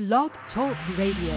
Blog Talk Radio.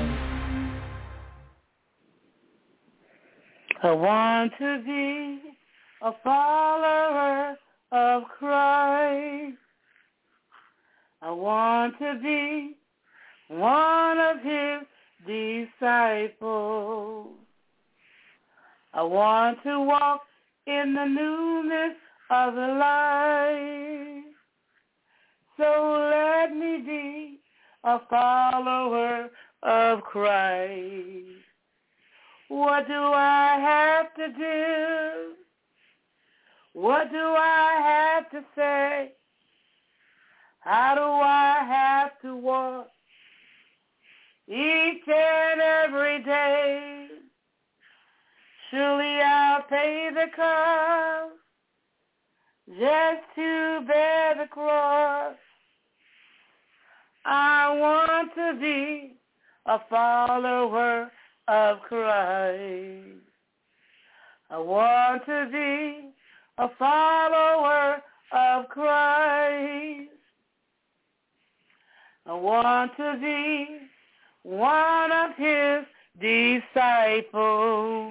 I want to be a follower of Christ. I want to be one of his disciples. I want to walk in the newness of life. So let me be a follower of Christ. What do I have to do? What do I have to say? How do I have to walk each and every day? Surely I'll pay the cost just to bear the cross. I want to be a follower of Christ. I want to be a follower of Christ. I want to be one of his disciples.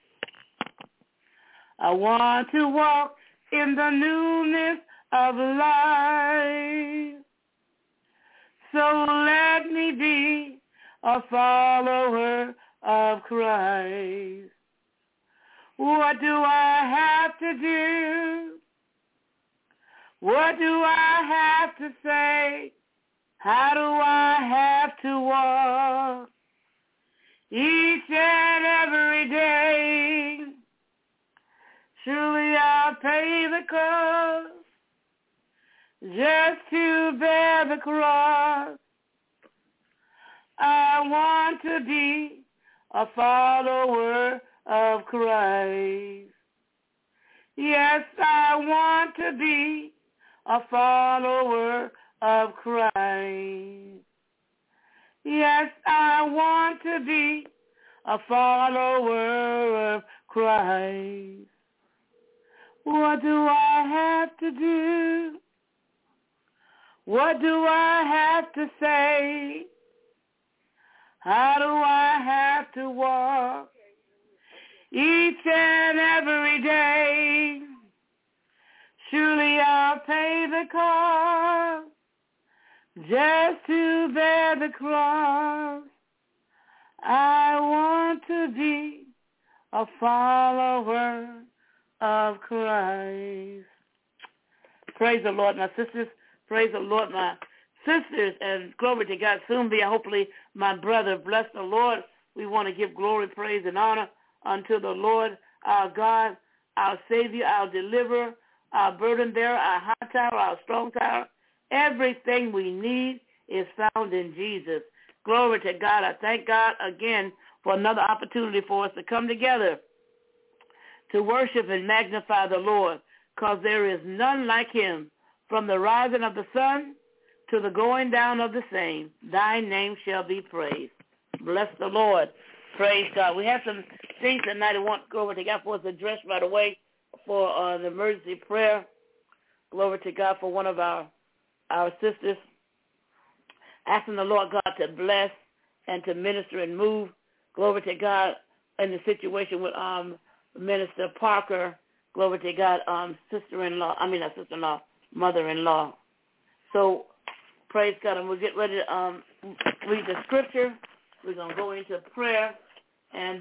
I want to walk in the newness of life. So let me be a follower of Christ. What do I have to do? What do I have to say? How do I have to walk each and every day? Surely I'll pay the cost just to bear the cross. I want to be a follower of Christ. Yes, I want to be a follower of Christ. Yes, I want to be a follower of Christ. What do I have to do? What do I have to say? How do I have to walk each and every day? Surely I'll pay the cost just to bear the cross. I want to be a follower of Christ. Praise the Lord, my sisters. Praise the Lord, my sisters, and glory to God. Soon be, hopefully, my brother. Bless the Lord. We want to give glory, praise, and honor unto the Lord, our God, our Savior, our deliverer, our burden bearer, our high tower, our strong tower. Everything we need is found in Jesus. Glory to God. I thank God again for another opportunity for us to come together to worship and magnify the Lord, because there is none like him. From the rising of the sun to the going down of the same, thy name shall be praised. Bless the Lord. Praise God. We have some things tonight I want glory to God for us to address right away for the emergency prayer. Glory to God for one of our sisters. Asking the Lord God to bless and to minister and move. Glory to God in the situation with Minister Parker. Glory to God, sister-in-law, mother-in-law. So, praise God, and we'll get ready to read the scripture. We're going to go into prayer, and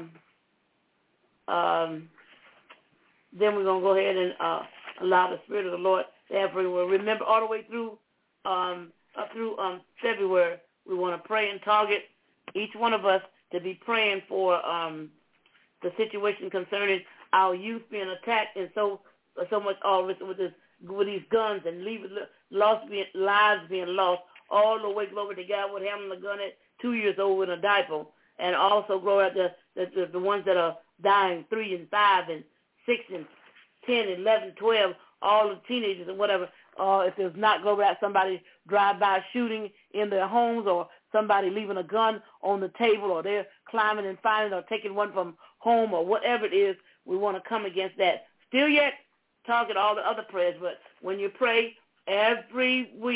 then we're going to go ahead and allow the Spirit of the Lord to have free will. Remember, all the way through up through February, we want to pray and target each one of us to be praying for the situation concerning our youth being attacked and so much all with these guns and lives being lost all the way, glory to God, with having a gun at 2 years old with a diaper, and also glory at the ones that are dying 3 and 5 and 6 and 10, 11, 12, all the teenagers and whatever. If there's not glory at somebody drive-by shooting in their homes, or somebody leaving a gun on the table, or they're climbing and finding or taking one from home, or whatever it is, we want to come against that. Still yet target all the other prayers, but when you pray every week,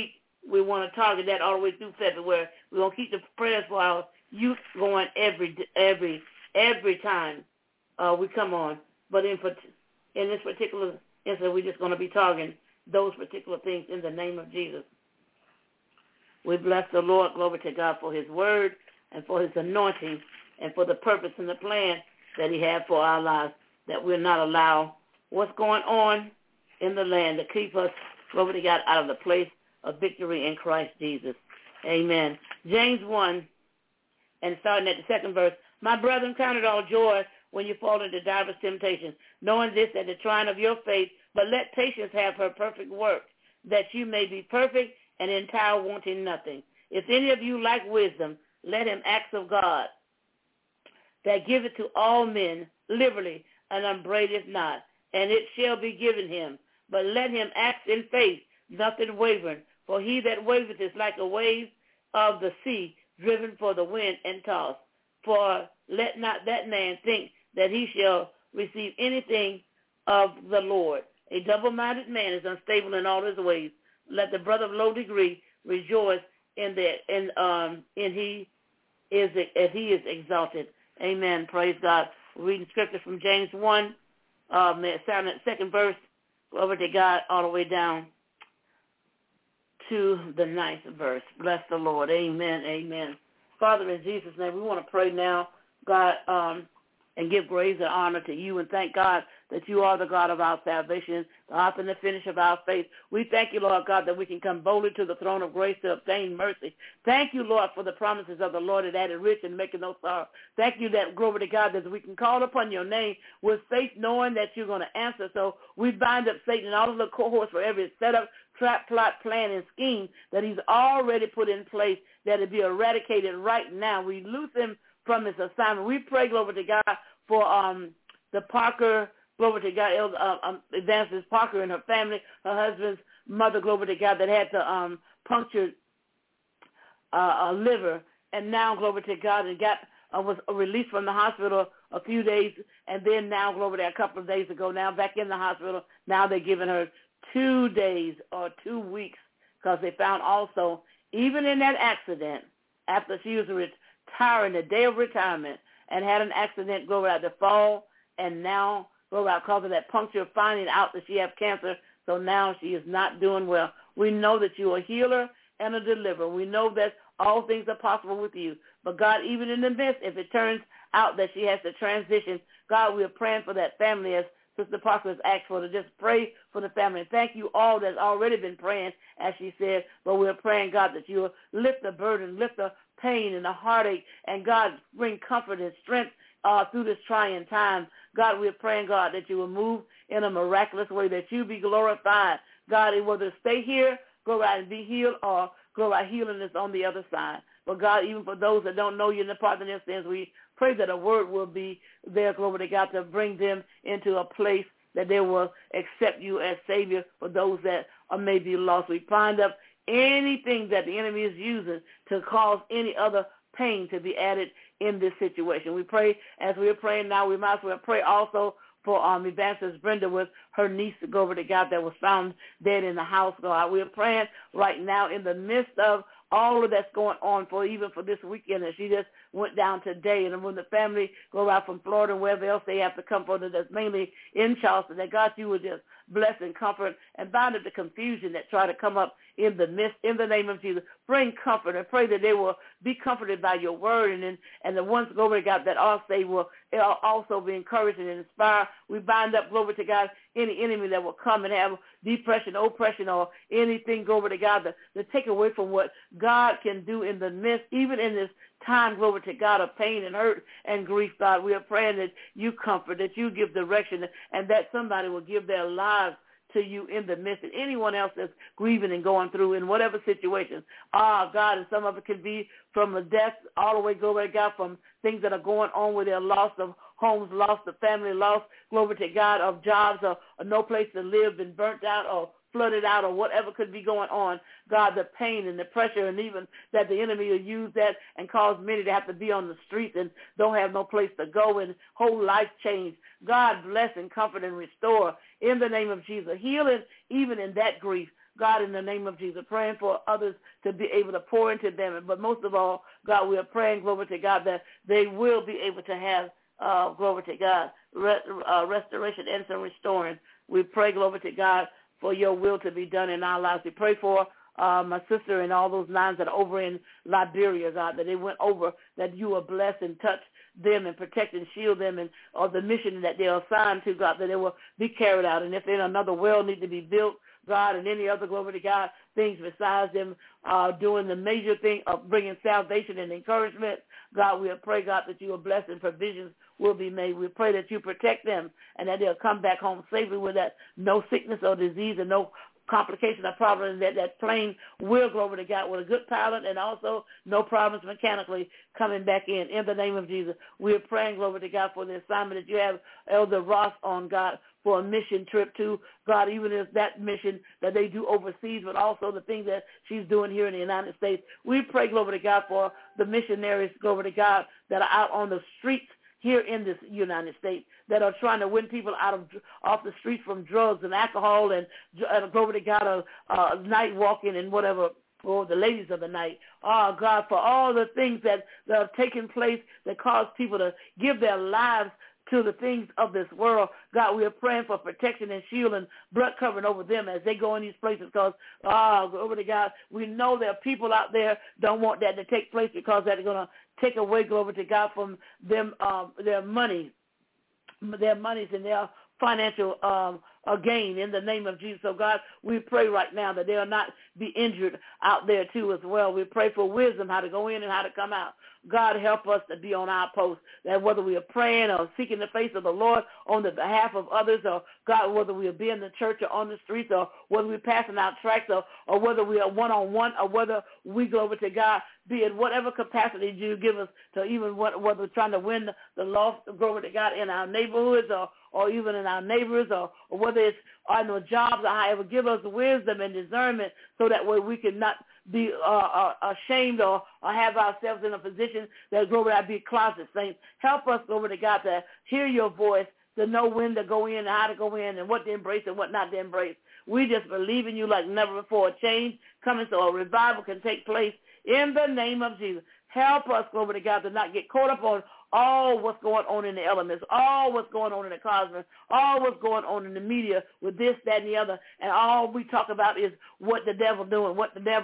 we want to target that all the way through February. We're going to keep the prayers for our youth going every time we come on. But in this particular instance, we're just going to be targeting those particular things in the name of Jesus. We bless the Lord, glory to God, for his word and for his anointing and for the purpose and the plan that he had for our lives, that we'll not allow what's going on in the land to keep us, glory to God, out of the place of victory in Christ Jesus. Amen. James 1, and starting at the second verse, my brethren, count it all joy when you fall into diverse temptations, knowing this, that the trying of your faith, but let patience have her perfect work, that you may be perfect and entire, wanting nothing. If any of you lack wisdom, let him ask of God, that giveth to all men liberally and upbraideth not, and it shall be given him. But let him ask in faith, nothing wavering. For he that wavereth is like a wave of the sea, driven for the wind and tossed. For let not that man think that he shall receive anything of the Lord. A double-minded man is unstable in all his ways. Let the brother of low degree rejoice in he is exalted. Amen. Praise God. We're reading scripture from James 1, starting at the second verse, over to God all the way down to the 9th verse. Bless the Lord. Amen. Amen. Father, in Jesus' name, we want to pray now, God, and give praise and honor to you and thank God that you are the God of our salvation, the author and the finish of our faith. We thank you, Lord God, that we can come boldly to the throne of grace to obtain mercy. Thank you, Lord, for the promises of the Lord that added rich and making no sorrow. Thank you that, glory to God, that we can call upon your name with faith, knowing that you're going to answer. So we bind up Satan and all of the cohorts for every setup, trap, plot, plan, and scheme that he's already put in place, that it be eradicated right now. We loose him from his assignment. We pray, glory to God, for the Parker, glory to God, Evangelist Parker and her family, her husband's mother, glory to God, that had the punctured liver, and now, glory to God, and was released from the hospital a few days, and then now, glory to God, a couple of days ago, now back in the hospital. Now they're giving her 2 days or 2 weeks, because they found also, even in that accident, after she was retiring, the day of retirement, and had an accident, glory out, to fall, and now, glory out, because of that puncture, finding out that she has cancer, so now she is not doing well. We know that you are a healer and a deliverer. We know that all things are possible with you. But God, even in the midst, if it turns out that she has to transition, God, we are praying for that family, as Sister Parker has asked for, to just pray for the family. And thank you all that's already been praying, as she said, but we're praying, God, that you will lift the burden, lift the pain and the heartache, and God, bring comfort and strength through this trying time. God, we're praying, God, that you will move in a miraculous way, that you be glorified. God, whether stay here, go out and be healed, or go out healing is on the other side. But God, even for those that don't know you in the pardon of their sins, we pray that a word will be there, glory to God, to bring them into a place that they will accept you as Savior for those that are maybe lost. We find up anything that the enemy is using to cause any other pain to be added in this situation. We pray, as we're praying now, we might as well pray also for Evangelist Brenda with her niece, glory to God, that was found dead in the house, God. We're praying right now in the midst of all of that's going on even for this weekend, and she just went down today. And when the family go out from Florida and wherever else they have to come from, that's mainly in Charleston, that God, you would just bless and comfort and bind up the confusion that try to come up in the midst, in the name of Jesus. Bring comfort and pray that they will be comforted by your word, and the ones, glory to God, that are saved will also be encouraged and inspired. We bind up, glory to God, any enemy that will come and have depression, oppression, or anything, glory to God, to take away from what God can do in the midst, even in this time, glory to God, of pain and hurt and grief, God. We are praying that you comfort, that you give direction, and that somebody will give their lives to you in the midst, and anyone else that's grieving and going through in whatever situation. God, and some of it could be from a death all the way, glory to God, from things that are going on with their loss of homes, loss of family, loss, glory to God, of jobs, or no place to live, been burnt out or flooded out, or whatever could be going on. God, the pain and the pressure, and even that the enemy will use that and cause many to have to be on the streets and don't have no place to go, and whole life change. God, bless and comfort and restore in the name of Jesus. Healing even in that grief. God, in the name of Jesus, praying for others to be able to pour into them. But most of all, God, we are praying, glory to God, that they will be able to have, glory to God, restoration and some restoring. We pray, glory to God, for your will to be done in our lives. We pray for my sister and all those lines that are over in Liberia, God, that they went over, that you will bless and touch them and protect and shield them and of the mission that they are assigned to, God, that it will be carried out. And if another well needs to be built, God, and any other, glory to God, things besides them doing the major thing of bringing salvation and encouragement, God, we pray, God, that you will bless and provisions will be made. We pray that you protect them and that they'll come back home safely with that no sickness or disease and no complication or problem, that plane will, glory to God, with a good pilot and also no problems mechanically coming back in the name of Jesus. We are praying, glory to God, for the assignment that you have Elder Ross on, God, for a mission trip to, God, even if that mission that they do overseas, but also the things that she's doing here in the United States. We pray, glory to God, for the missionaries, glory to God, that are out on the streets here in this United States that are trying to win people off the streets from drugs and alcohol and glory to God, night walking and whatever, or the ladies of the night. Oh, God, for all the things that have taken place that cause people to give their lives to the things of this world. God, we are praying for protection and shield and blood covering over them as they go in these places because, glory to God, we know there are people out there don't want that to take place because that's going to take away, glory to God, from them, their monies and their financial gain in the name of Jesus. So, God, we pray right now that they'll not be injured out there, too, as well. We pray for wisdom, how to go in and how to come out. God, help us to be on our post, that whether we are praying or seeking the face of the Lord on the behalf of others, or, God, whether we are being in the church or on the streets, or whether we're passing out tracts, or whether we are one-on-one, or whether we, glory to God, be in whatever capacity you give us to even whether we're trying to win the lost, glory to God, in our neighborhoods or even in our neighbors, or whether it's on the jobs, or however, give us wisdom and discernment so that way we can not be ashamed or have ourselves in a position that, glory to God, be closet saints. Help us, glory to God, to hear your voice, to know when to go in and how to go in and what to embrace and what not to embrace. We just believe in you like never before. A change coming so a revival can take place in the name of Jesus. Help us, glory to God, to not get caught up on all what's going on in the elements, all what's going on in the cosmos, all what's going on in the media with this, that, and the other, and all we talk about is what the devil doing.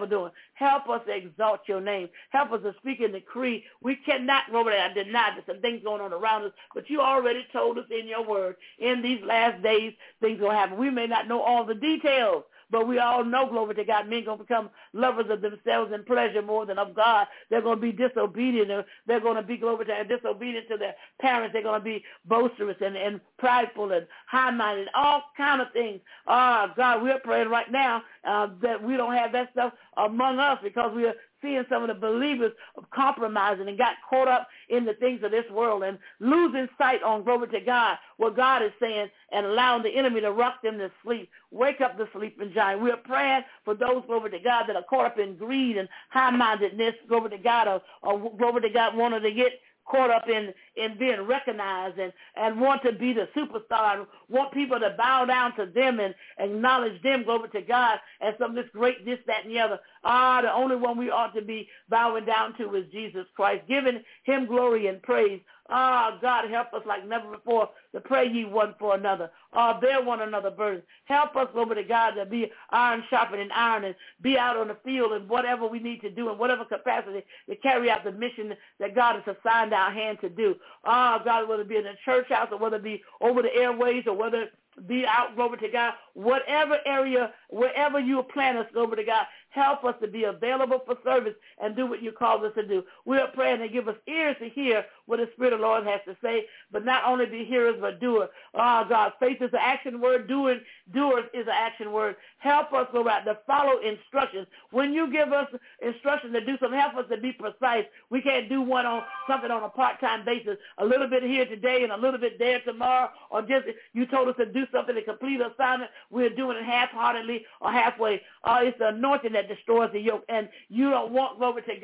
Help us to exalt your name. Help us to speak and decree. We cannot, glory to God, deny that some things going on around us, but you already told us in your word, in these last days, things will happen. We may not know all the details, but we all know, glory to God, men going to become lovers of themselves and pleasure more than of God. They're going to be disobedient. They're going to be, glory to God, disobedient to their parents. They're going to be boisterous and prideful and high-minded, all kind of things. God, we're praying right now that we don't have that stuff among us because we are seeing some of the believers compromising and got caught up in the things of this world and losing sight on, glory to God, what God is saying and allowing the enemy to rock them to sleep. Wake up the sleeping giant. We are praying for those, glory to God, that are caught up in greed and high-mindedness, glory to God, or glory to God, wanting to get caught up in being recognized and want to be the superstar and want people to bow down to them and acknowledge them, glory to God, as some of this great this, that, and the other. The only one we ought to be bowing down to is Jesus Christ, giving him glory and praise. God, help us like never before to pray ye one for another. Bear one another burdens. Help us, glory to God, to be iron sharpening iron and be out on the field and whatever we need to do in whatever capacity to carry out the mission that God has assigned our hand to do. God, whether it be in the church house or whether it be over the airways or whether be out, glory to God, whatever area, wherever you plan us, glory to God, help us to be available for service and do what you called us to do. We are praying to give us ears to hear what the Spirit of the Lord has to say, but not only be hearers, but doers. God, faith is an action word. Doers is an action word. Help us, Lord, to follow instructions. When you give us instructions to do something, help us to be precise. We can't do something on a part-time basis, a little bit here today and a little bit there tomorrow, or just you told us to do something to complete an assignment. We're doing it half-heartedly or halfway. It's the anointing that destroys the yoke, and you don't want, glory to God,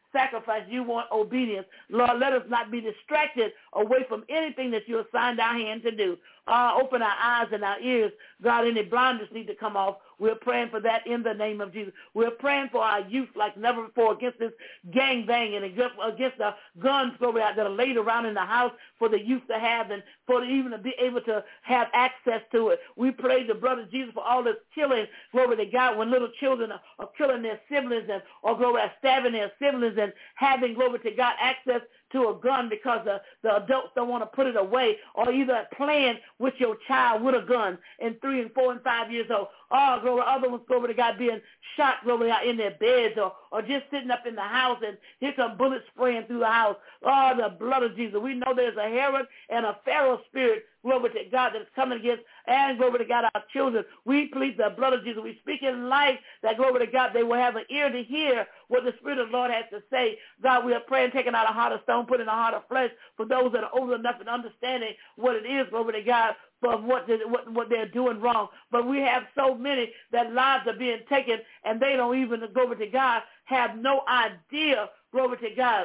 sacrifice. You want obedience. Lord, let us not be distracted away from anything that you assigned our hand to do. Open our eyes and our ears. God, any blindness need to come off. We're praying for that in the name of Jesus. We're praying for our youth like never before against this gang banging, against the guns that are laid around in the house for the youth to have and for even to be able to have access to it. We pray the blood of Jesus for all this killing, glory to God, when little children are killing their siblings or glory, stabbing their siblings and having, glory to God, access to a gun because the adults don't want to put it away, or either playing with your child with a gun in 3 and 4 and 5 years old. Oh, glory, other ones, glory to God, being shot, glory, out in their beds or just sitting up in the house and here come bullets spraying through the house. Oh, the blood of Jesus. We know there's a Herod and a Pharaoh spirit, glory to God, that's coming against, and glory to God, our children. We plead the blood of Jesus. We speak in life that, glory to God, they will have an ear to hear what the Spirit of the Lord has to say. God, we are praying, taking out a heart of stone, putting a heart of flesh for those that are old enough and understanding what it is, glory to God, for what they're doing wrong. But we have so many that lives are being taken, and they don't even, glory to God, have no idea, glory to God,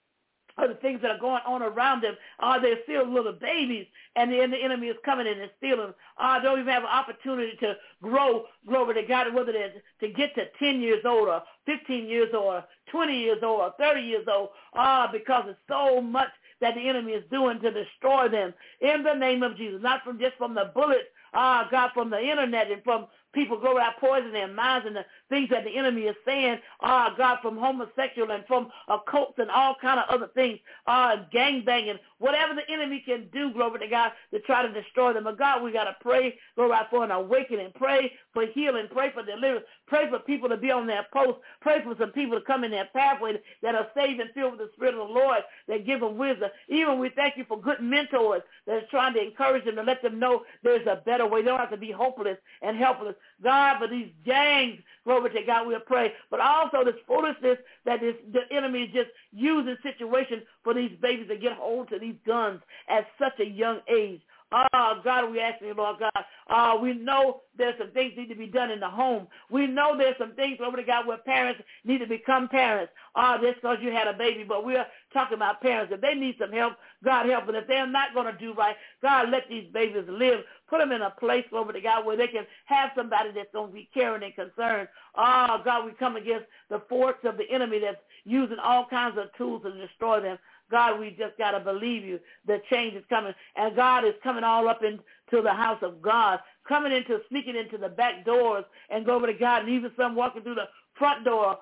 of the things that are going on around them. They're still little babies, and the enemy is coming in and stealing. Don't even have an opportunity to grow, glory to God, whether they're to get to 10 years old or 15 years old or 20 years old or 30 years old, because it's so much that the enemy is doing to destroy them. In the name of Jesus, not from the bullets, God, from the internet and from people, glory, I poison their minds and the things that the enemy is saying, God, from homosexual and from occults and all kind of other things, gang banging, whatever the enemy can do, glory to God, to try to destroy them. But God, we got to pray, glory, for an awakening, pray for healing, pray for deliverance, pray for people to be on their post, pray for some people to come in their pathway that are saved and filled with the Spirit of the Lord, that give them wisdom. Even we thank you for good mentors that's trying to encourage them to let them know there's a better way. They don't have to be hopeless and helpless. God, for these gangs, glory to God, we'll pray. But also this foolishness that the enemy is just using situations for these babies to get hold to these guns at such a young age. God, we ask you, Lord God. We know there's some things need to be done in the home. We know there's some things, glory to God, where parents need to become parents. Just because you had a baby, but we're talking about parents. If they need some help, God help them. If they're not going to do right, God, let these babies live. Put them in a place, glory to God, where they can have somebody that's going to be caring and concerned. God, we come against the force of the enemy that's using all kinds of tools to destroy them. God, we just got to believe you. The change is coming. And God is coming all up into the house of God, sneaking into the back doors, and glory to God, and even some walking through the front door.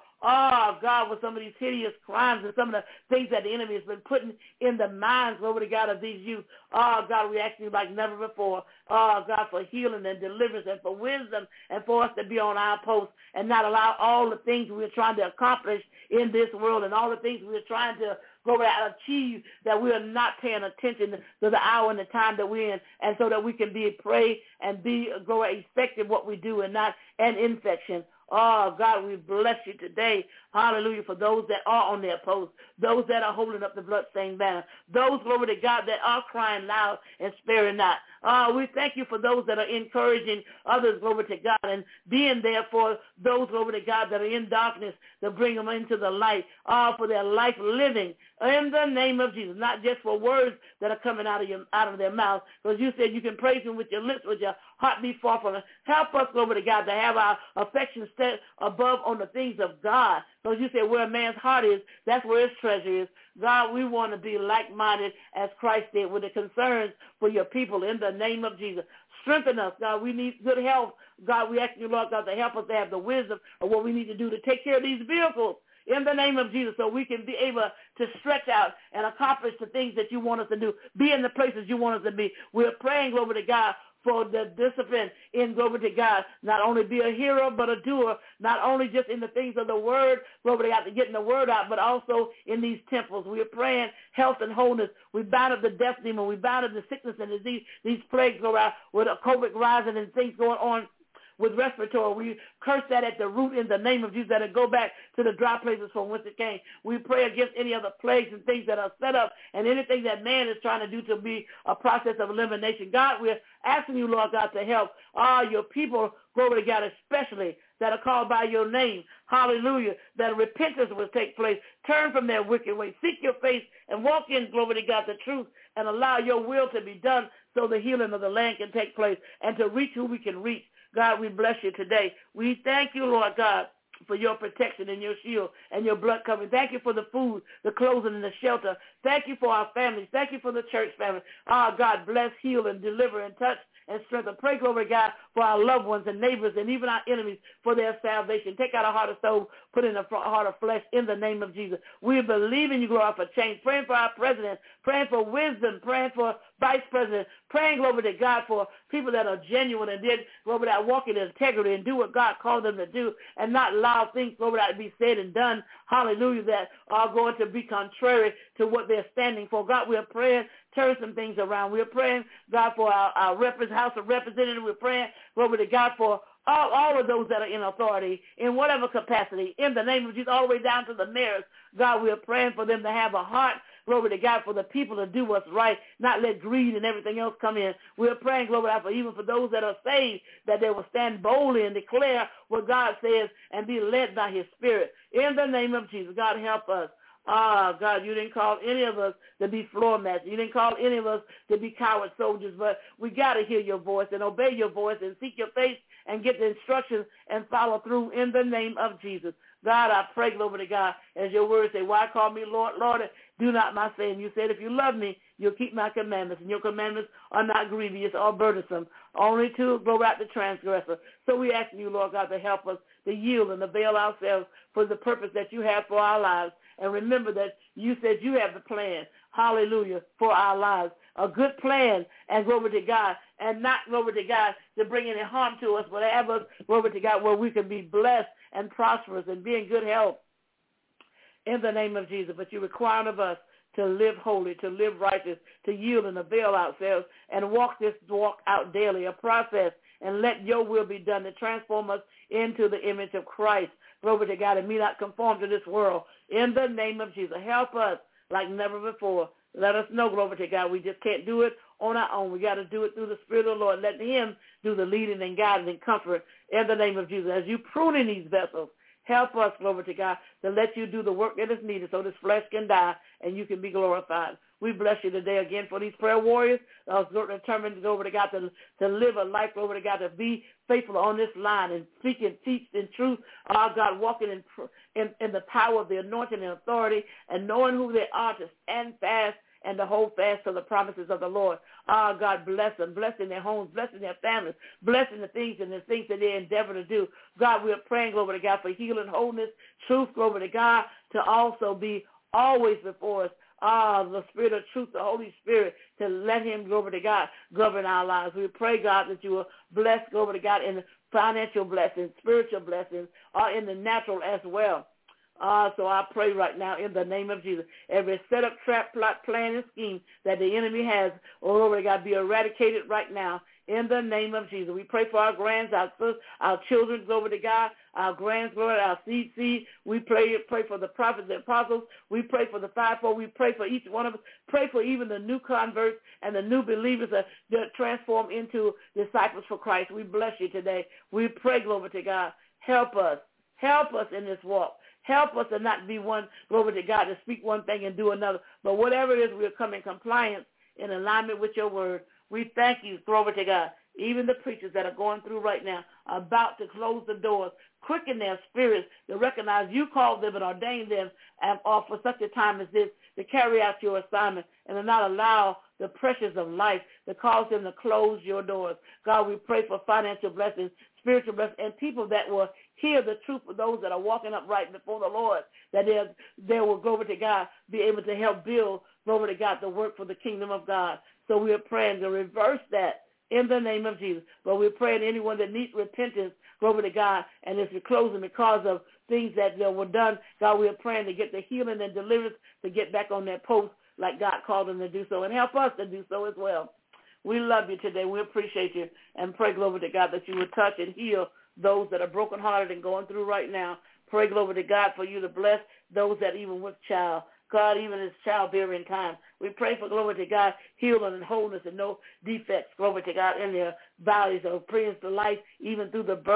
God, with some of these hideous crimes and some of the things that the enemy has been putting in the minds, glory to God, of these youth. God, we ask you like never before. God, for healing and deliverance and for wisdom and for us to be on our post and not allow all the things we're trying to accomplish in this world and all the things we're trying to achieve, that we are not paying attention to the hour and the time that we're in, and so that we can pray and be effective what we do and not an infection. God, we bless you today. Hallelujah, for those that are on their post, those that are holding up the bloodstained banner, those, glory to God, that are crying loud and sparing not. We thank you for those that are encouraging others, glory to God, and being there for those, glory to God, that are in darkness, to bring them into the light, for their life living in the name of Jesus, not just for words that are coming out of their mouth, because you said you can praise him with your lips, with your heart be far from it. Help us, glory to God, to have our affection set above on the things of God. Because you said where a man's heart is, that's where his treasure is. God, we want to be like-minded as Christ did with the concerns for your people in the name of Jesus. Strengthen us, God. We need good health. God, we ask you, Lord God, to help us to have the wisdom of what we need to do to take care of these vehicles in the name of Jesus, so we can be able to stretch out and accomplish the things that you want us to do, be in the places you want us to be. We're praying, glory to God, for the discipline in, glory to God, not only be a hearer but a doer, not only just in the things of the word, glory to God, to getting the word out, but also in these temples. We are praying health and wholeness. We bind up the death demon. We bind up the sickness and disease, these plagues go out with a COVID rising and things going on with respiratory. We curse that at the root in the name of Jesus, that it go back to the dry places from whence it came. We pray against any other plagues and things that are set up and anything that man is trying to do to be a process of elimination. God, we're asking you, Lord God, to help your people, glory to God, especially that are called by your name. Hallelujah. That repentance will take place. Turn from their wicked ways. Seek your face and walk in, glory to God, the truth, and allow your will to be done so the healing of the land can take place and to reach who we can reach. God, we bless you today. We thank you, Lord God, for your protection and your shield and your blood covering. Thank you for the food, the clothing, and the shelter. Thank you for our families. Thank you for the church family. God, bless, heal, and deliver and touch and strengthen. Pray, glory to God, for our loved ones and neighbors and even our enemies for their salvation. Take out a heart of stone, put in a heart of flesh in the name of Jesus. We believe in you, glory, for change. Praying for our president, praying for wisdom, praying for vice president, praying, glory to God, for people that are genuine and did, glory to God, walk in integrity and do what God called them to do and not allow things, glory to God, to be said and done, hallelujah, that are going to be contrary to what they're standing for. God, we are praying, turn some things around. We're praying, God, for our House of Representatives. We're praying, glory to God, for all of those that are in authority in whatever capacity, in the name of Jesus, all the way down to the mayors. God, we are praying for them to have a heart, glory to God, for the people to do what's right, not let greed and everything else come in. We are praying, glory to God, for even for those that are saved, that they will stand boldly and declare what God says and be led by his Spirit. In the name of Jesus, God, help us. God, you didn't call any of us to be floor mats. You didn't call any of us to be coward soldiers, but we got to hear your voice and obey your voice and seek your face and get the instructions and follow through in the name of Jesus. God, I pray, glory to God, as your word say, why call me Lord, Lord, do not my saying. You said if you love me, you'll keep my commandments, and your commandments are not grievous or burdensome, only to blow out the transgressor. So we ask you, Lord God, to help us to yield and avail ourselves for the purpose that you have for our lives. And remember that you said you have the plan, hallelujah, for our lives. A good plan, and glory to God, and not, glory to God, to bring any harm to us, but have us, glory to God, where we can be blessed and prosperous and be in good health in the name of Jesus. But you require of us to live holy, to live righteous, to yield and avail ourselves and walk this walk out daily, a process, and let your will be done to transform us into the image of Christ. Glory to God, and me not conform to this world. In the name of Jesus, help us like never before. Let us know, glory to God, we just can't do it on our own. We got to do it through the Spirit of the Lord. Let him do the leading and guiding and comfort in the name of Jesus. As you pruning these vessels, help us, glory to God, to let you do the work that is needed so this flesh can die and you can be glorified. We bless you today again for these prayer warriors determined, glory to God, to live a life, glory to God, to be faithful on this line and speak and teach in truth. Our God, walking in the power of the anointing and authority and knowing who they are to stand fast and to hold fast to the promises of the Lord. Our God, bless them, blessing their homes, blessing their families, blessing the things and the things that they endeavor to do. God, we are praying, glory to God, for healing, wholeness, truth, glory to God, to also be always before us. The Spirit of truth, the Holy Spirit, to let him, glory to God, govern our lives. We pray, God, that you will bless, glory to God, in the financial blessings, spiritual blessings, in the natural as well. So I pray right now in the name of Jesus, every setup, trap, plot, plan, and scheme that the enemy has, glory to God, be eradicated right now in the name of Jesus. We pray for our grands, our children, glory to God, our grands, glory, our seed. We pray for the prophets and apostles. We pray for the fivefold. We pray for each one of us. Pray for even the new converts and the new believers that transform into disciples for Christ. We bless you today. We pray, glory to God. Help us in this walk. Help us to not be one, glory to God, to speak one thing and do another. But whatever it is, we'll come in compliance, in alignment with your word. We thank you, glory to God. Even the preachers that are going through right now, about to close the doors, quicken their spirits to recognize you called them and ordained them for such a time as this to carry out your assignment and to not allow the pressures of life to cause them to close your doors. God, we pray for financial blessings, spiritual blessings, and people that will hear the truth for those that are walking upright before the Lord, that they will, glory to God, be able to help build, glory to God, the work for the kingdom of God. So we are praying to reverse that in the name of Jesus. But we're praying anyone that needs repentance, glory to God, and is closing because of things that were done, God, we are praying to get the healing and deliverance to get back on their post like God called them to do so, and help us to do so as well. We love you today. We appreciate you and pray, glory to God, that you would touch and heal those that are brokenhearted and going through right now. Pray, glory to God, for you to bless those that even with child. God, even as childbearing time. We pray for, glory to God, healing and wholeness and no defects, glory to God, in their bodies, or praying for life even through the birth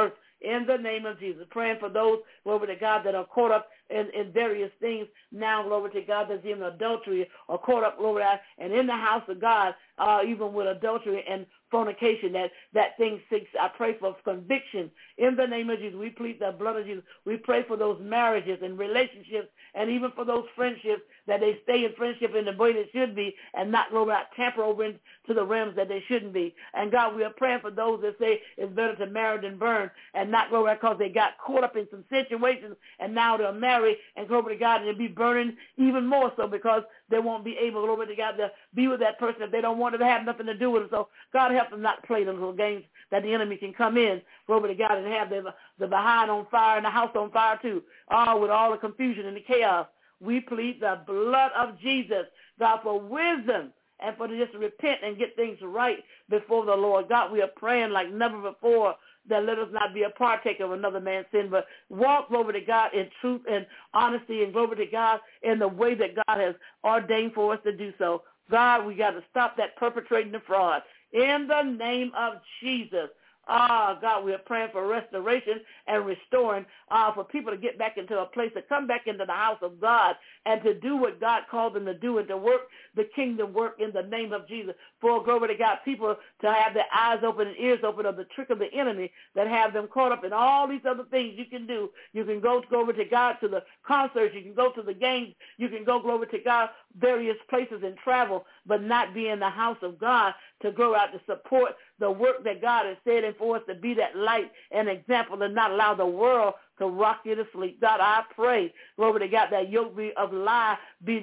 in the name of Jesus. Praying for those, glory to God, that are caught up in various things now, glory to God, that's even adultery or caught up, glory to God, and in the house of God, even with adultery and fornication, that thing seeks. I pray for conviction in the name of Jesus. We plead the blood of Jesus. We pray for those marriages and relationships and even for those friendships, that they stay in friendship in the way they should be and not go out tamper over into the realms that they shouldn't be. And God, we are praying for those that say it's better to marry than burn and not go out because they got caught up in some situations and now they'll marry and glory to God and they'll be burning even more so because they won't be able, glory to God, to be with that person if they don't want to have nothing to do with it. So God help them not play those little games that the enemy can come in, glory to God, and have the behind on fire and the house on fire too, with all the confusion and the chaos. We plead the blood of Jesus, God, for wisdom and for just to repent and get things right before the Lord. God, we are praying like never before that let us not be a partaker of another man's sin, but walk, glory to God, in truth and honesty and glory to God in the way that God has ordained for us to do so. God, we got to stop that perpetrating the fraud. In the name of Jesus. God, we are praying for restoration and restoring, for people to get back into a place, to come back into the house of God and to do what God called them to do and to work the kingdom work in the name of Jesus. For, glory to God, people to have their eyes open and ears open of the trick of the enemy that have them caught up in all these other things you can do. You can go, glory to God, to the concerts. You can go to the games. You can go, glory to God, various places and travel, but not be in the house of God to go out to support the work that God has said and for us to be that light and example and not allow the world to rock you to sleep. God, I pray, glory to God, that yoke of lie be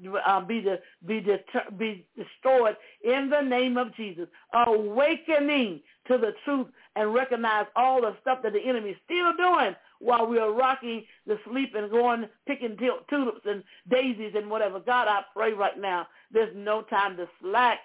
destroyed in the name of Jesus. Awakening to the truth and recognize all the stuff that the enemy is still doing while we are rocking the sleep and going picking tulips and daisies and whatever. God, I pray right now there's no time to slack.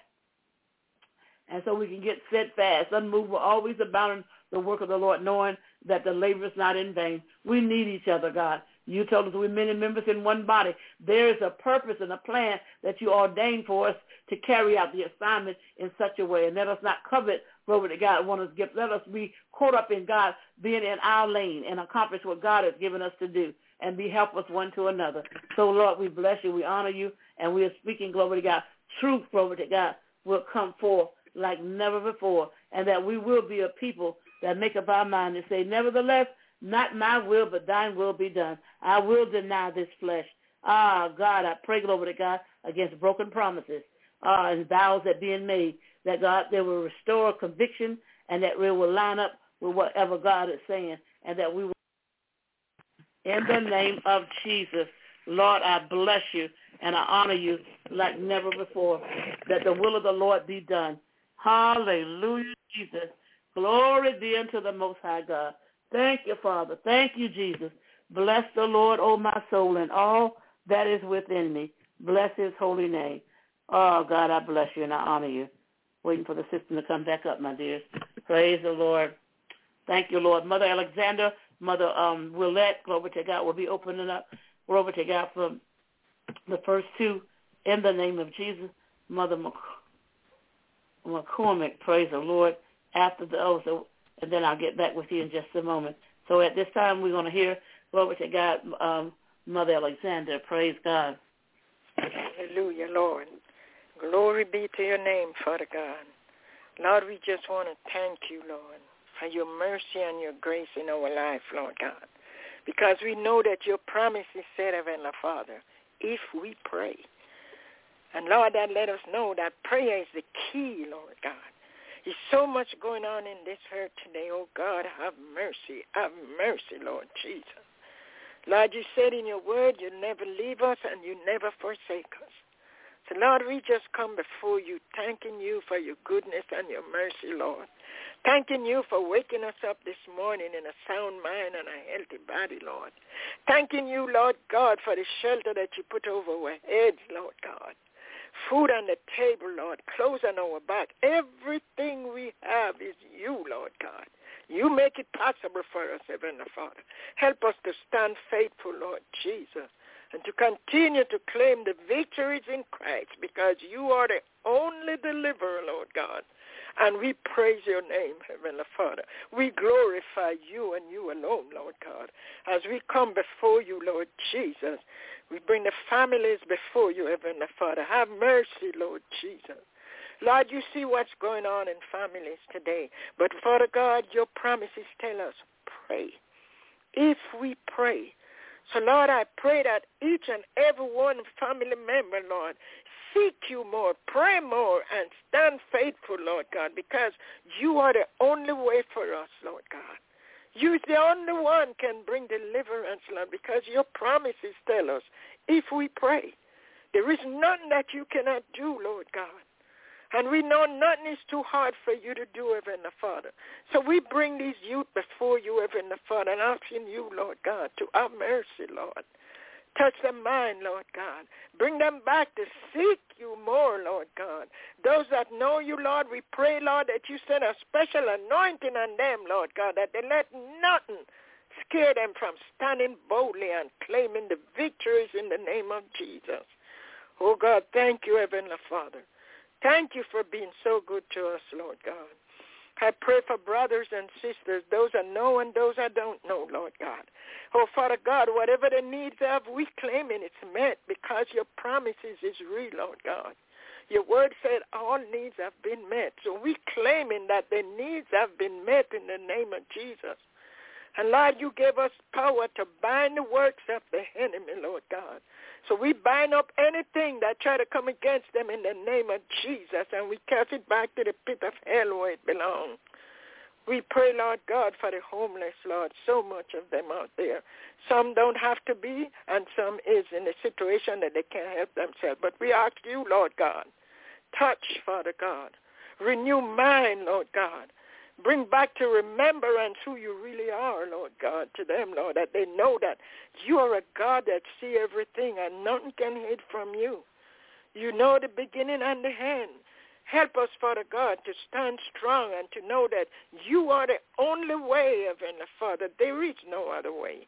And so we can get steadfast, unmovable, always abounding the work of the Lord, knowing that the labor is not in vain. We need each other, God. You told us we're many members in one body. There is a purpose and a plan that you ordained for us to carry out the assignment in such a way. And let us not covet, glory to God, want us gift. Let us be caught up in God, being in our lane and accomplish what God has given us to do and be helpers one to another. So, Lord, we bless you, we honor you, and we are speaking, glory to God. Truth, glory to God, will come forth like never before, and that we will be a people that make up our mind and say, nevertheless, not my will, but thine will be done. I will deny this flesh. God, I pray, glory to God, against broken promises and vows that being made, that God, they will restore conviction and that we will line up with whatever God is saying, and that we will, in the name of Jesus, Lord, I bless you and I honor you like never before, that the will of the Lord be done. Hallelujah, Jesus. Glory be unto the Most High God. Thank you, Father. Thank you, Jesus. Bless the Lord, O my soul, and all that is within me. Bless his holy name. Oh, God, I bless you and I honor you. Waiting for the system to come back up, my dears. Praise the Lord. Thank you, Lord. Mother Alexander, Mother Willette, glory to God, will be opening up, glory to God, for the first two in the name of Jesus. Mother McCormick, praise the Lord, after the also, and then I'll get back with you in just a moment. So at this time, we're going to hear, glory to God, Mother Alexander, praise God. Hallelujah, Lord. Glory be to your name, Father God. Lord, we just want to thank you, Lord, for your mercy and your grace in our life, Lord God, because we know that your promise is said, Heavenly Father, if we pray. And, Lord, that let us know that prayer is the key, Lord God. There's so much going on in this earth today. Oh, God, have mercy, Lord Jesus. Lord, you said in your word you never leave us and you never forsake us. So, Lord, we just come before you, thanking you for your goodness and your mercy, Lord. Thanking you for waking us up this morning in a sound mind and a healthy body, Lord. Thanking you, Lord God, for the shelter that you put over our heads, Lord God. Food on the table, Lord. Clothes on our back. Everything we have is you, Lord God. You make it possible for us, Heavenly Father. Help us to stand faithful, Lord Jesus, and to continue to claim the victories in Christ, because you are the only deliverer, Lord God. And we praise your name, Heavenly Father. We glorify you and you alone, Lord God. As we come before you, Lord Jesus, we bring the families before you, Heavenly Father. Have mercy, Lord Jesus. Lord, you see what's going on in families today. But, Father God, your promises tell us, pray. If we pray. So, Lord, I pray that each and every one family member, Lord, seek you more, pray more, and stand faithful, Lord God, because you are the only way for us, Lord God. You the only one can bring deliverance, Lord, because your promises tell us if we pray. There is nothing that you cannot do, Lord God. And we know nothing is too hard for you to do, Heavenly Father. So we bring these youth before you, Heavenly Father, and asking you, Lord God, to have mercy, Lord. Touch their mind, Lord God. Bring them back to seek you more, Lord God. Those that know you, Lord, we pray, Lord, that you send a special anointing on them, Lord God, that they let nothing scare them from standing boldly and claiming the victories in the name of Jesus. Oh, God, thank you, Heavenly Father. Thank you for being so good to us, Lord God. I pray for brothers and sisters, those I know and those I don't know, Lord God. Oh, Father God, whatever the needs of, we claim it, it's met because your promises is real, Lord God. Your word said all needs have been met. So we claiming that the needs have been met in the name of Jesus. And, Lord, you gave us power to bind the works of the enemy, Lord God. So we bind up anything that try to come against them in the name of Jesus, and we cast it back to the pit of hell where it belongs. We pray, Lord God, for the homeless, Lord, so much of them out there. Some don't have to be, and some is in a situation that they can't help themselves. But we ask you, Lord God, touch, Father God. Renew mind, Lord God. Bring back to remembrance who you really are, Lord God, to them, Lord, that they know that you are a God that sees everything and nothing can hide from you. You know the beginning and the end. Help us, Father God, to stand strong and to know that you are the only way, Heavenly Father. There is no other way.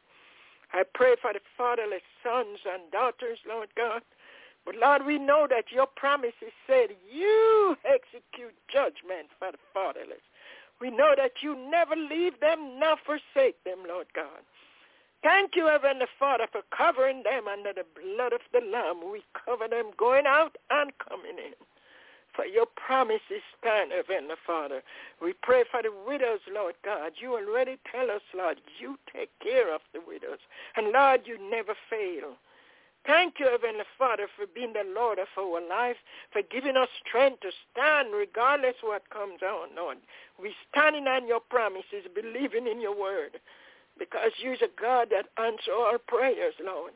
I pray for the fatherless sons and daughters, Lord God. But, Lord, we know that your promises said you execute judgment for the fatherless. We know that you never leave them nor forsake them, Lord God. Thank you, Heavenly Father, for covering them under the blood of the Lamb. We cover them going out and coming in. For your promises stand, Heavenly Father. We pray for the widows, Lord God. You already tell us, Lord, you take care of the widows. And, Lord, you never fail. Thank you, Heavenly Father, for being the Lord of our life, for giving us strength to stand regardless what comes on, Lord. We're standing on your promises, believing in your word, because you're a God that answers our prayers, Lord.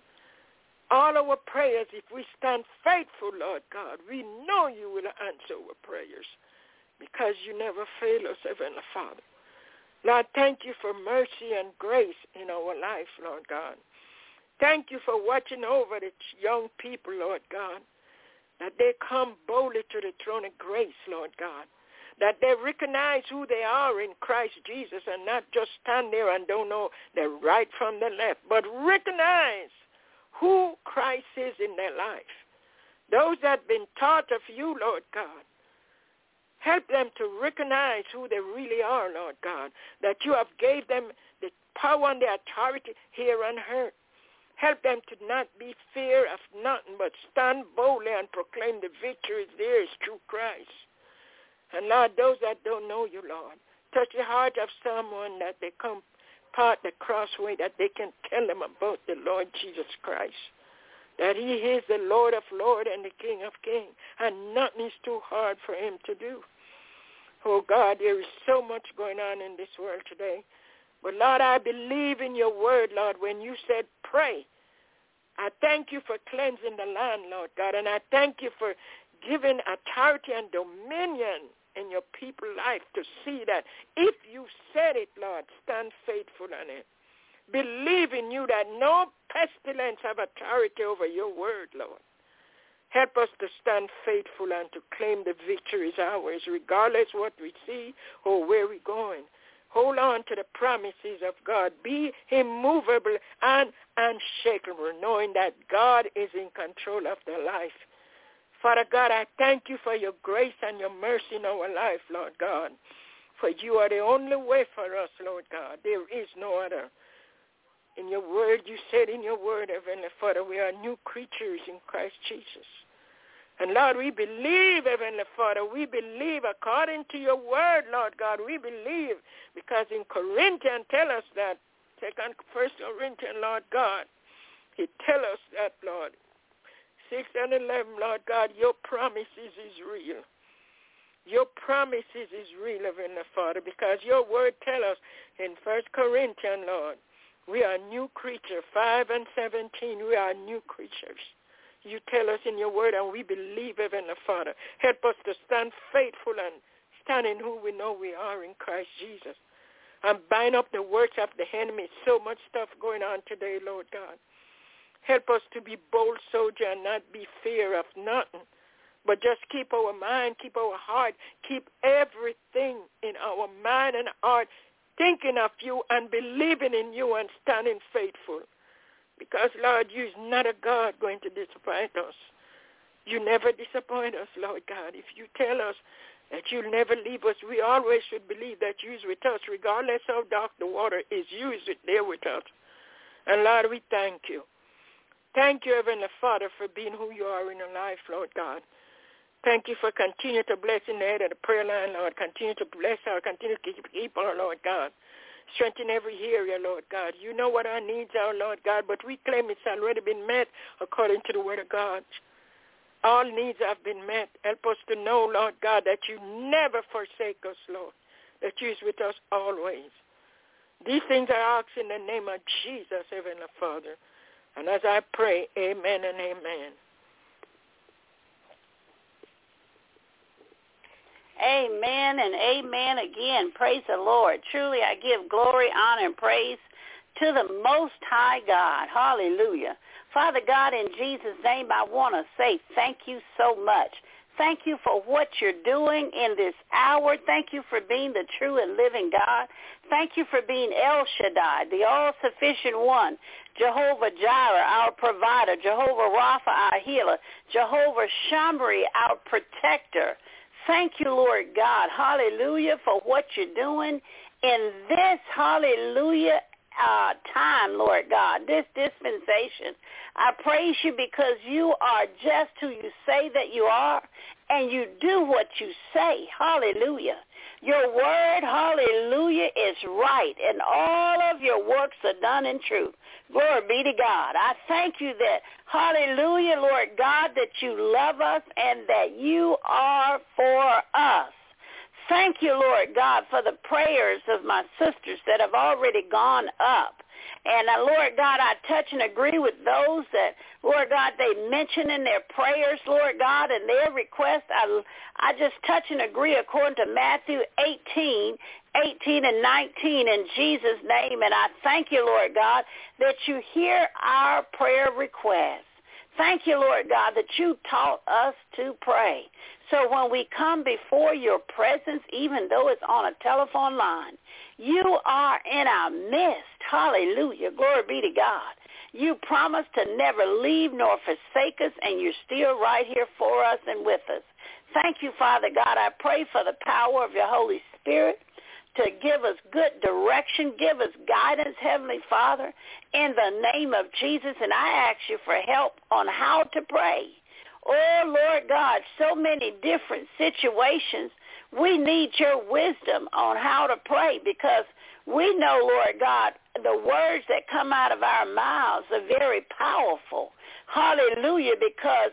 All our prayers, if we stand faithful, Lord God, we know you will answer our prayers because you never fail us, Heavenly Father. Lord, thank you for mercy and grace in our life, Lord God. Thank you for watching over the young people, Lord God, that they come boldly to the throne of grace, Lord God, that they recognize who they are in Christ Jesus and not just stand there and don't know the right from the left, but recognize who Christ is in their life. Those that have been taught of you, Lord God, help them to recognize who they really are, Lord God, that you have gave them the power and the authority here on earth. Help them to not be fear of nothing, but stand boldly and proclaim the victory is theirs through Christ. And, Lord, those that don't know you, Lord, touch the heart of someone that they come part the crossway, that they can tell them about the Lord Jesus Christ, that he is the Lord of lords and the King of kings, and nothing is too hard for him to do. Oh, God, there is so much going on in this world today. But, Lord, I believe in your word, Lord, when you said pray. I thank you for cleansing the land, Lord God, and I thank you for giving authority and dominion in your people's life to see that if you said it, Lord, stand faithful on it. Believe in you that no pestilence have authority over your word, Lord. Help us to stand faithful and to claim the victory is ours, regardless what we see or where we're going. Hold on to the promises of God. Be immovable and unshakable, knowing that God is in control of their life. Father God, I thank you for your grace and your mercy in our life, Lord God. For you are the only way for us, Lord God. There is no other. In your word, you said in your word, Heavenly Father, we are new creatures in Christ Jesus. And Lord, we believe, Heavenly Father, we believe according to your word, Lord God, we believe, because in Corinthians tell us that, 1 Corinthians, Lord God, he tell us that, Lord, 6 and 11, Lord God, your promises is real. Your promises is real, Heavenly Father, because your word tell us in 1 Corinthians, Lord, we are new creatures, 5 and 17, we are new creatures. You tell us in your word, and we believe, Heavenly Father. Help us to stand faithful and stand in who we know we are in Christ Jesus. And bind up the works of the enemy. So much stuff going on today, Lord God. Help us to be bold soldier and not be fear of nothing. But just keep our mind, keep our heart, keep everything in our mind and heart, thinking of you and believing in you and standing faithful. Because, Lord, you're not a God going to disappoint us. You never disappoint us, Lord God. If you tell us that you'll never leave us, we always should believe that you're with us, regardless how dark the water is, you're there with us. And, Lord, we thank you. Thank you, Heavenly Father, for being who you are in our life, Lord God. Thank you for continuing to bless in the head of the prayer line, Lord. Continue to bless her. Continue to keep her, Lord God. Strengthen every area, Lord God. You know what our needs are, Lord God, but we claim it's already been met according to the word of God. All needs have been met. Help us to know, Lord God, that you never forsake us, Lord, that you is with us always. These things I ask in the name of Jesus, Heavenly Father. And as I pray, amen and amen. Amen and amen again. Praise the Lord. Truly I give glory, honor, and praise to the Most High God. Hallelujah. Father God, in Jesus' name, I want to say thank you so much. Thank you for what you're doing in this hour. Thank you for being the true and living God. Thank you for being El Shaddai, the all-sufficient one, Jehovah Jireh, our provider, Jehovah Rapha, our healer, Jehovah Shambri, our protector. Thank you, Lord God, hallelujah, for what you're doing in this, hallelujah, time, Lord God, this dispensation. I praise you because you are just who you say that you are, and you do what you say, hallelujah. Your word, hallelujah, is right, and all of your works are done in truth. Glory be to God. I thank you that, hallelujah, Lord God, that you love us and that you are for us. Thank you, Lord God, for the prayers of my sisters that have already gone up. And, Lord God, I touch and agree with those that, Lord God, they mention in their prayers, Lord God, and their request. I just touch and agree according to Matthew 18 and 19 in Jesus' name. And I thank you, Lord God, that you hear our prayer requests. Thank you, Lord God, that you taught us to pray. So when we come before your presence, even though it's on a telephone line, you are in our midst. Hallelujah. Glory be to God. You promised to never leave nor forsake us, and you're still right here for us and with us. Thank you, Father God. I pray for the power of your Holy Spirit to give us good direction, give us guidance, Heavenly Father, in the name of Jesus. And I ask you for help on how to pray. Oh, Lord God, so many different situations. We need your wisdom on how to pray because we know, Lord God, the words that come out of our mouths are very powerful. Hallelujah, because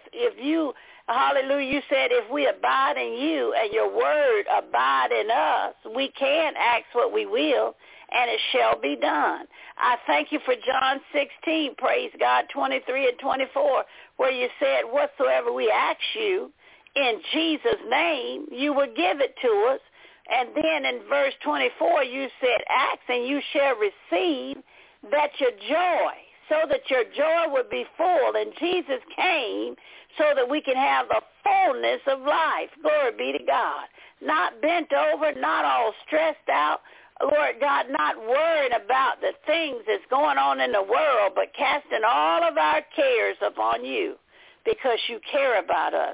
hallelujah, you said if we abide in you and your word abide in us, we can ask what we will, and it shall be done. I thank you for John 16, praise God, 23 and 24, where you said, whatsoever we ask you in Jesus' name, you will give it to us. And then in verse 24, you said, ask and you shall receive that your joy, so that your joy would be full. And Jesus came so that we can have the fullness of life. Glory be to God. Not bent over, not all stressed out. Lord God, not worrying about the things that's going on in the world, but casting all of our cares upon you because you care about us.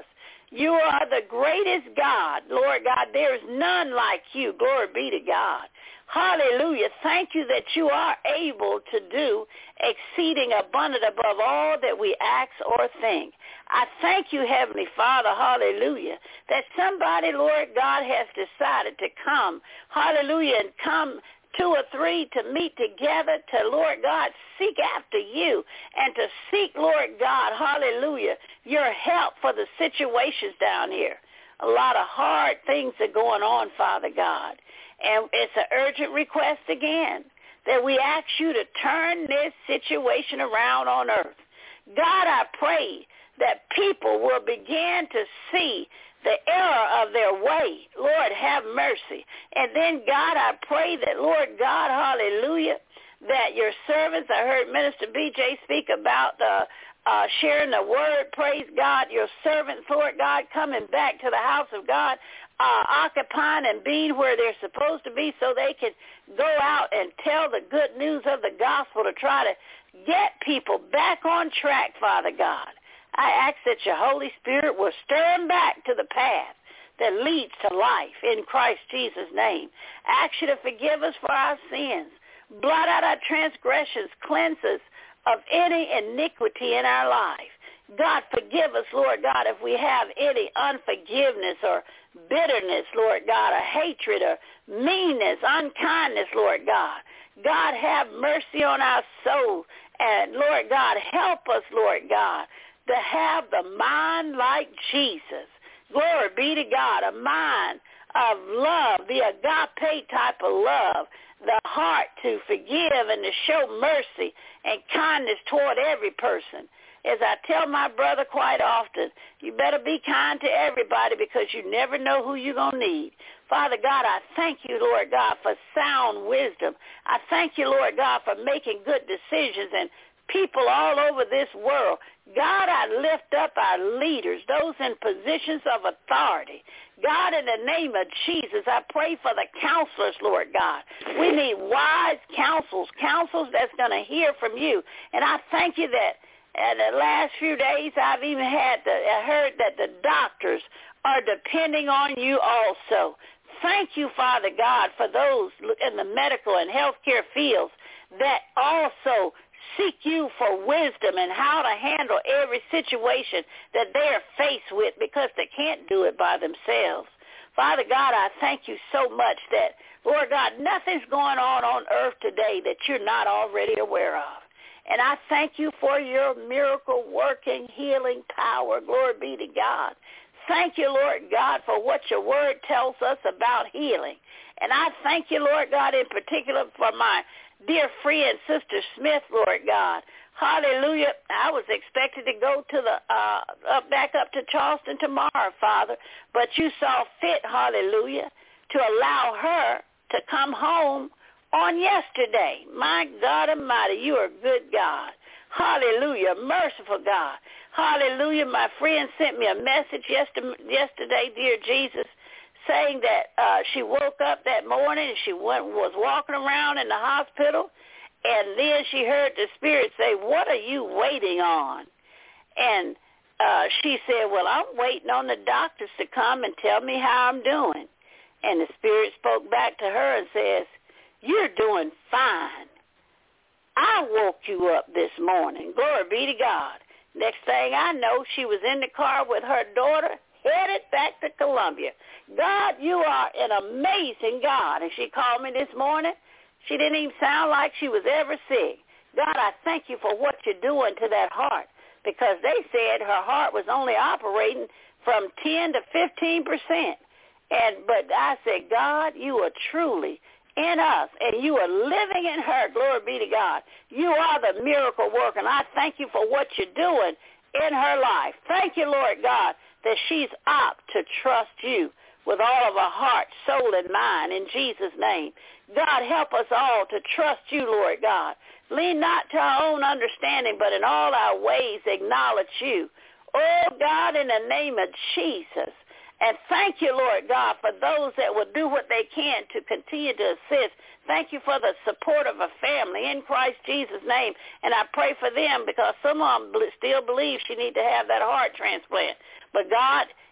You are the greatest God, Lord God. There is none like you. Glory be to God. Hallelujah. Thank you that you are able to do exceeding abundant above all that we ask or think. I thank you, Heavenly Father, hallelujah, that somebody, Lord God, has decided to come, hallelujah, and come 2 or 3 to meet together to, Lord God, seek after you and to seek, Lord God, hallelujah, your help for the situations down here. A lot of hard things are going on, Father God. And it's an urgent request again that we ask you to turn this situation around on earth. God, I pray that people will begin to see the error of their way. Lord, have mercy. And then, God, I pray that, Lord God, hallelujah, that your servants, I heard Minister B.J. speak about the sharing the word, praise God, your servants, Lord God, coming back to the house of God, occupying and being where they're supposed to be so they can go out and tell the good news of the gospel to try to get people back on track, Father God. I ask that your Holy Spirit will stir them back to the path that leads to life in Christ Jesus' name. I ask you to forgive us for our sins, blot out our transgressions, cleanse us of any iniquity in our life. God, forgive us, Lord God, if we have any unforgiveness or bitterness, Lord God, or hatred or meanness, unkindness, Lord God. God, have mercy on our soul. And, Lord God, help us, Lord God, to have the mind like Jesus. Glory be to God, a mind of love, the agape type of love, the heart to forgive and to show mercy and kindness toward every person. As I tell my brother quite often, you better be kind to everybody because you never know who you're going to need. Father God, I thank you, Lord God, for sound wisdom. I thank you, Lord God, for making good decisions and people all over this world. God, I lift up our leaders, those in positions of authority. God, in the name of Jesus, I pray for the counselors, Lord God. We need wise counsels that's going to hear from you. And I thank you that in the last few days I've even heard that the doctors are depending on you also. Thank you, Father God, for those in the medical and healthcare fields that also seek you for wisdom and how to handle every situation that they're faced with because they can't do it by themselves. Father God, I thank you so much that, Lord God, nothing's going on earth today that you're not already aware of. And I thank you for your miracle-working, healing power. Glory be to God. Thank you, Lord God, for what your word tells us about healing. And I thank you, Lord God, in particular for my dear friend, Sister Smith, Lord God. Hallelujah. I was expected to go to back up to Charleston tomorrow, Father, but you saw fit, hallelujah, to allow her to come home on yesterday. My God Almighty, you are a good God. Hallelujah. Merciful God. Hallelujah. My friend sent me a message yesterday, dear Jesus, saying that she woke up that morning and she was walking around in the hospital, and then she heard the Spirit say, "What are you waiting on?" And she said, "Well, I'm waiting on the doctors to come and tell me how I'm doing." And the Spirit spoke back to her and says, "You're doing fine. I woke you up this morning." Glory be to God. Next thing I know, she was in the car with her daughter, headed back to Columbia. God, you are an amazing God. And she called me this morning. She didn't even sound like she was ever sick. God, I thank you for what you're doing to that heart, because they said her heart was only operating from 10 to 15%. But I said, God, you are truly in us, and you are living in her. Glory be to God. You are the miracle worker, and I thank you for what you're doing in her life. Thank you, Lord God, that she's apt to trust you with all of her heart, soul, and mind in Jesus' name. God, help us all to trust you, Lord God. Lean not to our own understanding, but in all our ways acknowledge you. Oh, God, in the name of Jesus. And thank you, Lord God, for those that will do what they can to continue to assist. Thank you for the support of a family in Christ Jesus' name. And I pray for them because some of them still believe she needs to have that heart transplant. But God,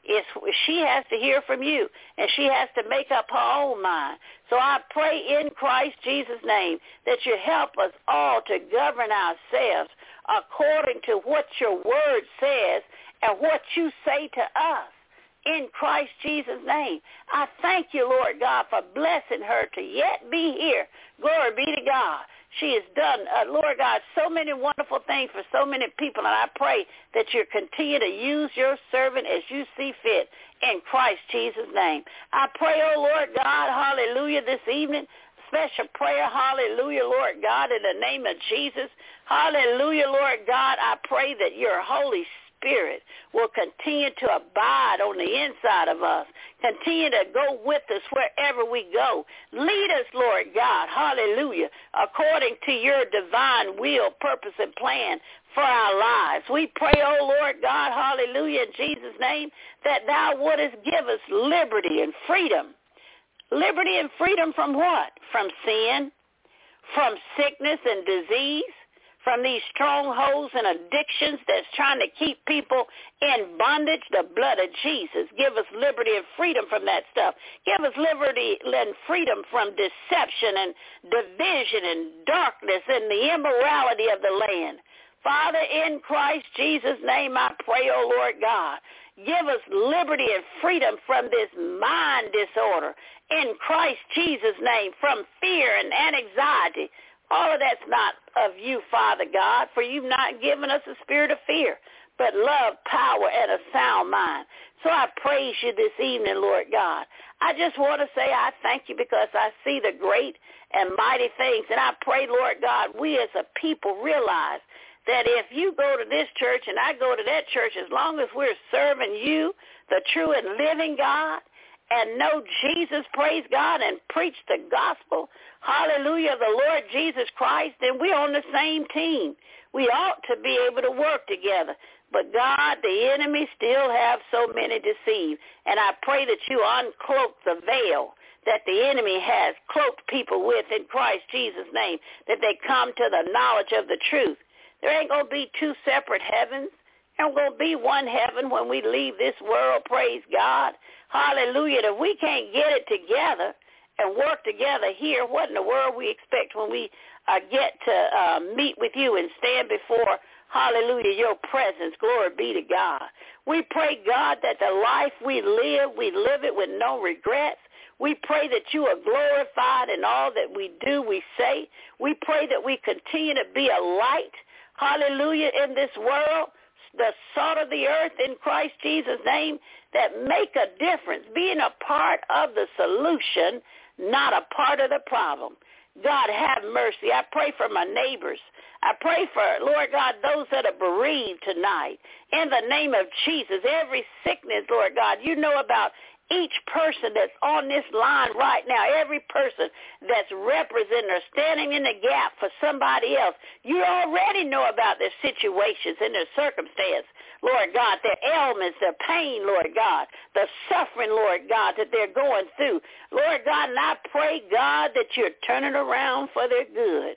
She has to hear from you, and she has to make up her own mind. So I pray in Christ Jesus' name that you help us all to govern ourselves according to what your word says and what you say to us. In Christ Jesus' name. I thank you, Lord God, for blessing her to yet be here. Glory be to God. She has done, Lord God, so many wonderful things for so many people, and I pray that you continue to use your servant as you see fit in Christ Jesus' name. I pray, oh Lord God, hallelujah, this evening, special prayer, hallelujah, Lord God, in the name of Jesus. Hallelujah, Lord God, I pray that your Holy Spirit will continue to abide on the inside of us. Continue to go with us wherever we go. Lead us, Lord God, hallelujah, according to your divine will, purpose, and plan for our lives. We pray, oh Lord God, hallelujah, in Jesus' name, that thou wouldest give us liberty and freedom. Liberty and freedom from what? From sin, from sickness and disease, from these strongholds and addictions that's trying to keep people in bondage. The blood of Jesus. Give us liberty and freedom from that stuff. Give us liberty and freedom from deception and division and darkness and the immorality of the land. Father, in Christ Jesus' name, I pray, oh Lord God, give us liberty and freedom from this mind disorder. In Christ Jesus' name, from fear and anxiety. All of that's not of you, Father God, for you've not given us a spirit of fear, but love, power, and a sound mind. So I praise you this evening, Lord God. I just want to say I thank you because I see the great and mighty things. And I pray, Lord God, we as a people realize that if you go to this church and I go to that church, as long as we're serving you, the true and living God, and know Jesus, praise God, and preach the gospel, hallelujah, of the Lord Jesus Christ, then we're on the same team. We ought to be able to work together. But God, the enemy still have so many deceived. And I pray that you uncloak the veil that the enemy has cloaked people with in Christ Jesus' name, that they come to the knowledge of the truth. There ain't going to be two separate heavens. There's going to be one heaven when we leave this world, praise God. Hallelujah. If we can't get it together and work together here, what in the world we expect when we get to meet with you and stand before, hallelujah, your presence. Glory be to God. We pray, God, that the life we live it with no regrets. We pray that you are glorified in all that we do, we say. We pray that we continue to be a light, hallelujah, in this world, the salt of the earth in Christ Jesus' name, that make a difference, being a part of the solution, not a part of the problem. God, have mercy. I pray for my neighbors. I pray for, Lord God, those that are bereaved tonight. In the name of Jesus, every sickness, Lord God, you know about each person that's on this line right now, every person that's representing or standing in the gap for somebody else, you already know about their situations and their circumstance, Lord God, their ailments, their pain, Lord God, the suffering, Lord God, that they're going through. Lord God, and I pray, God, that you're turning around for their good.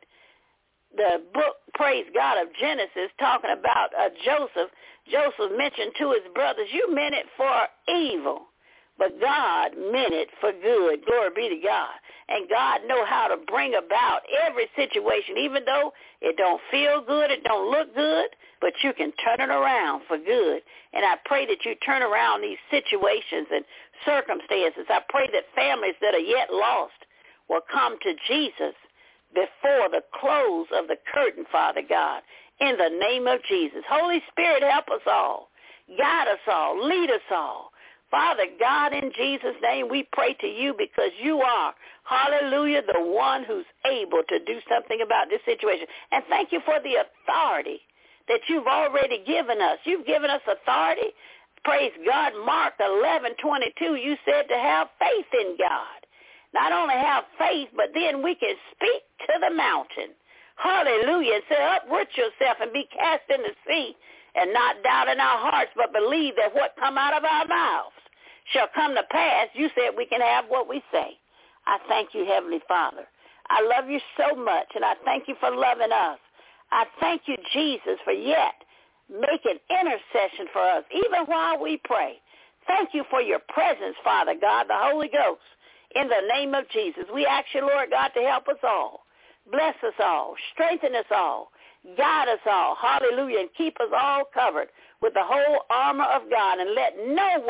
The book, praise God, of Genesis, talking about Joseph. Joseph mentioned to his brothers, you meant it for evil, but God meant it for good. Glory be to God. And God know how to bring about every situation, even though it don't feel good, it don't look good, but you can turn it around for good. And I pray that you turn around these situations and circumstances. I pray that families that are yet lost will come to Jesus before the close of the curtain, Father God, in the name of Jesus. Holy Spirit, help us all. Guide us all. Lead us all. Father God, in Jesus' name, we pray to you because you are, hallelujah, the one who's able to do something about this situation. And thank you for the authority that you've already given us. You've given us authority. Praise God. Mark 11:22, you said to have faith in God. Not only have faith, but then we can speak to the mountain. Hallelujah. And say, uproot yourself and be cast in the sea, and not doubt in our hearts, but believe that what come out of our mouths shall come to pass. You said we can have what we say. I thank you, Heavenly Father. I love you so much, and I thank you for loving us. I thank you, Jesus, for yet making intercession for us, even while we pray. Thank you for your presence, Father God, the Holy Ghost. In the name of Jesus, we ask you, Lord God, to help us all. Bless us all. Strengthen us all. Guide us all. Hallelujah. And keep us all covered with the whole armor of God. And let no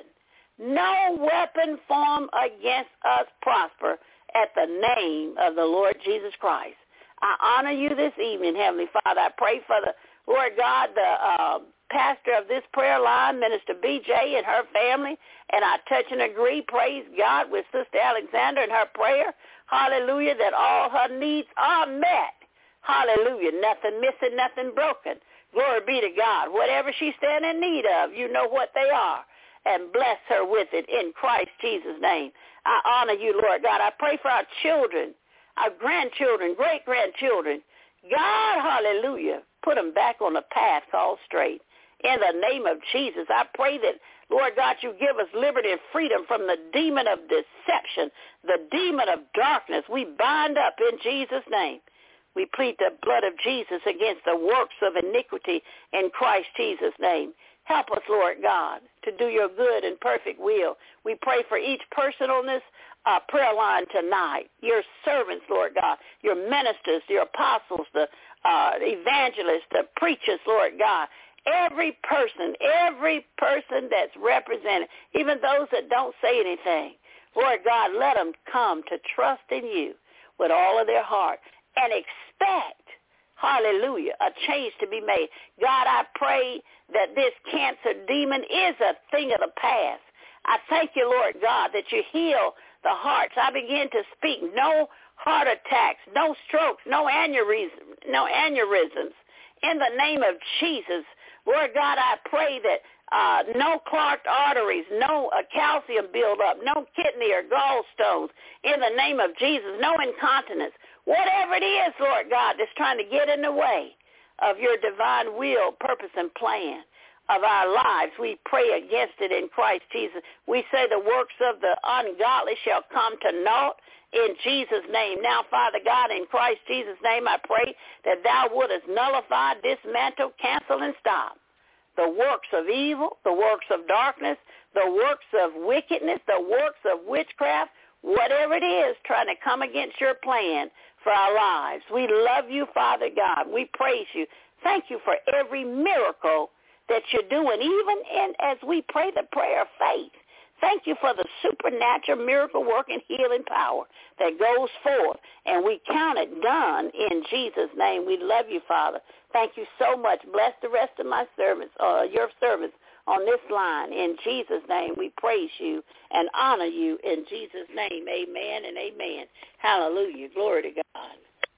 weapon form against us prosper at the name of the Lord Jesus Christ. I honor you this evening, Heavenly Father. I pray for the, Lord God, the pastor of this prayer line, Minister B.J. and her family, and I touch and agree, praise God, with Sister Alexander and her prayer, hallelujah, that all her needs are met. Hallelujah, nothing missing, nothing broken. Glory be to God. Whatever she stands in need of, you know what they are, and bless her with it in Christ Jesus' name. I honor you, Lord God. I pray for our children, our grandchildren, great-grandchildren. God, hallelujah, put them back on the path called straight. In the name of Jesus, I pray that, Lord God, you give us liberty and freedom from the demon of deception, the demon of darkness. We bind up in Jesus' name. We plead the blood of Jesus against the works of iniquity in Christ Jesus' name. Help us, Lord God, to do your good and perfect will. We pray for each person on this prayer line tonight, your servants, Lord God, your ministers, your apostles, the evangelists, the preachers, Lord God. Every person that's represented, even those that don't say anything, Lord God, let them come to trust in you with all of their heart and expect, hallelujah, a change to be made. God, I pray that this cancer demon is a thing of the past. I thank you, Lord God, that you heal the hearts. I begin to speak no heart attacks, no strokes, no aneurysms. In the name of Jesus, Lord God, I pray that no clogged arteries, no calcium buildup, no kidney or gallstones. In the name of Jesus, no incontinence. Whatever it is, Lord God, that's trying to get in the way of your divine will, purpose, and plan of our lives, we pray against it in Christ Jesus. We say the works of the ungodly shall come to naught in Jesus' name. Now, Father God, in Christ Jesus' name, I pray that thou wouldest nullify, dismantle, cancel, and stop the works of evil, the works of darkness, the works of wickedness, the works of witchcraft, whatever it is trying to come against your plan for our lives. We love you, Father God. We praise you. Thank you for every miracle that you're doing, even as we pray the prayer of faith. Thank you for the supernatural miracle-working healing power that goes forth, and we count it done in Jesus' name. We love you, Father. Thank you so much. Bless the rest of my servants, your servants on this line. In Jesus' name, we praise you and honor you. In Jesus' name, amen and amen. Hallelujah. Glory to God.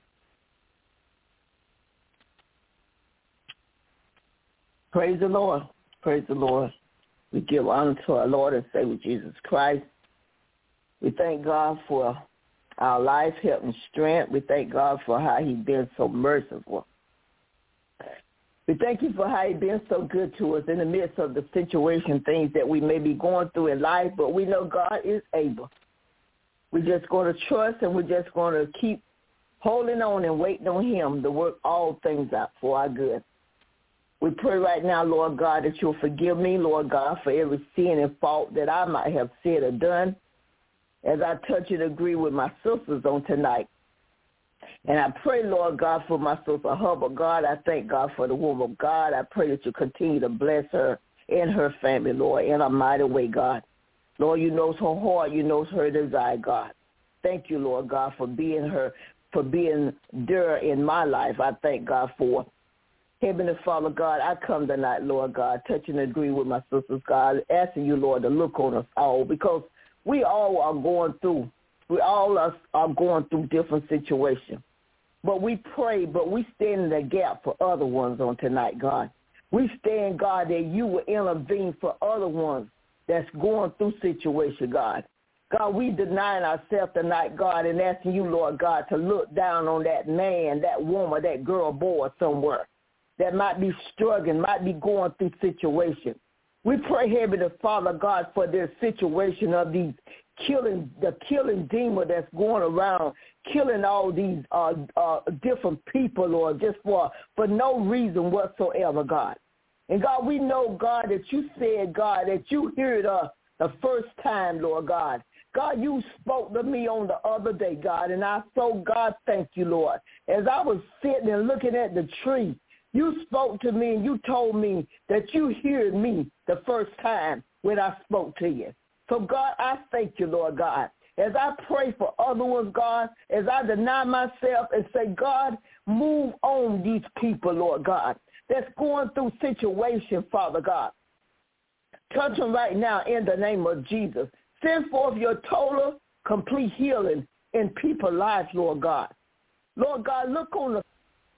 Praise the Lord. Praise the Lord. We give honor to our Lord and Savior Jesus Christ. We thank God for our life, health, and strength. We thank God for how he's been so merciful. We thank you for how he's been so good to us in the midst of the situation, things that we may be going through in life, but we know God is able. We're just going to trust, and we're just going to keep holding on and waiting on him to work all things out for our good. We pray right now, Lord God, that you'll forgive me, Lord God, for every sin and fault that I might have said or done, as I touch and agree with my sisters on tonight. And I pray, Lord God, for my sister Hubbard. God, I thank God for the woman of God. I pray that you continue to bless her and her family, Lord, in a mighty way, God. Lord, you know her heart, you know her desire, God. Thank you, Lord God, for being there in my life. I thank God for it. Heavenly Father, God, I come tonight, Lord God, touch and agree with my sisters, God, asking you, Lord, to look on us all, because we all are going through different situations. But we pray, but we stand in the gap for other ones on tonight, God. We stand, God, that you will intervene for other ones that's going through situation, God. God, we denying ourselves tonight, God, and asking you, Lord God, to look down on that man, that woman, that girl, boy somewhere that might be struggling, might be going through situation. We pray, Heavenly Father, God, for this situation of the killing demon that's going around, killing all these different people, Lord, just for no reason whatsoever, God. And, God, we know, God, that you said, God, that you heard us the first time, Lord God. God, you spoke to me on the other day, God, and God, thank you, Lord. As I was sitting and looking at the tree, you spoke to me and you told me that you heard me the first time when I spoke to you. So, God, I thank you, Lord God. As I pray for other ones, God, as I deny myself and say, God, move on these people, Lord God, that's going through situation, Father God. Touch them right now in the name of Jesus. Send forth your total, complete healing in people's lives, Lord God. Lord God, look on the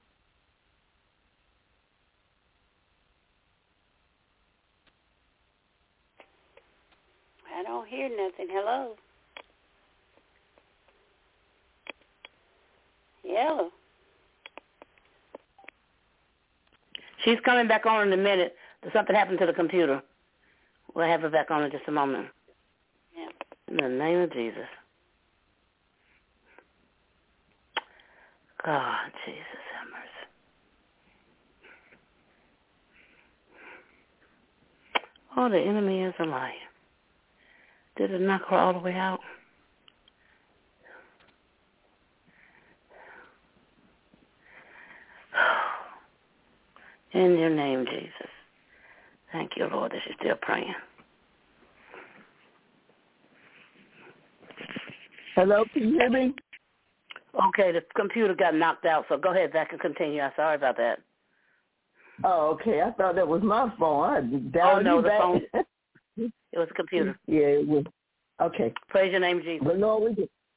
I don't hear nothing. Hello? Hello? She's coming back on in a minute. Something happened to the computer. We'll have her back on in just a moment. Yeah. In the name of Jesus. God, Jesus, have mercy. Oh, the enemy is a liar. Did it knock her all the way out? In your name, Jesus. Thank you, Lord, that you're still praying. Hello, can you hear me? Okay, the computer got knocked out, so go ahead back and continue. I'm sorry about that. Oh, okay. I thought that was my phone. The phone. It was a computer. Yeah, it was. Okay. Praise your name, Jesus. But Lord,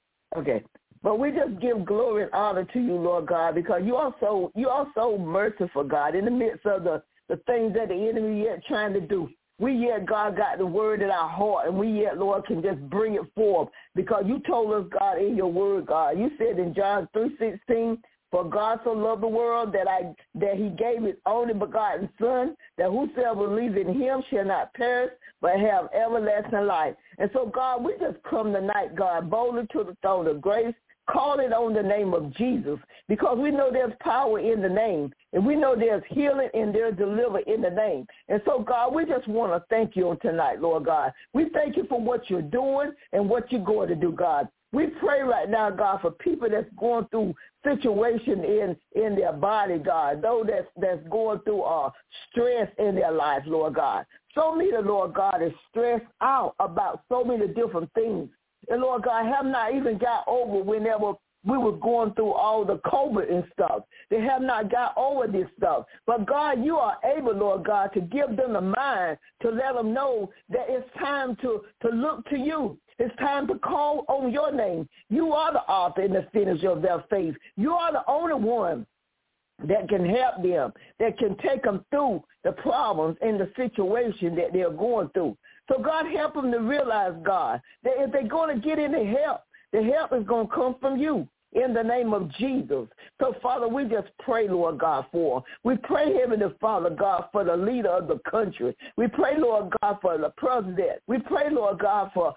But we just give glory and honor to you, Lord God, because you are so merciful, God, in the midst of the things that the enemy yet trying to do. We yet, God, got the word in our heart, and we yet, Lord, can just bring it forth because you told us, God, in your word, God. You said in John 3:16, for God so loved the world that he gave his only begotten Son, that whosoever believes in him shall not perish, but have everlasting life. And so, God, we just come tonight, God, boldly to the throne of grace, calling on the name of Jesus, because we know there's power in the name, and we know there's healing and there's deliverance in the name. And so, God, we just want to thank you on tonight, Lord God. We thank you for what you're doing and what you're going to do, God. We pray right now, God, for people that's going through situation in their body, God, those that's going through stress in their life, Lord God. So many, Lord God, is stressed out about so many different things. And, Lord God, have not even got over whenever we were going through all the COVID and stuff. They have not got over this stuff. But, God, you are able, Lord God, to give them the mind to let them know that it's time to look to you. It's time to call on your name. You are the author and the finisher of their faith. You are the only one that can help them, that can take them through the problems and the situation that they're going through. So, God, help them to realize, God, that if they're going to get any help, the help is going to come from you in the name of Jesus. So, Father, we just pray, Lord God, for them. We pray, Heavenly Father, God, for the leader of the country. We pray, Lord God, for the president. We pray, Lord God, for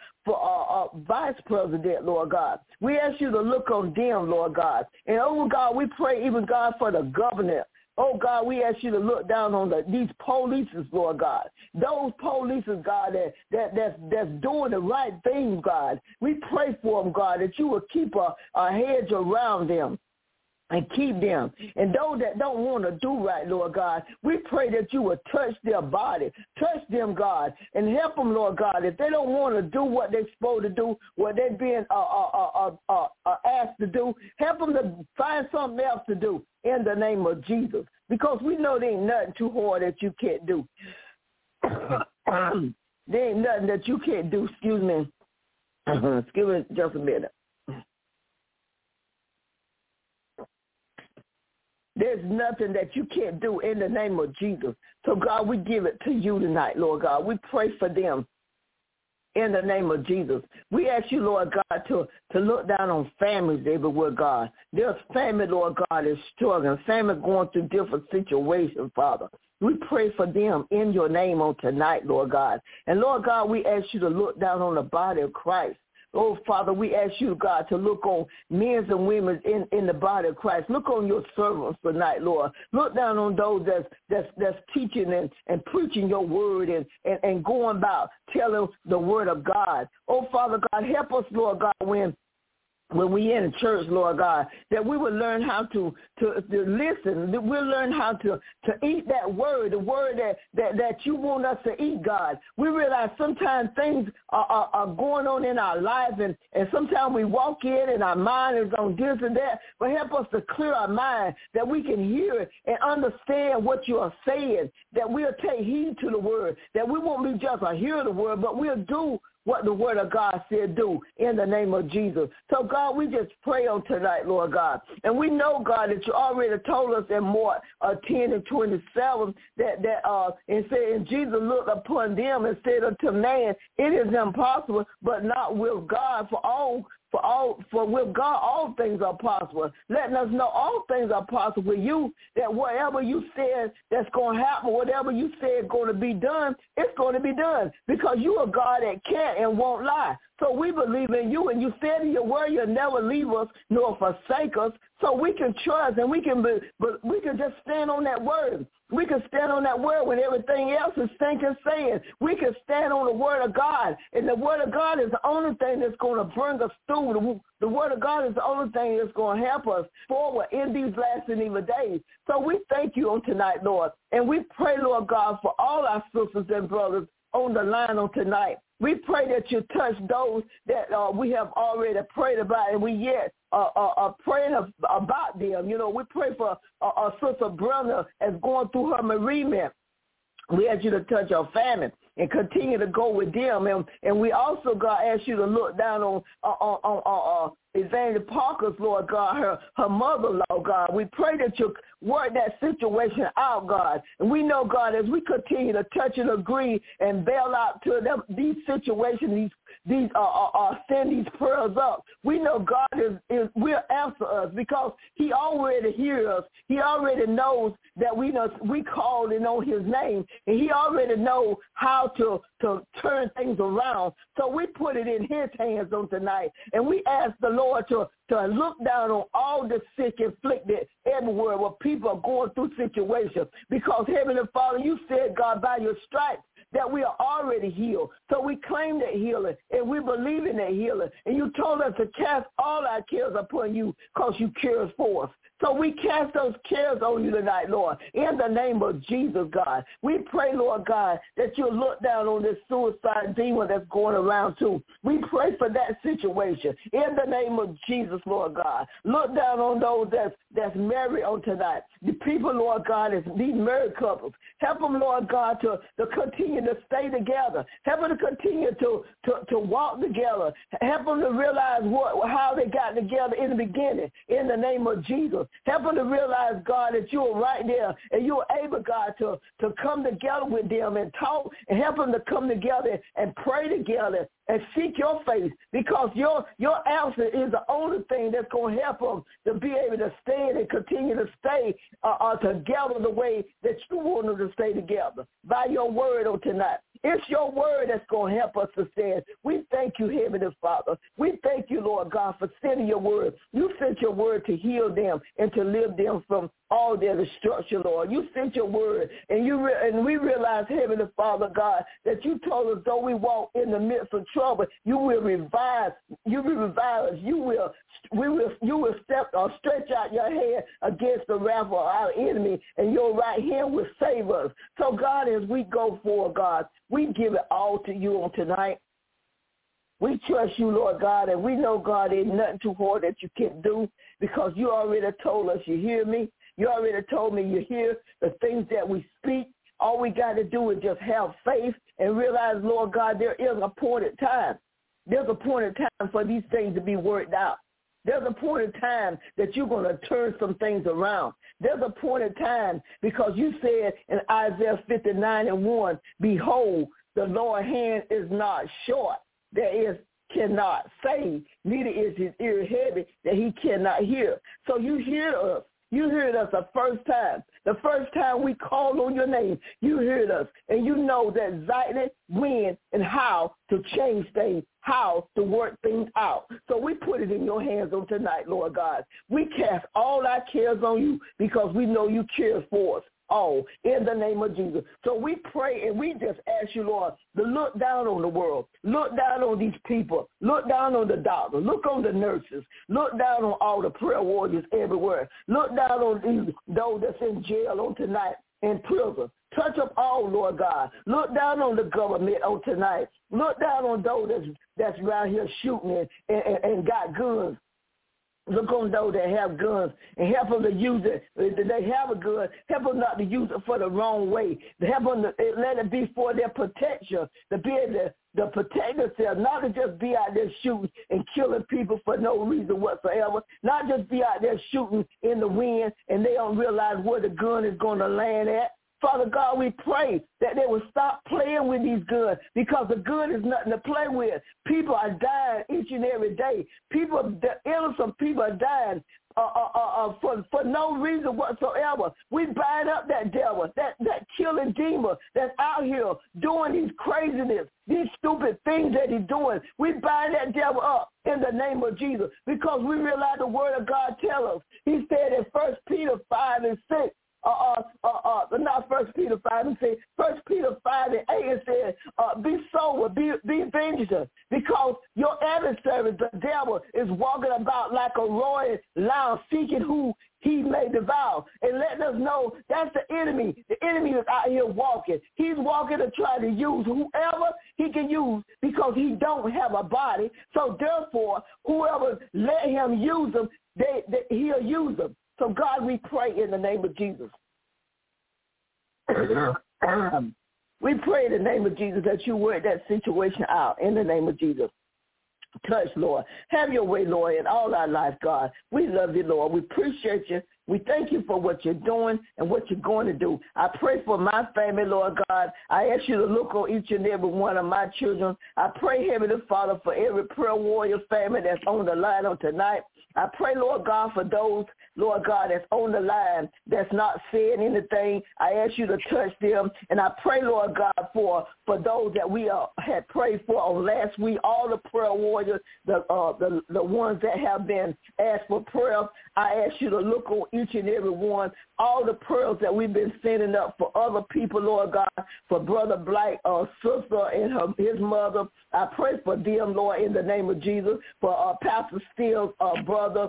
vice president, Lord God. We ask you to look on them, Lord God. And, oh, God, we pray even, God, for the governor. Oh, God, we ask you to look down on these polices, Lord God. Those polices, God, that's doing the right thing, God. We pray for them, God, that you will keep a hedge around them and keep them. And those that don't want to do right, Lord God, we pray that you will touch their body, touch them, God, and help them, Lord God. If they don't want to do what they're supposed to do, what they're being asked to do, help them to find something else to do in the name of Jesus, because we know there ain't nothing too hard that you can't do. There ain't nothing that you can't do. Excuse me just a minute. There's nothing that you can't do in the name of Jesus. So, God, we give it to you tonight, Lord God. We pray for them in the name of Jesus. We ask you, Lord God, to look down on families everywhere, God. There's family, Lord God, is struggling. Family going through different situations, Father. We pray for them in your name on tonight, Lord God. And, Lord God, we ask you to look down on the body of Christ. Oh, Father, we ask you, God, to look on men and women in the body of Christ. Look on your servants tonight, Lord. Look down on those that's teaching and preaching your word and going about telling the word of God. Oh, Father God, help us, Lord God, when we in church, Lord God, that we will learn how to listen, that we'll learn how to eat that word, the word that you want us to eat, God. We realize sometimes things are going on in our life, and sometimes we walk in and our mind is on this and that, but help us to clear our mind that we can hear it and understand what you are saying, that we'll take heed to the word, that we won't be just a hearer of the word, but we'll do what the word of God said do in the name of Jesus. So, God, we just pray on tonight, Lord God. And we know, God, that you already told us in Mark 10 and 27 that and said, and Jesus looked upon them and said unto man, it is impossible, but not with God, for with God all things are possible. Letting us know all things are possible with you, that whatever you said that's going to happen, whatever you said going to be done, it's going to be done, because you are God that can't and won't lie. So we believe in you, and you said in your word you'll never leave us nor forsake us. So we can trust, and we can just stand on that word. We can stand on that word when everything else is thinking, saying. We can stand on the word of God, and the word of God is the only thing that's going to bring us through. The word of God is the only thing that's going to help us forward in these last and evil days. So we thank you on tonight, Lord, and we pray, Lord God, for all our sisters and brothers on the line on tonight. We pray that you touch those that we have already prayed about, and we yet are praying about them. You know, we pray for Sister Brenda as going through her bereavement. We ask you to touch her family and continue to go with them. And we also, God, ask you to look down on Evangelist Parker's, Lord God, her mother-in-law, God. We pray that you work that situation out, God. And we know, God, as we continue to touch and agree and bail out to them these situations, send these prayers up. We know God will answer us, because he already hears us. He already knows that we called and know his name, and he already knows how to turn things around. So we put it in his hands on tonight, and we ask the Lord to look down on all the sick afflicted everywhere where people are going through situations, because Heavenly Father, you said, God, by your stripes that we are already healed. So we claim that healing, and we believe in that healing. And you told us to cast all our cares upon you, because you care for us. So we cast those cares on you tonight, Lord, in the name of Jesus, God. We pray, Lord God, that you'll look down on this suicide demon that's going around too. We pray for that situation in the name of Jesus, Lord God. Look down on those that's married on tonight. The people, Lord God, these married couples. Help them, Lord God, to continue to stay together. Help them to continue to walk together. Help them to realize how they got together in the beginning, in the name of Jesus. Help them to realize, God, that you are right there, and you are able, God, to come together with them and talk, and help them to come together and pray together and seek your face, because your answer is the only thing that's going to help them to be able to stand and continue to stay together the way that you want them to stay together, by your word on tonight. It's your word that's going to help us to stand. We thank you, Heavenly Father. We thank you, Lord God, for sending your word. You sent your word to heal them and to live them from all their destruction, Lord. You sent your word, and we realize, Heavenly Father, God, that you told us, though we walk in the midst of trouble, you will revive. You will revive us. You will stretch out your hand against the wrath of our enemy, and your right hand will save us. So, God, as we go forward, God, we give it all to you on tonight. We trust you, Lord God, and we know, God, there's nothing too hard that you can't do, because you already told us you hear me. You already told me you hear the things that we speak. All we got to do is just have faith and realize, Lord God, there is a point in time. There's a point in time for these things to be worked out. There's a point in time that you're going to turn some things around. There's a point in time, because you said in Isaiah 59:1, behold, the Lord's hand is not short, cannot save, neither is his ear heavy, that he cannot hear. So you hear us. You heard us the first time. The first time we called on your name, you heard us. And you know that exactly when and how to change things, how to work things out. So we put it in your hands on tonight, Lord God. We cast all our cares on you because we know you care for us. Oh, in the name of Jesus. So we pray and we just ask you, Lord, to look down on the world. Look down on these people. Look down on the doctors. Look on the nurses. Look down on all the prayer warriors everywhere. Look down on those that's in jail on tonight, in prison. Touch up all, Lord God. Look down on the government on tonight. Look down on those that's around here shooting and got guns. Look on those that have guns and help them to use it. If they have a gun, help them not to use it for the wrong way. Help them to let it be for their protection, to be able to protect themselves, not to just be out there shooting and killing people for no reason whatsoever, not just be out there shooting in the wind and they don't realize where the gun is going to land at. Father God, we pray that they will stop playing with these guns because the gun is nothing to play with. People are dying each and every day. Innocent people are dying for no reason whatsoever. We bind up that devil, that killing demon that's out here doing these craziness, these stupid things that he's doing. We bind that devil up in the name of Jesus because we realize the word of God tells us. He said in 1 Peter 5:6, not 1 Peter 5:6, 1 Peter 5:8, it says, be sober, be vigilant, because your adversary, the devil, is walking about like a roaring lion, seeking who he may devour. And letting us know that's the enemy. The enemy is out here walking. He's walking to try to use whoever he can use because he don't have a body. So therefore, whoever let him use them, he'll use them. So, God, we pray in the name of Jesus. We pray in the name of Jesus that you work that situation out in the name of Jesus. Touch, Lord. Have your way, Lord, in all our life, God. We love you, Lord. We appreciate you. We thank you for what you're doing and what you're going to do. I pray for my family, Lord God. I ask you to look on each and every one of my children. I pray, Heavenly Father, for every prayer warrior family that's on the line on tonight. I pray, Lord God, for those, Lord God, that's on the line that's not saying anything. I ask you to touch them. And I pray, Lord God, for those that we had prayed for on last week, all the prayer warriors, the ones that have been asked for prayer. I ask you to look on each and every one, all the prayers that we've been sending up for other people, Lord God, for Brother Black, sister and his mother. I pray for them, Lord, in the name of Jesus, for Pastor Steele's brother,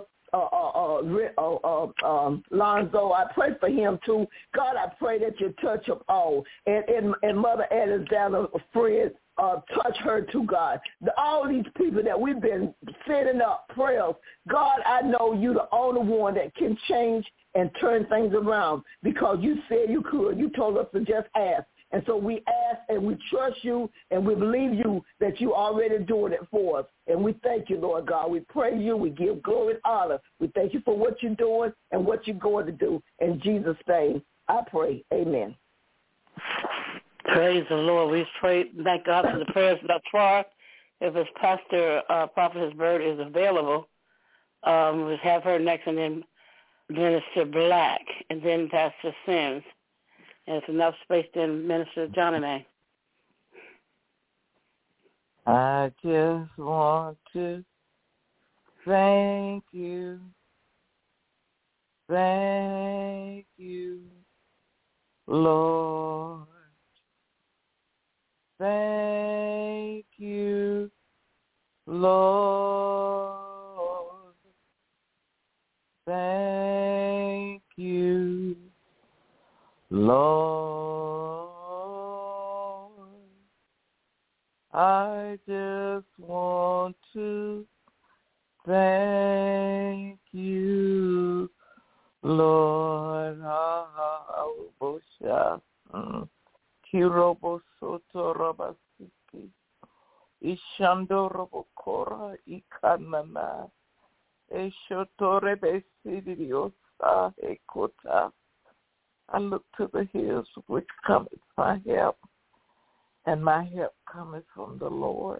Lonzo. I pray for him too. God, I pray that you touch them all. And Mother Alexander, a friend, touch her too, God. All these people that we've been sending up prayers, God, I know you the only one that can change and turn things around because you said you could. You told us to just ask. And so we ask and we trust you and we believe you that you already doing it for us. And we thank you, Lord God. We praise you. We give glory and honor. We thank you for what you're doing and what you're going to do. In Jesus' name, I pray. Amen. Praise the Lord. We pray, thank God for the prayers thus far. If his pastor, Prophetess Bird, is available, we'll have her next, and then Minister Black, and then Pastor Sims. And if enough space, then Minister Johnny May. I just want to thank you, Lord. Thank you, Lord. Thank you, Lord. I just want to thank you, Lord. Kirobosotorabasiki, Ishandorobokora, Ikanana, Eshotorebesidiriosa, Ekota. I look to the hills which cometh my help, and my help cometh from the Lord.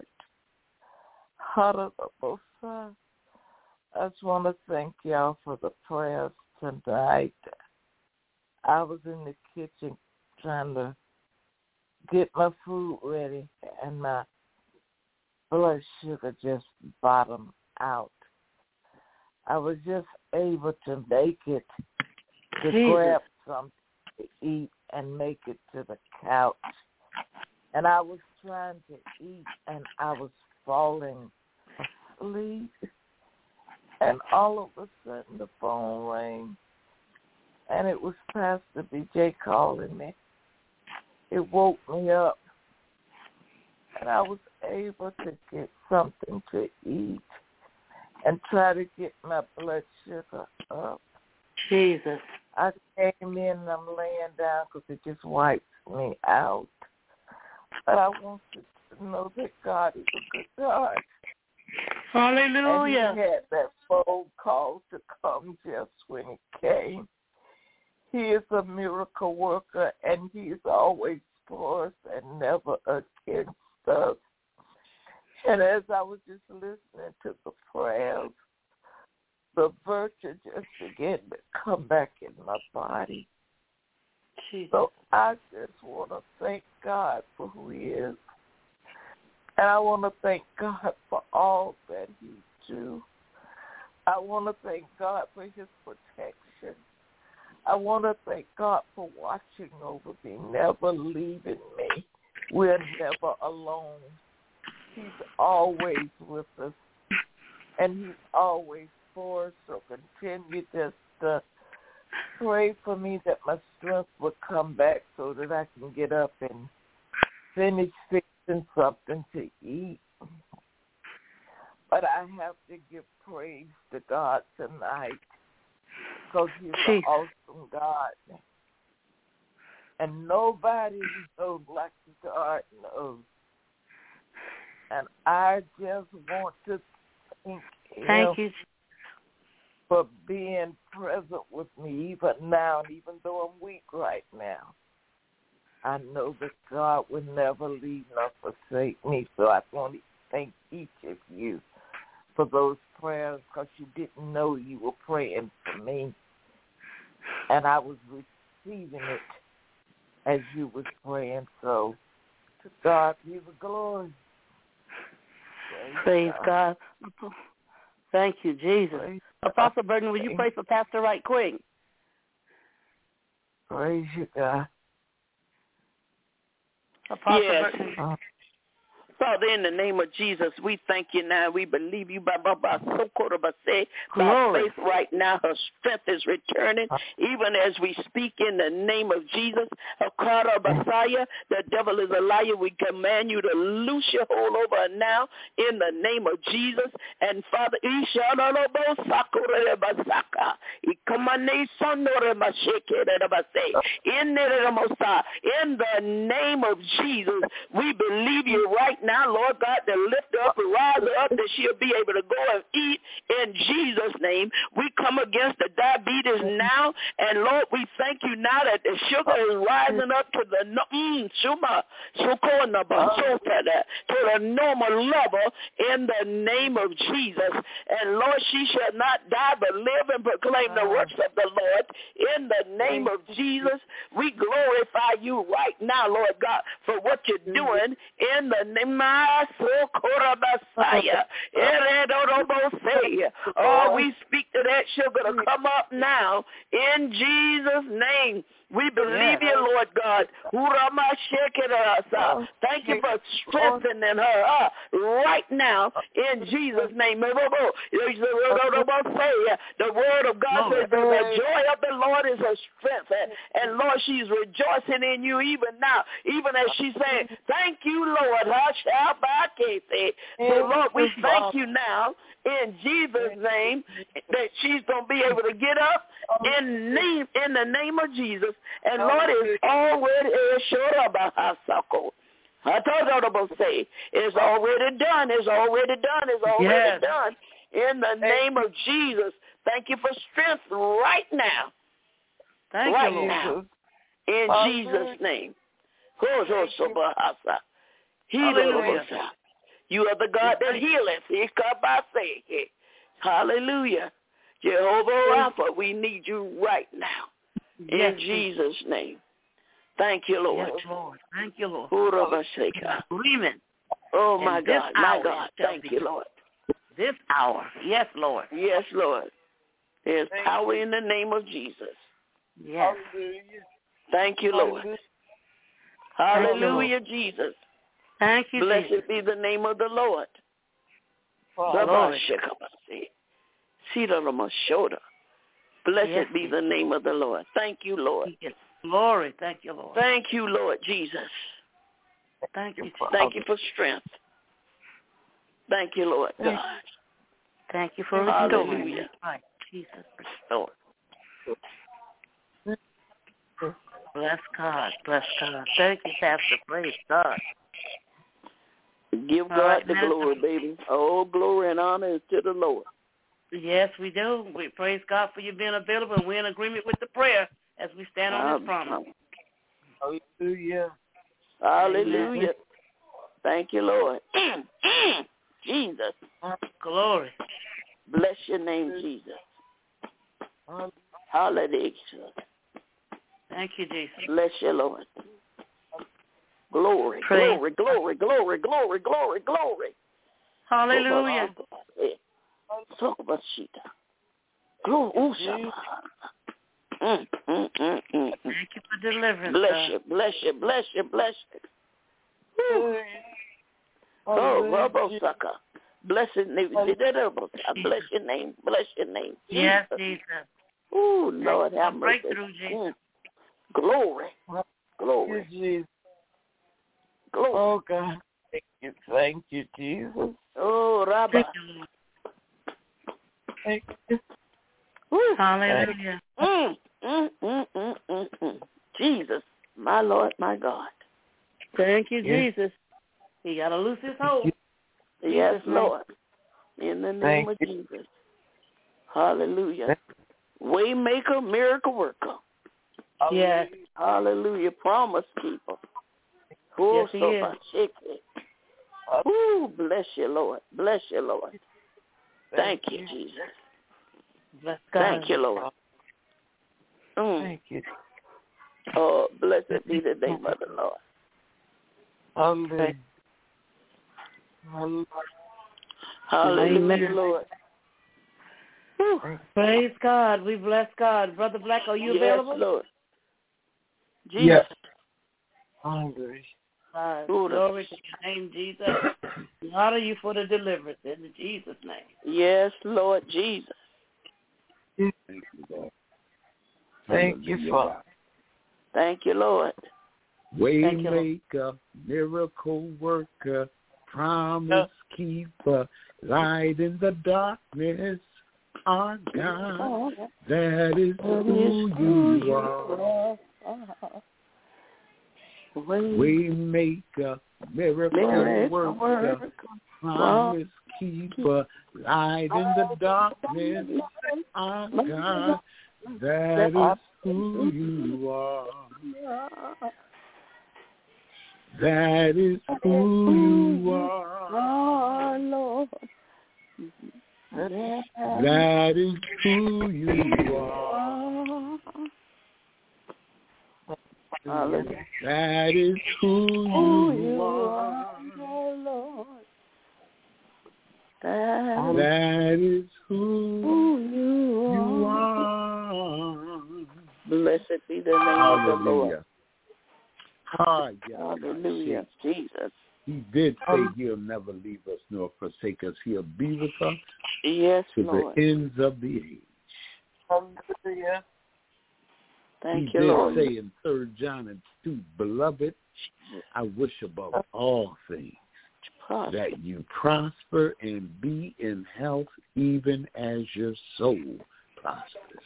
Harabosa. I just want to thank y'all for the prayers tonight. I was in the kitchen trying to get my food ready, and my blood sugar just bottomed out. I was just able to make it to grab something to eat and make it to the couch. And I was trying to eat, and I was falling asleep. And all of a sudden, the phone rang, and it was Pastor B.J. calling me. It woke me up, and I was able to get something to eat and try to get my blood sugar up. Jesus. I came in and I'm laying down because it just wipes me out. But I want you to know that God is a good God. Hallelujah. And he had that phone call to come just when it came. He is a miracle worker, and he's always for us and never against us. And as I was just listening to the prayers, the virtue just began to come back in my body. Jesus. So I just want to thank God for who he is. And I want to thank God for all that he do. I want to thank God for his protection. I want to thank God for watching over me, never leaving me. We're never alone. He's always with us, and he's always for us. So continue just to pray for me that my strength will come back so that I can get up and finish fixing something to eat. But I have to give praise to God tonight because he's an awesome God. And nobody knows like God knows. And I just want to thank him for being present with me even now, and even though I'm weak right now. I know that God will never leave nor forsake me, so I want to thank each of you for those prayers because you didn't know you were praying for me, and I was receiving it as you was praying, so to God be the glory. Praise God. Thank you, Jesus. Praise Apostle Burton, will you pray for Pastor Wright quick? Praise you, God. Apostle Yes. Burton. Father, in the name of Jesus, we thank you now. We believe you. By faith right now, her strength is returning. Even as we speak in the name of Jesus, the devil is a liar. We command you to loose your hold over her now in the name of Jesus. And Father, in the name of Jesus, we believe you right now, Lord God, to lift her up and rise her up, that she'll be able to go and eat in Jesus' name. We come against the diabetes now, and Lord, we thank you now that the sugar is rising up to the normal level in the name of Jesus. And Lord, she shall not die but live and proclaim the works of the Lord in the name of Jesus. We glorify you right now, Lord God, for what you're doing in the name of Oh, we speak to that sugar to come up now in Jesus' name. We believe you, Lord God. Thank you for strengthening her right now in Jesus' name. The word of God says the joy of the Lord is her strength. And Lord, she's rejoicing in you even now, even as she's saying, thank you, Lord. So Lord, we thank you now in Jesus' name that she's going to be able to get up in the name of Jesus. And Lord, it's already it's already done. It's already done. It's already done. In the name of Jesus. Thank you for strength right now. Thank right you, now. In Jesus' name. You are the God that healeth. Hallelujah. Jehovah Rapha, we need you right now. In Jesus' name. Thank you, Lord. Yes, Lord. Thank you, Lord. Agreement. Oh, my God. My God. Thank you, Lord. This hour. Yes, Lord. Yes, Lord. There's power in the name of Jesus. Yes. Thank you, Lord. Hallelujah, Jesus. Thank you, Blessed Jesus. be the name of the Lord. Blessed be the name of the Lord. Thank you, Lord. Glory. Thank you, Lord. Thank you, Lord Jesus. Thank you. Thank you for strength. Thank you, Lord God. Thank you for restoring. Hallelujah. Right. Jesus, restore. Bless God. Bless God. Thank you, Pastor. Praise God. Give God the glory, baby. All glory and honor is to the Lord. Yes, we do. We praise God for you being available, and we're in agreement with the prayer as we stand on this promise. Hallelujah. Hallelujah. Amen. Thank you, Lord. Jesus. Glory. Bless your name, Jesus. Hallelujah. Thank you, Jesus. Bless you, Lord. Glory, glory, glory, glory, glory, glory, glory. Hallelujah. Glory. Thank you for deliverance. Bless you, bless you, bless you, bless you. Oh, Robosaka. Bless your name. Bless your name. Bless your name. Yes, Jesus. Oh, Lord, have mercy. Breakthrough, Jesus. Glory. Glory. Jesus. Glory. Oh, God. Thank you, Jesus. Oh, Rabbi. Thank you. Hallelujah. Jesus, my Lord, my God. Thank you, Jesus. He got to loose his hold. Yes, Lord. In the name of Jesus. Hallelujah. Waymaker, miracle worker. Yes. Hallelujah. Promise keeper. Yes, he is. Ooh, bless you, Lord. Bless you, Lord. Thank you, Jesus. Bless God. Thank you, Lord. Thank you. Oh, blessed be the name of the Lord. Hallelujah. Hallelujah, Lord. Praise God. We bless God. Brother Black, are you available? Yes, Lord. Jesus. Yes. Hallelujah. Glory to your name, Jesus. We honor you for the deliverance in Jesus' name. Yes, Lord Jesus. Thank you, Lord. Thank you, Father. Thank you, Lord. Waymaker, miracle worker, promise keeper, light in the darkness, our God, that is who you are. Waymaker, miracle worker, promise keeper, light in the darkness, our God, that is who you are. That is who you are. Lord. That is who you are. That is who you are. That is who you are. Blessed be the name of the Lord. Hallelujah. Jesus. He did say he'll never leave us nor forsake us. He'll be with us to Lord. The ends of the age. Hallelujah. Thank he you, Lord. He did say in 3 John 2, Beloved, I wish above all things that you prosper and be in health even as your soul prospers.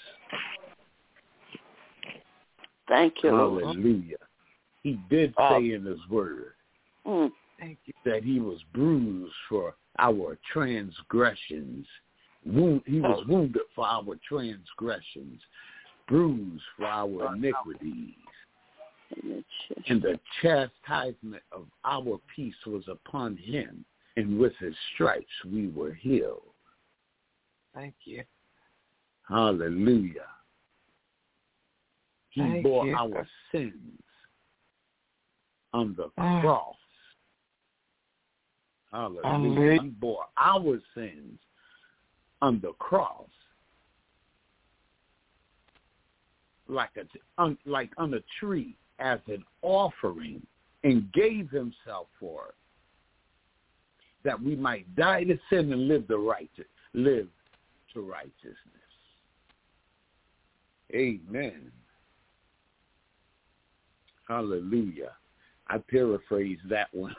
Thank you, Lord. Hallelujah. He did say in his word that he was bruised for our transgressions. He was wounded for our transgressions, bruised for our iniquities. And the chastisement of our peace was upon him, and with his stripes we were healed. Thank you. Hallelujah. He bore our sins on the cross. Hallelujah. He bore our sins on the cross like on a tree as an offering, and gave himself for it, that we might die to sin and live to righteousness. Amen. Hallelujah. I paraphrase that one.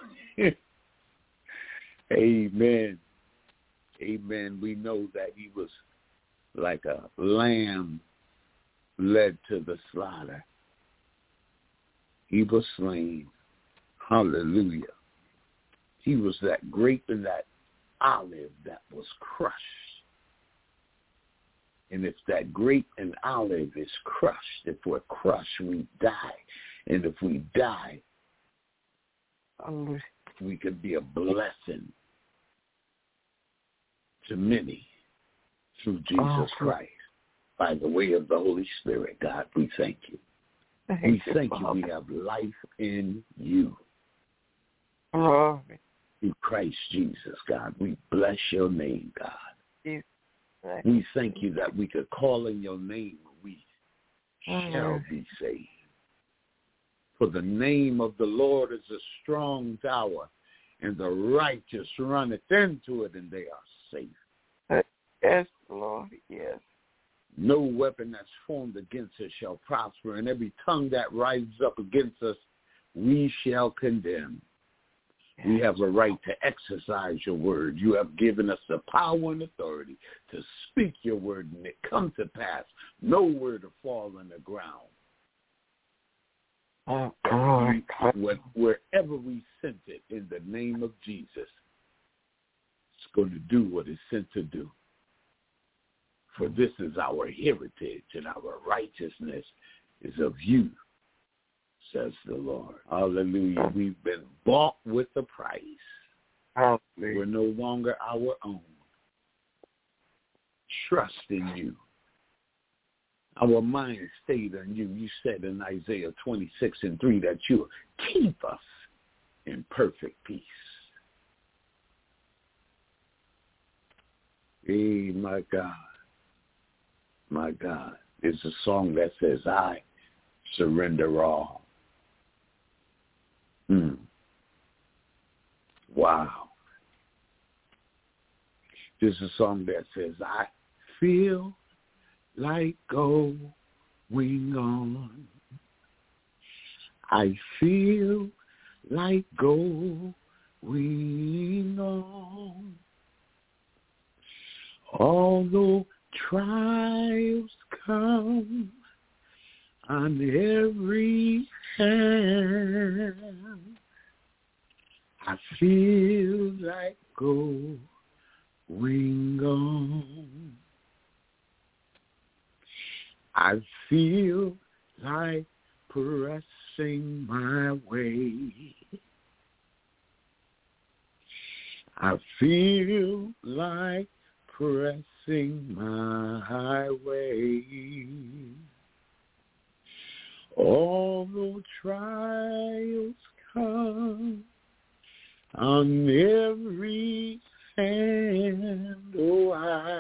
Amen. Amen. We know that he was like a lamb led to the slaughter. He was slain. Hallelujah. He was that grape and that olive that was crushed. And if that grape and olive is crushed, if we're crushed, we die. And if we die, we could be a blessing to many through Jesus Christ by the way of the Holy Spirit. God, we thank you. We thank you. We have life in you. Through Christ Jesus, God. We bless your name, God. We thank you that we could call in your name. We shall be saved. For the name of the Lord is a strong tower, and the righteous runneth into it, and they are safe. Yes, Lord, yes. No weapon that's formed against us shall prosper, and every tongue that rises up against us, we shall condemn. We have a right to exercise your word. You have given us the power and authority to speak your word, and it come to pass. No word to fall on the ground. Wherever we sent it in the name of Jesus, it's going to do what it's sent to do. For this is our heritage, and our righteousness is of you, says the Lord. Hallelujah. We've been bought with a price. We're no longer our own. Trust in you. Our mind stayed on you. You said in Isaiah 26:3 that you'll keep us in perfect peace. Hey, my God. My God. There's a song that says, I surrender all. Wow. There's a song that says, I feel like going on. I feel like going on. Although trials come on every hand, I feel like going on. I feel like pressing my way. I feel like pressing my way. Although trials come on every hand, oh,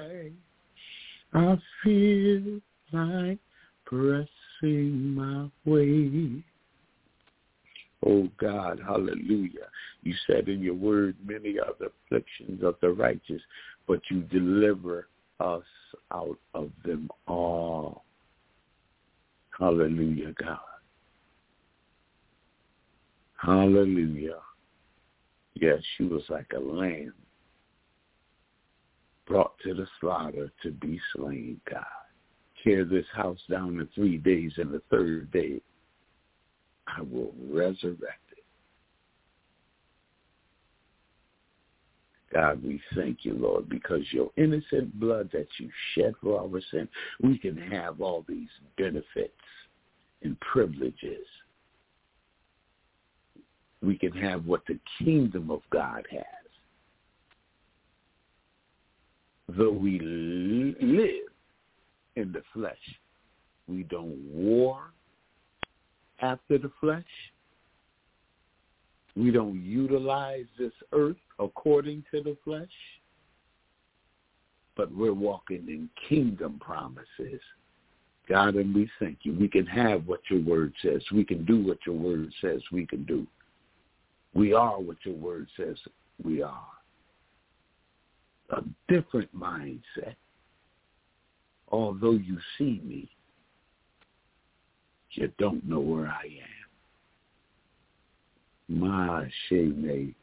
I feel like pressing my way. Oh, God, hallelujah. You said in your word, many are the afflictions of the righteous, but you deliver us out of them all. Hallelujah, God. Hallelujah. Yes, she was like a lamb brought to the slaughter to be slain, God. Tear this house down in 3 days, and the third day I will resurrect it. God, we thank you, Lord, because your innocent blood that you shed for our sin, we can have all these benefits and privileges. We can have what the kingdom of God has. Though we live in the flesh. We don't war after the flesh. We don't utilize this earth according to the flesh. But we're walking in kingdom promises. God, and we thank you. We can have what your word says. We can do what your word says we can do. We are what your word says we are. A different mindset. Although you see me, you don't know where I am. My shame.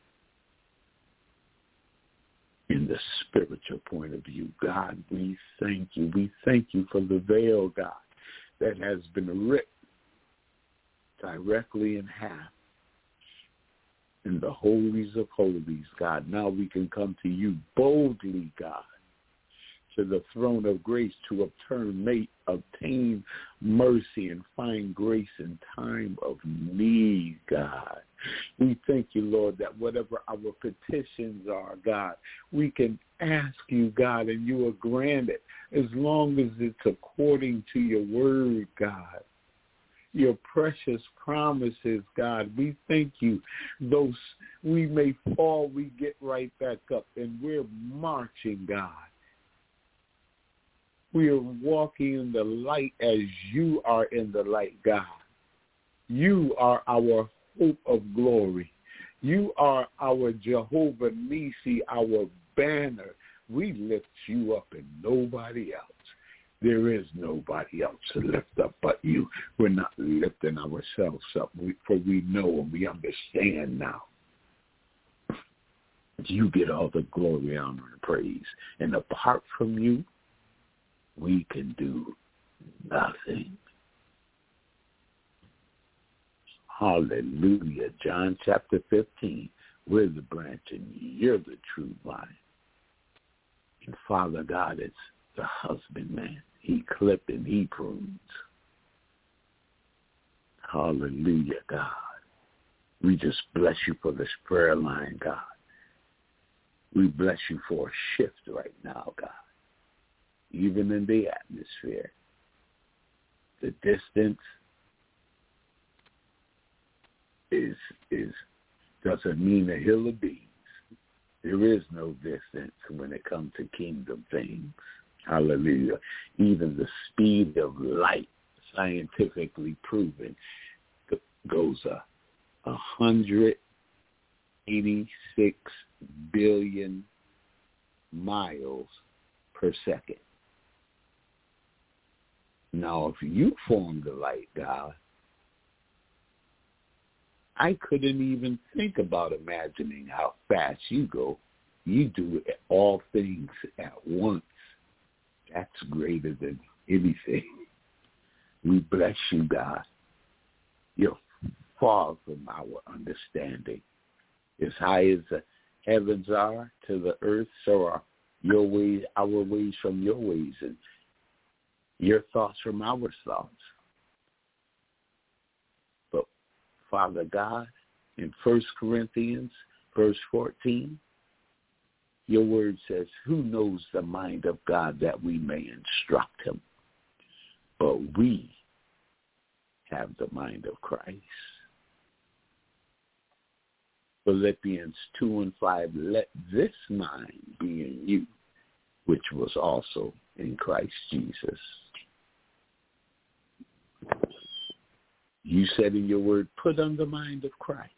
In the spiritual point of view, God, we thank you. We thank you for the veil, God, that has been ripped directly in half in the holies of holies, God. Now we can come to you boldly, God, to the throne of grace to obtain mercy and find grace in time of need, God. We thank you, Lord, that whatever our petitions are, God, we can ask you, God, and you will grant it as long as it's according to your word, God. Your precious promises, God. We thank you. Though we may fall, we get right back up, and we're marching, God. We are walking in the light as you are in the light, God. You are our hope of glory. You are our Jehovah Nissi, our banner. We lift you up and nobody else. There is nobody else to lift up but you. We're not lifting ourselves up, for we know and we understand now. You get all the glory, honor, and praise. And apart from you, we can do nothing. Hallelujah. John chapter 15. We're the branch and you're the true vine. And Father God is the husbandman. He clipped and he prunes. Hallelujah, God. We just bless you for this prayer line, God. We bless you for a shift right now, God. Even in the atmosphere. The distance doesn't mean a hill of beans. There is no distance when it comes to kingdom things. Hallelujah. Even the speed of light, scientifically proven, goes 186 billion miles per second. Now, if you formed the light, God, I couldn't even think about imagining how fast you go. You do all things at once. That's greater than anything. We bless you, God. You're far from our understanding. As high as the heavens are to the earth, so are your ways, our ways from your ways, and your thoughts from our thoughts. But Father God, in 1 Corinthians, verse 14, your word says, who knows the mind of God that we may instruct him? But we have the mind of Christ. Philippians 2:5, let this mind be in you, which was also in Christ Jesus. You said in your word, put on the mind of Christ.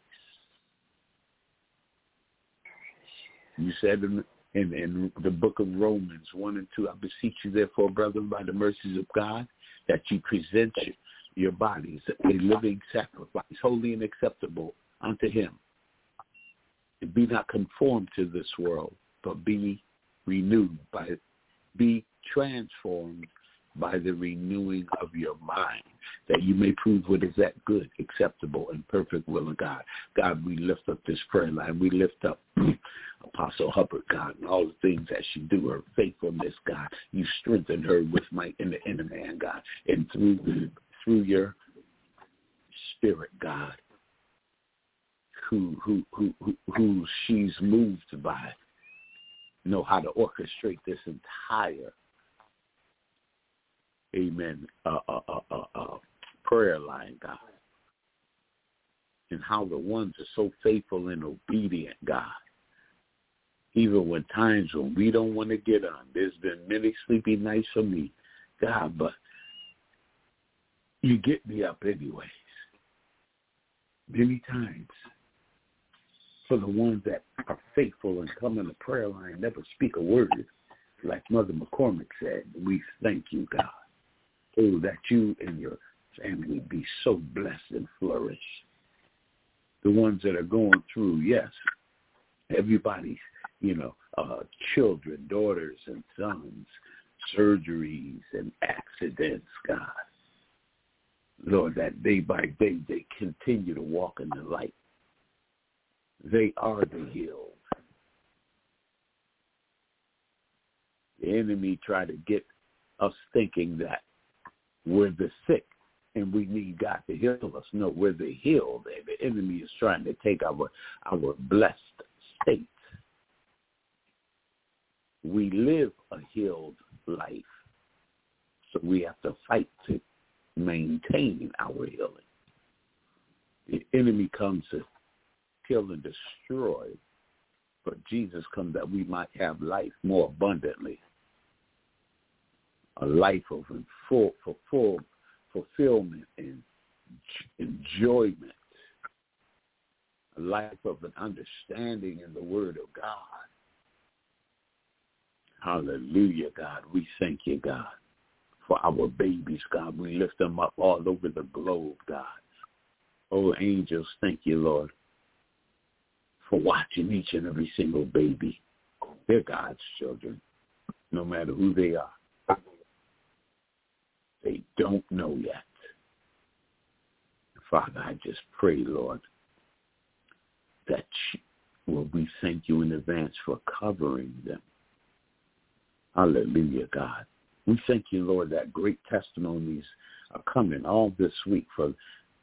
You said in the book of Romans 1 and 2, I beseech you therefore, brethren, by the mercies of God, that you present your bodies a living sacrifice, holy and acceptable unto him. And be not conformed to this world, but be transformed by the renewing of your mind, that you may prove what is that good, acceptable, and perfect will of God. God, we lift up this prayer line. We lift up Apostle Hubbard, God, and all the things that she do, her faithfulness, God. You strengthen her with might in the inner man, God, and through your spirit, God, who she's moved by, know how to orchestrate this entire amen, prayer line, God. And how the ones are so faithful and obedient, God. Even when times when we don't want to get on. There's been many sleepy nights for me, God, but you get me up anyways. Many times. For the ones that are faithful and come in the prayer line, never speak a word, like Mother McCormick said, we thank you, God. Oh, that you and your family be so blessed and flourish. The ones that are going through, yes, everybody's, children, daughters and sons, surgeries and accidents, God. Lord, that day by day they continue to walk in the light. They are the healed. The enemy tried to get us thinking that we're the sick and we need God to heal us. No, we're the healed. The enemy is trying to take our blessed state. We live a healed life, so we have to fight to maintain our healing. The enemy comes to kill and destroy, but Jesus comes that we might have life more abundantly, a life of full fulfillment and enjoyment, a life of an understanding in the Word of God. Hallelujah, God. We thank you, God, for our babies, God. We lift them up all over the globe, God. Oh, angels, thank you, Lord, for watching each and every single baby. They're God's children, no matter who they are. They don't know yet. Father, I just pray, Lord, that we thank you in advance for covering them. Hallelujah, God. We thank you, Lord, that great testimonies are coming all this week from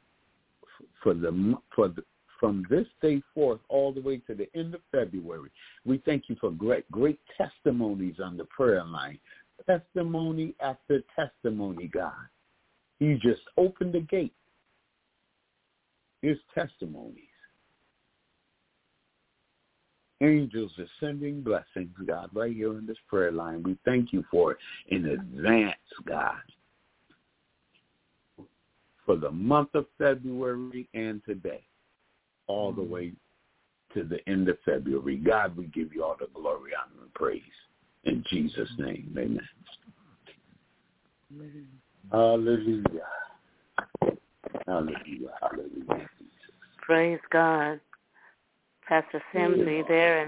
this day forth all the way to the end of February. We thank you for great testimonies on the prayer line. Testimony after testimony, God. You just opened the gate. Here's testimonies. Angels are sending blessings, God, right here in this prayer line. We thank you for it in advance, God, for the month of February and today, all the way to the end of February. God, we give you all the glory, honor, and praise. In Jesus' name, amen. Hallelujah. Hallelujah. Hallelujah. Praise God. Pastor Sims, are you there?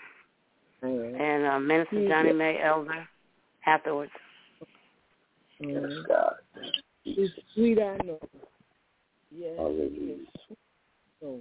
And Minister Johnny May Elder afterwards. Yes, God. It's sweet, I know. Yes, Hallelujah. it's sweet. Oh.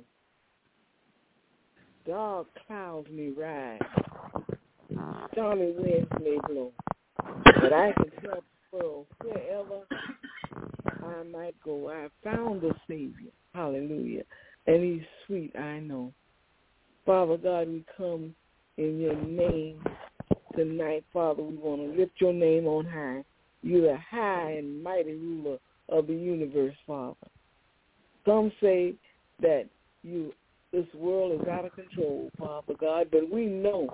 Dark clouds may rise. Stormy winds may blow. But I can tell the world, wherever I might go, I found the Savior. Hallelujah. And he's sweet, I know. Father God, we come in your name tonight. Father, we want to lift your name on high. You're the high and mighty ruler of the universe, Father. Some say that this world is out of control, Father God, but we know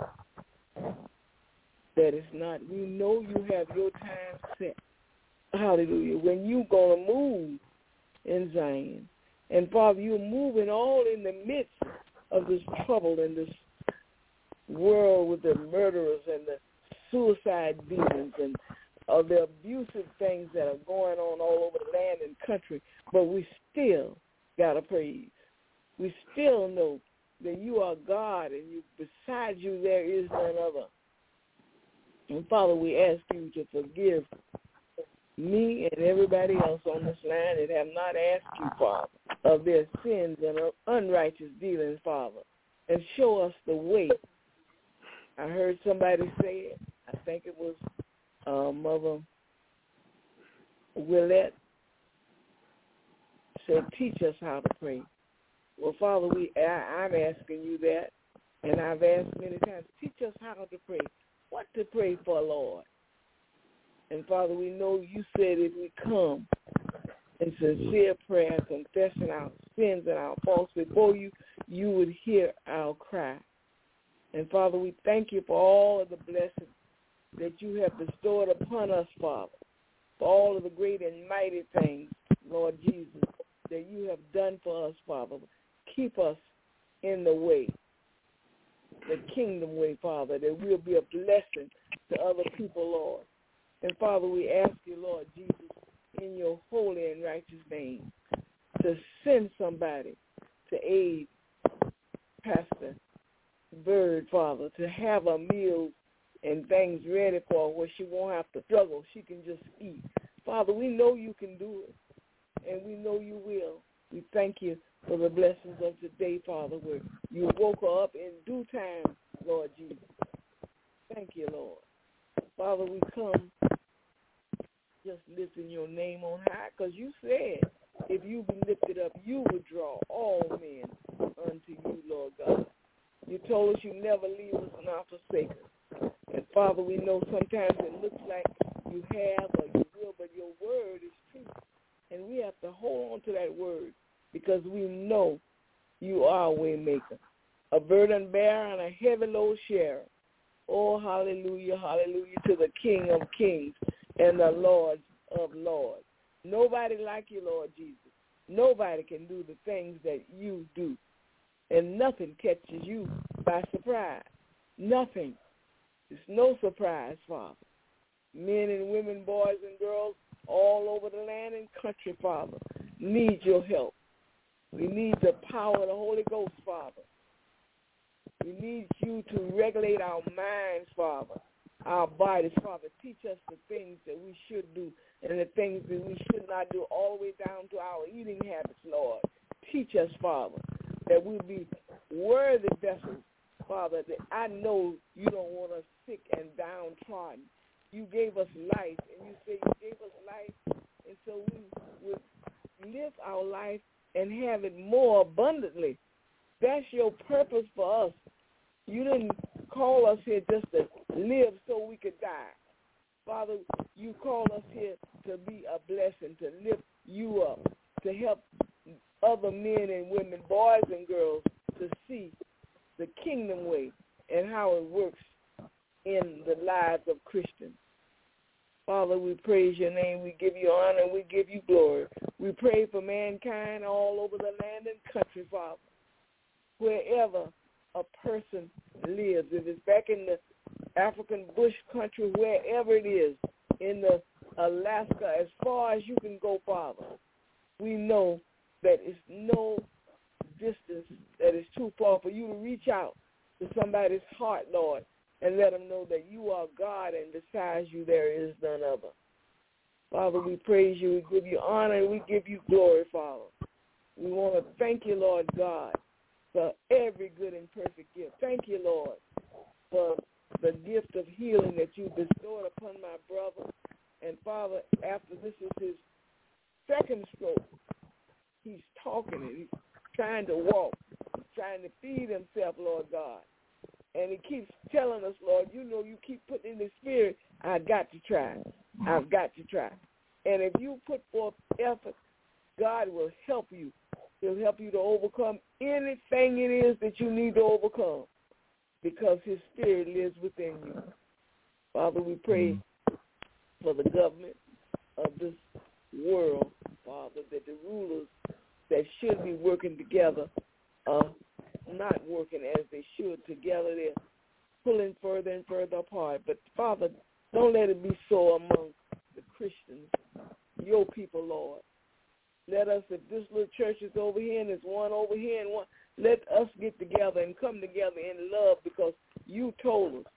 that it's not. We know you have your time set. Hallelujah. When you're going to move in Zion. And, Father, you're moving all in the midst of this trouble in this world with the murderers and the suicide demons and the abusive things that are going on all over the land and country. But we still got to praise. We still know that you are God and beside you there is none other. And, Father, we ask you to forgive me and everybody else on this line that have not asked you, Father, of their sins and unrighteous dealings, Father, and show us the way. I heard somebody say it. I think it was Mother Willette said, teach us how to pray. Well, Father, I'm asking you that, and I've asked many times, teach us how to pray. What to pray for, Lord? And, Father, we know you said if we come in sincere prayer, confessing our sins and our faults before you, you would hear our cry. And, Father, we thank you for all of the blessings that you have bestowed upon us, Father, for all of the great and mighty things, Lord Jesus, that you have done for us, Father. Keep us in the way, the kingdom way, Father, that we'll be a blessing to other people, Lord. And, Father, we ask you, Lord Jesus, in your holy and righteous name, to send somebody to aid Pastor Bird, Father, to have a meal and things ready for her where she won't have to struggle. She can just eat. Father, we know you can do it, and we know you will. We thank you for the blessings of today, Father, where you woke her up in due time, Lord Jesus. Thank you, Lord. Father, we come just lifting your name on high, because you said if you be lifted up, you would draw all men unto you, Lord God. You told us you never leave us nor forsake us. And, Father, we know sometimes it looks like you have or you will, but your word is true. And we have to hold on to that word because we know you are a way maker, a burden bearer and a heavy load sharer. Oh, hallelujah, hallelujah to the King of kings and the Lord of lords. Nobody like you, Lord Jesus. Nobody can do the things that you do. And nothing catches you by surprise. Nothing. It's no surprise, Father. Men and women, boys and girls all over the land and country, Father, need your help. We need the power of the Holy Ghost, Father. We need you to regulate our minds, Father, our bodies, Father. Teach us the things that we should do and the things that we should not do, all the way down to our eating habits, Lord. Teach us, Father, that we'll be worthy vessels, Father, that I know you don't want us sick and downtrodden. You gave us life, and you say you gave us life, and so we would live our life and have it more abundantly. That's your purpose for us. You didn't call us here just to live so we could die. Father, you called us here to be a blessing, to lift you up, to help other men and women, boys and girls, to see the kingdom way and how it works in the lives of Christians. Father, we praise your name. We give you honor. We give you glory. We pray for mankind all over the land and country, Father, wherever a person lives. If it's back in the African bush country, wherever it is, in the Alaska, as far as you can go, Father, we know that it's no distance that is too far for you to reach out to somebody's heart, Lord, and let them know that you are God and besides you there is none other. Father, we praise you, we give you honor, and we give you glory, Father. We want to thank you, Lord God, for every good and perfect gift. Thank you, Lord, for the gift of healing that you bestowed upon my brother. And, Father, after this is his second stroke, he's talking and he's trying to walk, he's trying to feed himself, Lord God. And he keeps telling us, Lord, you know you keep putting in the spirit, I've got to try. I've got to try. And if you put forth effort, God will help you. He'll help you to overcome anything it is that you need to overcome because his spirit lives within you. Father, we pray for the government of this world, Father, that the rulers that should be working together are not working as they should together. They're pulling further and further apart. But, Father, don't let it be so among the Christians, your people, Lord. Let us, if this little church is over here and there's one over here and one, let us get together and come together in love because you told us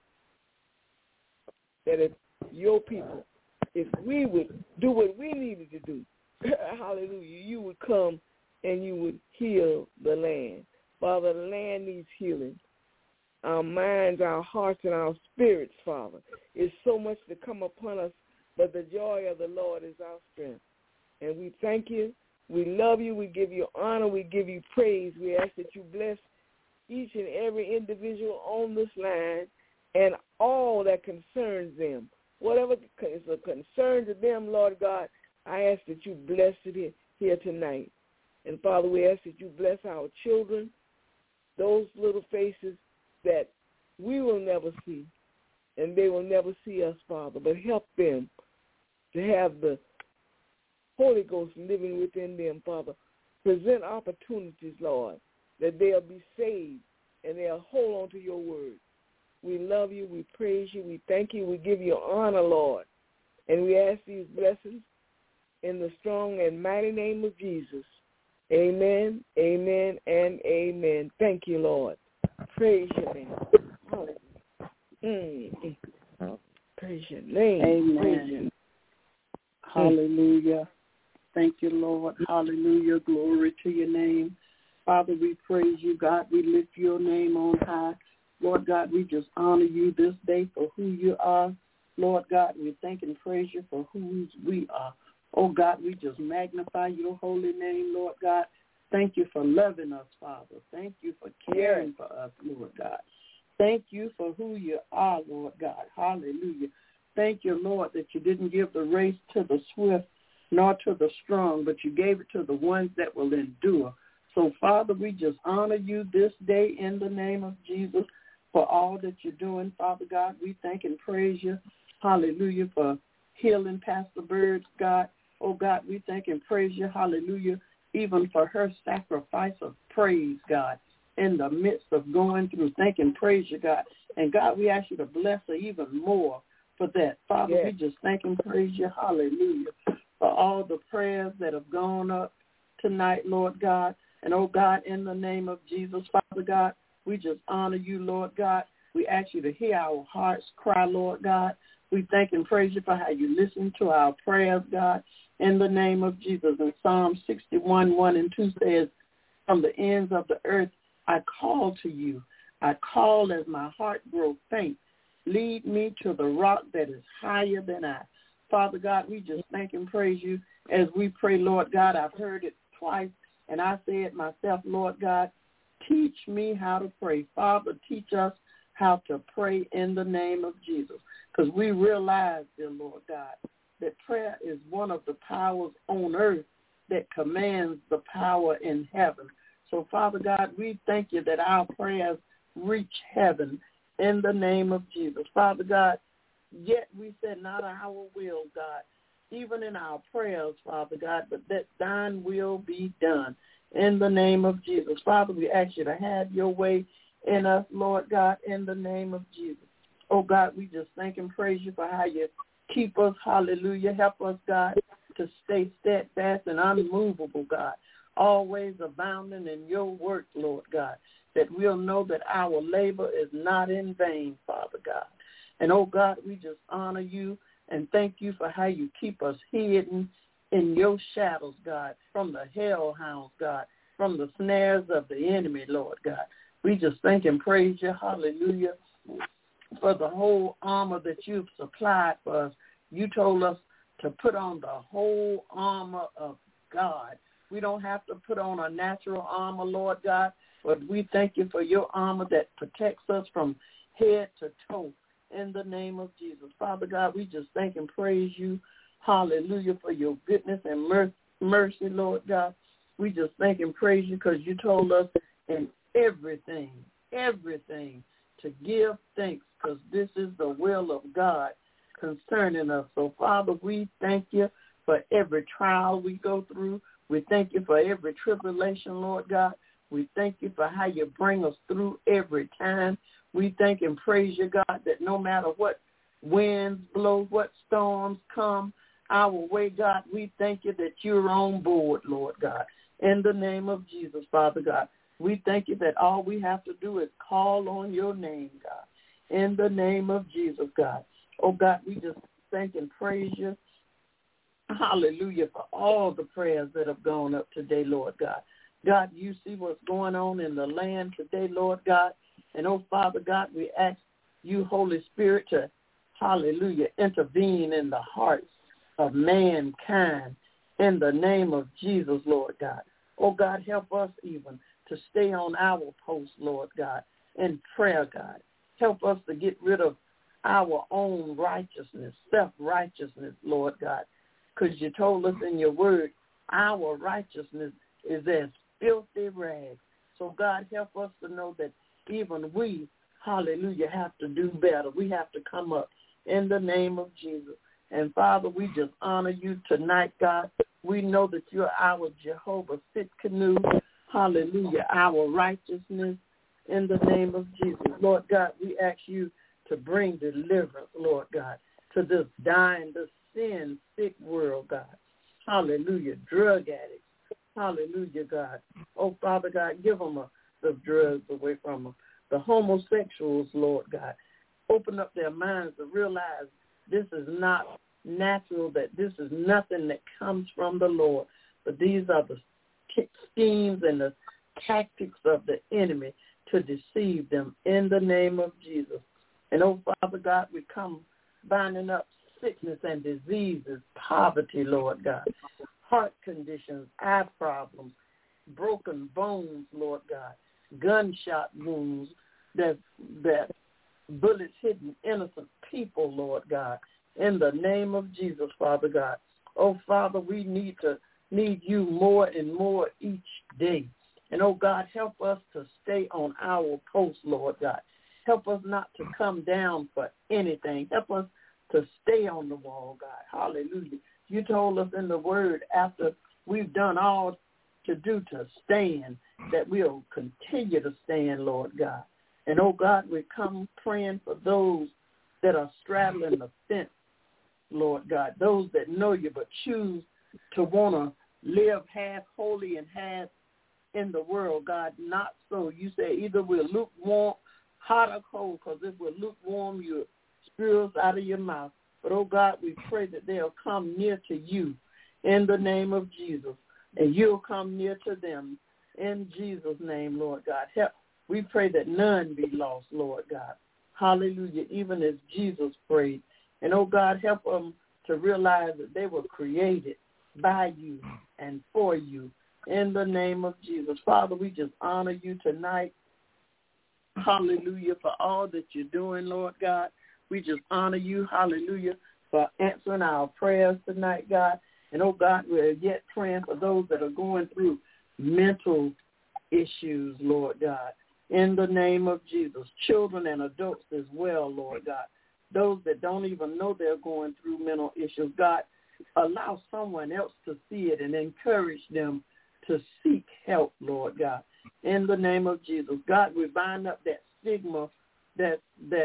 that if your people, if we would do what we needed to do, hallelujah, you would come and you would heal the land. Father, the land needs healing. Our minds, our hearts, and our spirits, Father. It's so much to come upon us, but the joy of the Lord is our strength. And we thank you. We love you. We give you honor. We give you praise. We ask that you bless each and every individual on this line and all that concerns them. whatever is a concern to them, Lord God, I ask that you bless it here tonight. And, Father, we ask that you bless our children, those little faces that we will never see, and they will never see us, Father, but help them to have the Holy Ghost living within them, Father. Present opportunities, Lord, that they'll be saved and they'll hold on to your word. We love you, we praise you, we thank you, we give you honor, Lord. And we ask these blessings in the strong and mighty name of Jesus. Amen, amen, and amen. Thank you, Lord. Praise your name. Praise your name. Amen. Praise your name. Hallelujah. Thank you, Lord. Hallelujah. Glory to your name. Father, we praise you, God. We lift your name on high. Lord God, we just honor you this day for who you are. Lord God, we thank and praise you for who we are. Oh, God, we just magnify your holy name, Lord God. Thank you for loving us, Father. Thank you for caring for us, Lord God. Thank you for who you are, Lord God. Hallelujah. Thank you, Lord, that you didn't give the race to the swift nor to the strong, but you gave it to the ones that will endure. So, Father, we just honor you this day in the name of Jesus for all that you're doing, Father God. We thank and praise you, hallelujah, for healing Pastor Birds, God. Oh, God, we thank and praise you, hallelujah, even for her sacrifice of praise, God, in the midst of going through. Thank and praise you, God. And, God, we ask you to bless her even more for that. Father, we just thank and praise you, hallelujah, for all the prayers that have gone up tonight, Lord God. And, oh, God, in the name of Jesus, Father God, we just honor you, Lord God. We ask you to hear our hearts cry, Lord God. We thank and praise you for how you listen to our prayers, God, in the name of Jesus. And Psalm 61, 1 and 2 says, from the ends of the earth I call to you. I call as my heart grows faint. Lead me to the rock that is higher than I. Father God, we just thank and praise you as we pray, Lord God. I've heard it twice, and I say it myself, Lord God. Teach me how to pray. Father, teach us how to pray in the name of Jesus, because we realize, dear Lord God, that prayer is one of the powers on earth that commands the power in heaven. So, Father God, we thank you that our prayers reach heaven in the name of Jesus. Father God, yet we said not our will, God, even in our prayers, Father God, but that thine will be done in the name of Jesus. Father, we ask you to have your way in us, Lord God, in the name of Jesus. Oh, God, we just thank and praise you for how you keep us, hallelujah. Help us, God, to stay steadfast and unmovable, God, always abounding in your work, Lord God, that we'll know that our labor is not in vain, Father God. And, oh, God, we just honor you and thank you for how you keep us hidden in your shadows, God, from the hellhounds, God, from the snares of the enemy, Lord God. We just thank and praise you, hallelujah, for the whole armor that you've supplied for us. You told us to put on the whole armor of God. We don't have to put on a natural armor, Lord God, but we thank you for your armor that protects us from head to toe in the name of Jesus. Father God, we just thank and praise you, hallelujah, for your goodness and mercy, Lord God. We just thank and praise you because you told us in everything, to give thanks, because this is the will of God concerning us. So, Father, we thank you for every trial we go through. We thank you for every tribulation, Lord God. We thank you for how you bring us through every time. We thank and praise you, God, that no matter what winds blow, what storms come our way, God, we thank you that you're on board, Lord God. In the name of Jesus, Father God, we thank you that all we have to do is call on your name, God. In the name of Jesus, God. Oh, God, we just thank and praise you. Hallelujah, for all the prayers that have gone up today, Lord God. God, you see what's going on in the land today, Lord God. And, oh, Father God, we ask you, Holy Spirit, to, hallelujah, intervene in the hearts of mankind in the name of Jesus, Lord God. Oh, God, help us even to stay on our post, Lord God, in prayer, God. Help us to get rid of our own righteousness, self-righteousness, Lord God, because you told us in your word, our righteousness is as filthy rags. So, God, help us to know that even we, hallelujah, have to do better. We have to come up in the name of Jesus. And, Father, we just honor you tonight, God. We know that you're our Jehovah Tsidkenu, hallelujah, our righteousness in the name of Jesus. Lord God, we ask you to bring deliverance, Lord God, to this dying, this sin-sick world, God. Hallelujah. Drug addicts. Hallelujah, God. Oh, Father God, give them the drugs away from them. The homosexuals, Lord God, open up their minds to realize this is not natural, that this is nothing that comes from the Lord, but these are the schemes and the tactics of the enemy to deceive them in the name of Jesus. And, oh, Father God, we come binding up sickness and diseases, poverty, Lord God, heart conditions, eye problems, broken bones, Lord God, gunshot wounds, that bullets hitting innocent people, Lord God, in the name of Jesus, Father God. Oh, Father, we need you more and more each day. And, oh, God, help us to stay on our post, Lord God. Help us not to come down for anything. Help us to stay on the wall, God. Hallelujah. You told us in the word after we've done all to do to stand, that we'll continue to stand, Lord God. And, oh, God, we come praying for those that are straddling the fence, Lord God, those that know you but choose to want to live half holy and half in the world, God. Not so. You say either we're lukewarm, hot or cold, because if we're lukewarm, you spews out of your mouth. But, oh, God, we pray that they'll come near to you in the name of Jesus, and you'll come near to them in Jesus' name, Lord God. Help. We pray that none be lost, Lord God. Hallelujah, even as Jesus prayed. And, oh, God, help them to realize that they were created by you and for you in the name of Jesus. Father, we just honor you tonight. Hallelujah, for all that you're doing, Lord God. We just honor you, hallelujah, for answering our prayers tonight, God. And, oh, God, we're yet praying for those that are going through mental issues, Lord God, in the name of Jesus. Children and adults as well, Lord God. Those that don't even know they're going through mental issues, God, allow someone else to see it and encourage them to seek help, Lord God, in the name of Jesus. God, we bind up that stigma that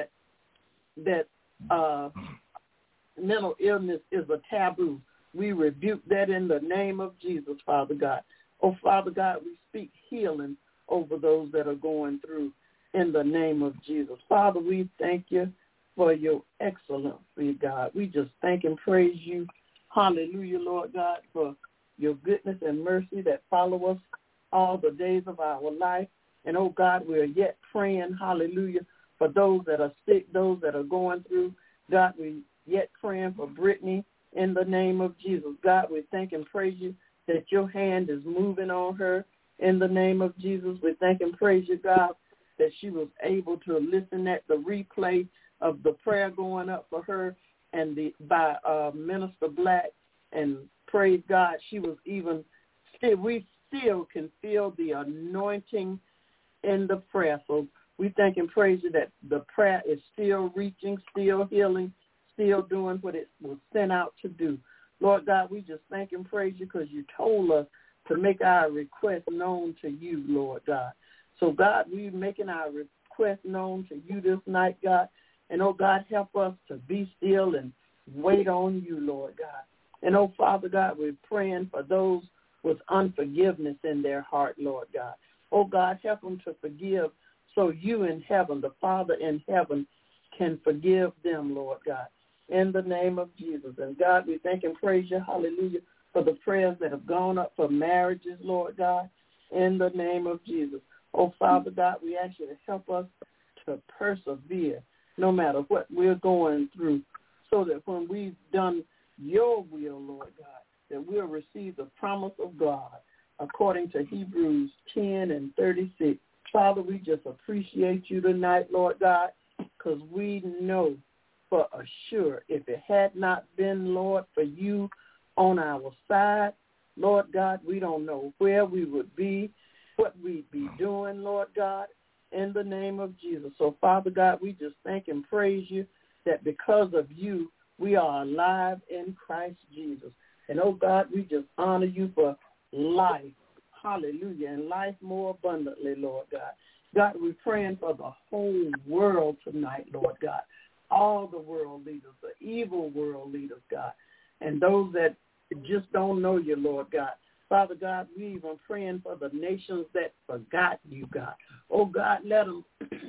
mental illness is a taboo. We rebuke that in the name of Jesus, Father God. Oh, Father God, we speak healing over those that are going through in the name of Jesus. Father, we thank you for your excellency, God. We just thank and praise you. Hallelujah, Lord God, for your goodness and mercy that follow us all the days of our life. And, oh, God, we're yet praying, hallelujah, for those that are sick, those that are going through. God, we yet praying for Brittany in the name of Jesus. God, we thank and praise you that your hand is moving on her in the name of Jesus. We thank and praise you, God, that she was able to listen at the replay of the prayer going up for her and by Minister Black, and praise God, she was even, we still can feel the anointing in the prayer. So we thank and praise you that the prayer is still reaching, still healing, still doing what it was sent out to do. Lord God, we just thank and praise you because you told us to make our request known to you, Lord God. So, God, we're making our request known to you this night, God. And, oh, God, help us to be still and wait on you, Lord God. And, oh, Father God, we're praying for those with unforgiveness in their heart, Lord God. Oh, God, help them to forgive so you in heaven, the Father in heaven, can forgive them, Lord God, in the name of Jesus. And, God, we thank and praise you, hallelujah, for the prayers that have gone up for marriages, Lord God, in the name of Jesus. Oh, Father God, we ask you to help us to persevere no matter what we're going through, so that when we've done your will, Lord God, that we'll receive the promise of God according to Hebrews 10:36. Father, we just appreciate you tonight, Lord God, because we know for sure. If it had not been, Lord, for you on our side, Lord God, we don't know where we would be, what we'd be doing, Lord God, in the name of Jesus. So, Father God, we just thank and praise you that because of you, we are alive in Christ Jesus. And, oh, God, we just honor you for life. Hallelujah. And life more abundantly, Lord God. God, we're praying for the whole world tonight, Lord God. All the world leaders, the evil world leaders, God, and those that just don't know you, Lord God. Father God, we even praying for the nations that forgot you, God. Oh, God, let them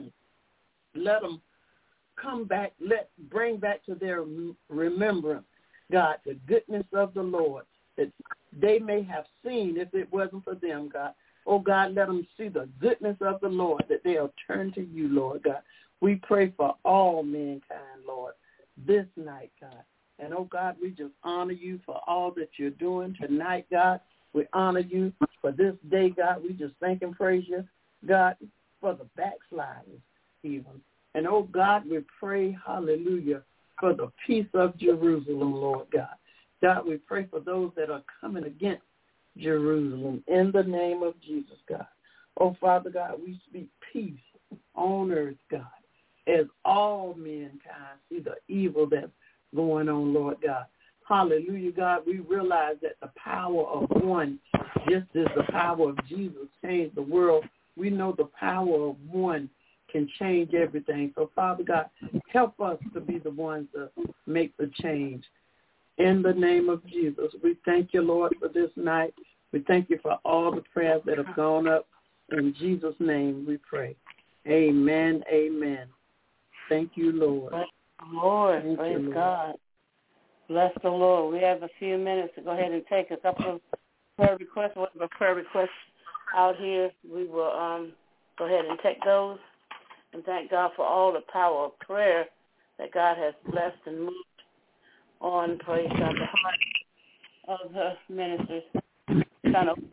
come back, bring back to their remembrance, God, the goodness of the Lord that they may have seen if it wasn't for them, God. Oh, God, let them see the goodness of the Lord, that they'll turn to you, Lord God. We pray for all mankind, Lord, this night, God. And, oh, God, we just honor you for all that you're doing tonight, God. We honor you for this day, God. We just thank and praise you, God, for the backsliders even. And, oh, God, we pray, hallelujah, for the peace of Jerusalem, Lord God. God, we pray for those that are coming against Jerusalem in the name of Jesus, God. Oh, Father God, we speak peace on earth, God, as all mankind see the evil that's going on, Lord God. Hallelujah, God. We realize that the power of one, just as the power of Jesus changed the world, we know the power of one can change everything. So, Father God, help us to be the ones to make the change. In the name of Jesus, we thank you, Lord, for this night. We thank you for all the prayers that have gone up. In Jesus' name we pray. Amen, amen. Thank you, Lord. Praise the Lord. Praise God. Bless the Lord. We have a few minutes to go ahead and take a couple of prayer requests. Whatever prayer requests out here, we will go ahead and take those. And thank God for all the power of prayer that God has blessed and moved on, praise God, the heart of the ministers. Kind of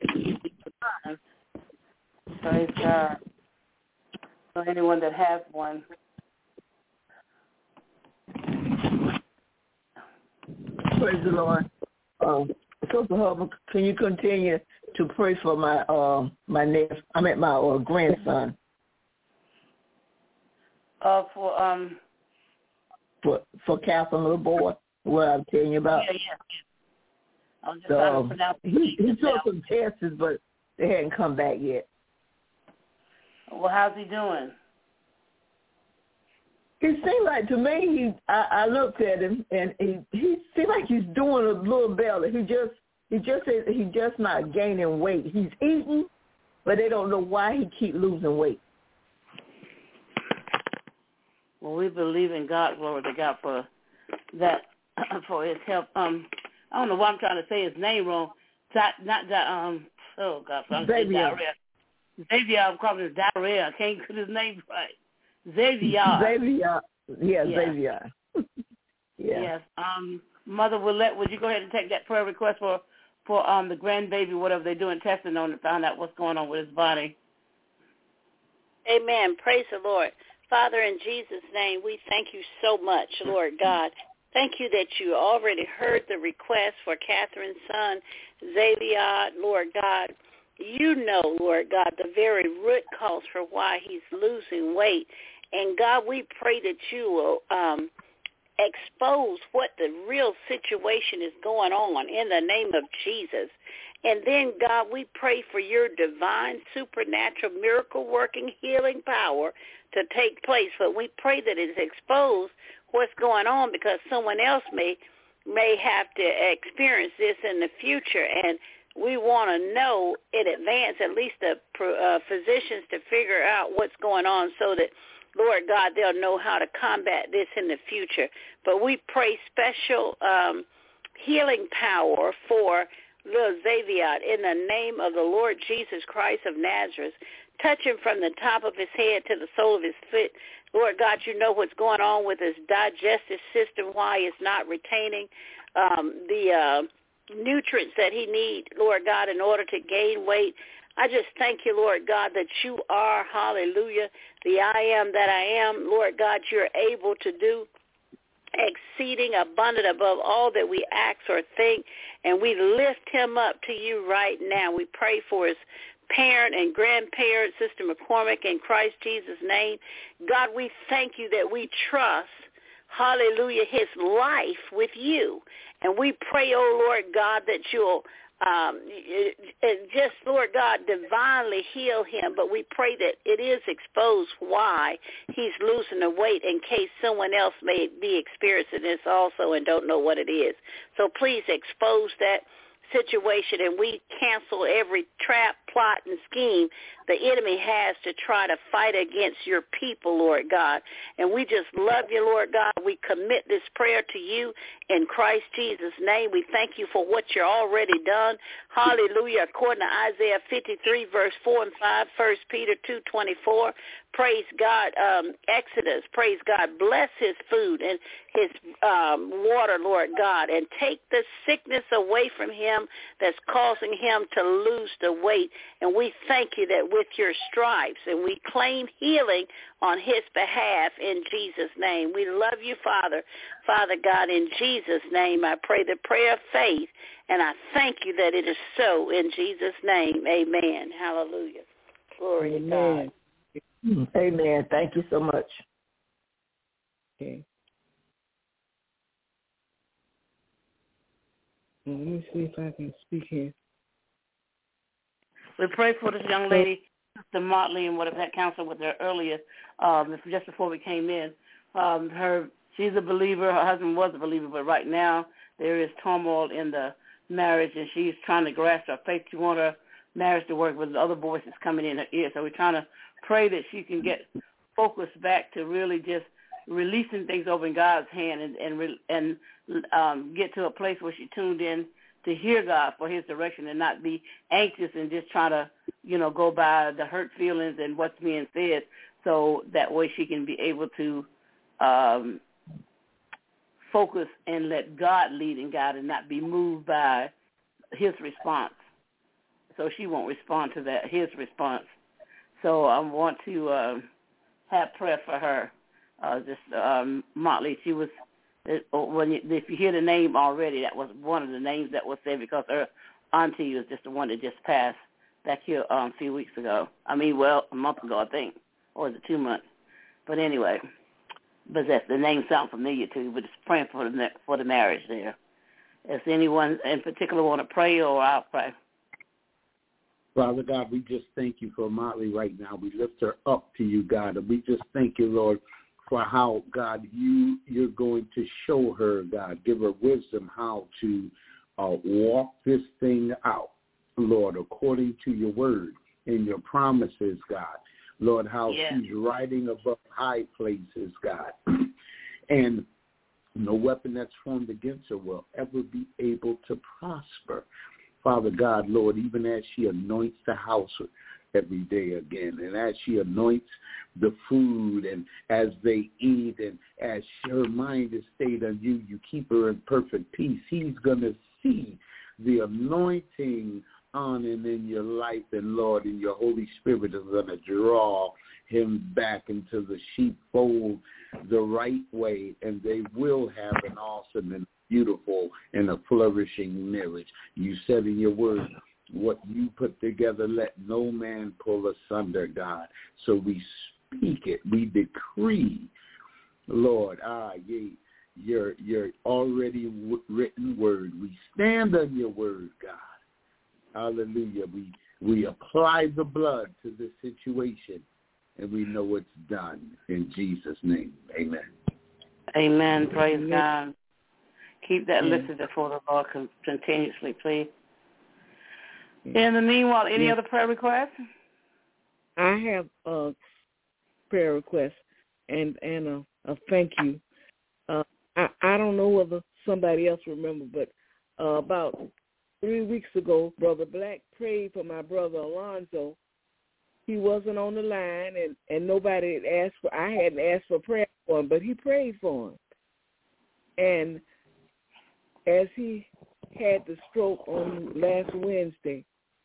praise God. So anyone that has one. Praise the Lord. Sister Hubbard, can you continue to pray for my my grandson? For Catherine, little boy, what I'm telling you about. Yeah. I was just so trying to pronounce he took some tests, but they hadn't come back yet. Well, how's he doing? He seemed like, to me, I looked at him, and he seemed like he's doing a little better. He just not gaining weight. He's eating, but they don't know why he keep losing weight. Well, we believe in God, glory to God, for that, for his help. I don't know why I'm trying to say his name wrong. Oh, God, I'm saying diarrhea. Xavier, I'm calling him diarrhea. I can't get his name right. Xavier. Xavier. Yeah, Xavier. Yeah. Yes. Mother Willette, would you go ahead and take that prayer request for the grandbaby, whatever they're doing testing on to find out what's going on with his body? Amen. Praise the Lord. Father, in Jesus' name, we thank you so much, Lord God. Thank you that you already heard the request for Catherine's son, Xavier, Lord God. You know, Lord God, the very root cause for why he's losing weight. And, God, we pray that you will expose what the real situation is going on in the name of Jesus. And then, God, we pray for your divine, supernatural, miracle-working, healing power to take place. But we pray that it's exposed what's going on, because someone else may have to experience this in the future. And we want to know in advance, at least the physicians, to figure out what's going on so that, Lord God, they'll know how to combat this in the future. But we pray special healing power for little Xavier in the name of the Lord Jesus Christ of Nazareth. Touch him from the top of his head to the sole of his foot. Lord God, you know what's going on with his digestive system, why it's not retaining the nutrients that he needs, Lord God, in order to gain weight. I just thank you, Lord God, that you are, hallelujah, the I am that I am. Lord God, you're able to do exceeding abundant above all that we ask or think, and we lift him up to you right now. We pray for his parent and grandparent, Sister McCormick, in Christ Jesus' name. God, we thank you that we trust, hallelujah, his life with you. And we pray, oh Lord God, that you'll just, Lord God, divinely heal him. But we pray that it is exposed why he's losing the weight in case someone else may be experiencing this also and don't know what it is. So please expose that situation, and we cancel every trap, plot, and scheme the enemy has to try to fight against your people, Lord God. And we just love you, Lord God. We commit this prayer to you in Christ Jesus' name. We thank you for what you're already done. Hallelujah. According to Isaiah 53, verse 4 and 5, 1 Peter 2:24, praise God. Exodus, praise God. Bless his food and his water, Lord God, and take the sickness away from him that's causing him to lose the weight. And we thank you that with your stripes, and we claim healing on his behalf in Jesus' name. We love you, Father. Father God, in Jesus' name, I pray the prayer of faith, and I thank you that it is so in Jesus' name. Amen. Hallelujah. Glory to God. Amen. Thank you so much. Okay. Let me see if I can speak here. We pray for this young lady, Sister Motley, and would have had counsel with her earlier, just before we came in. She's a believer. Her husband was a believer, but right now there is turmoil in the marriage, and she's trying to grasp her faith. She wants her marriage to work with the other voices coming in her ear. So we're trying to pray that she can get focused back to really just releasing things over in God's hand and get to a place where she tuned in to hear God for his direction and not be anxious and just try to, go by the hurt feelings and what's being said, so that way she can be able to focus and let God lead and guide and not be moved by his response. So she won't respond to his response. So I want to have prayer for her. Motley, she was, if you hear the name already, that was one of the names that was said because her auntie was just the one that just passed back here a few weeks ago. A month ago, I think, or was it 2 months? But anyway, the name sounds familiar to you, but just praying for the marriage there. Does anyone in particular want to pray, or I'll pray? Father God, we just thank you for Motley right now. We lift her up to you, God, and we just thank you, Lord, for how, God, you're going to show her, God, give her wisdom how to walk this thing out, Lord, according to your word and your promises, God. Lord, how she's riding above high places, God. And no weapon that's formed against her will ever be able to prosper. Father God, Lord, even as she anoints the house every day again, and as she anoints the food, and as they eat, and as her mind is stayed on you, you keep her in perfect peace. He's going to see the anointing on and in your life, and Lord, and your Holy Spirit is going to draw him back into the sheepfold the right way, and they will have an awesome and beautiful and a flourishing marriage. You said in your word, what you put together, let no man pull asunder, God. So we speak it. We decree, Lord, your already written word. We stand on your word, God. Hallelujah. We apply the blood to this situation, and we know it's done. In Jesus' name, amen. Amen. Praise God. Keep that lifted before the Lord continuously, please. In the meanwhile, any other prayer requests? I have a prayer request and a thank you. I don't know whether somebody else remember, but about 3 weeks ago, Brother Black prayed for my brother Alonzo. He wasn't on the line, and nobody had asked for. I hadn't asked for prayer for him, but he prayed for him. And as he had the stroke on last Wednesday,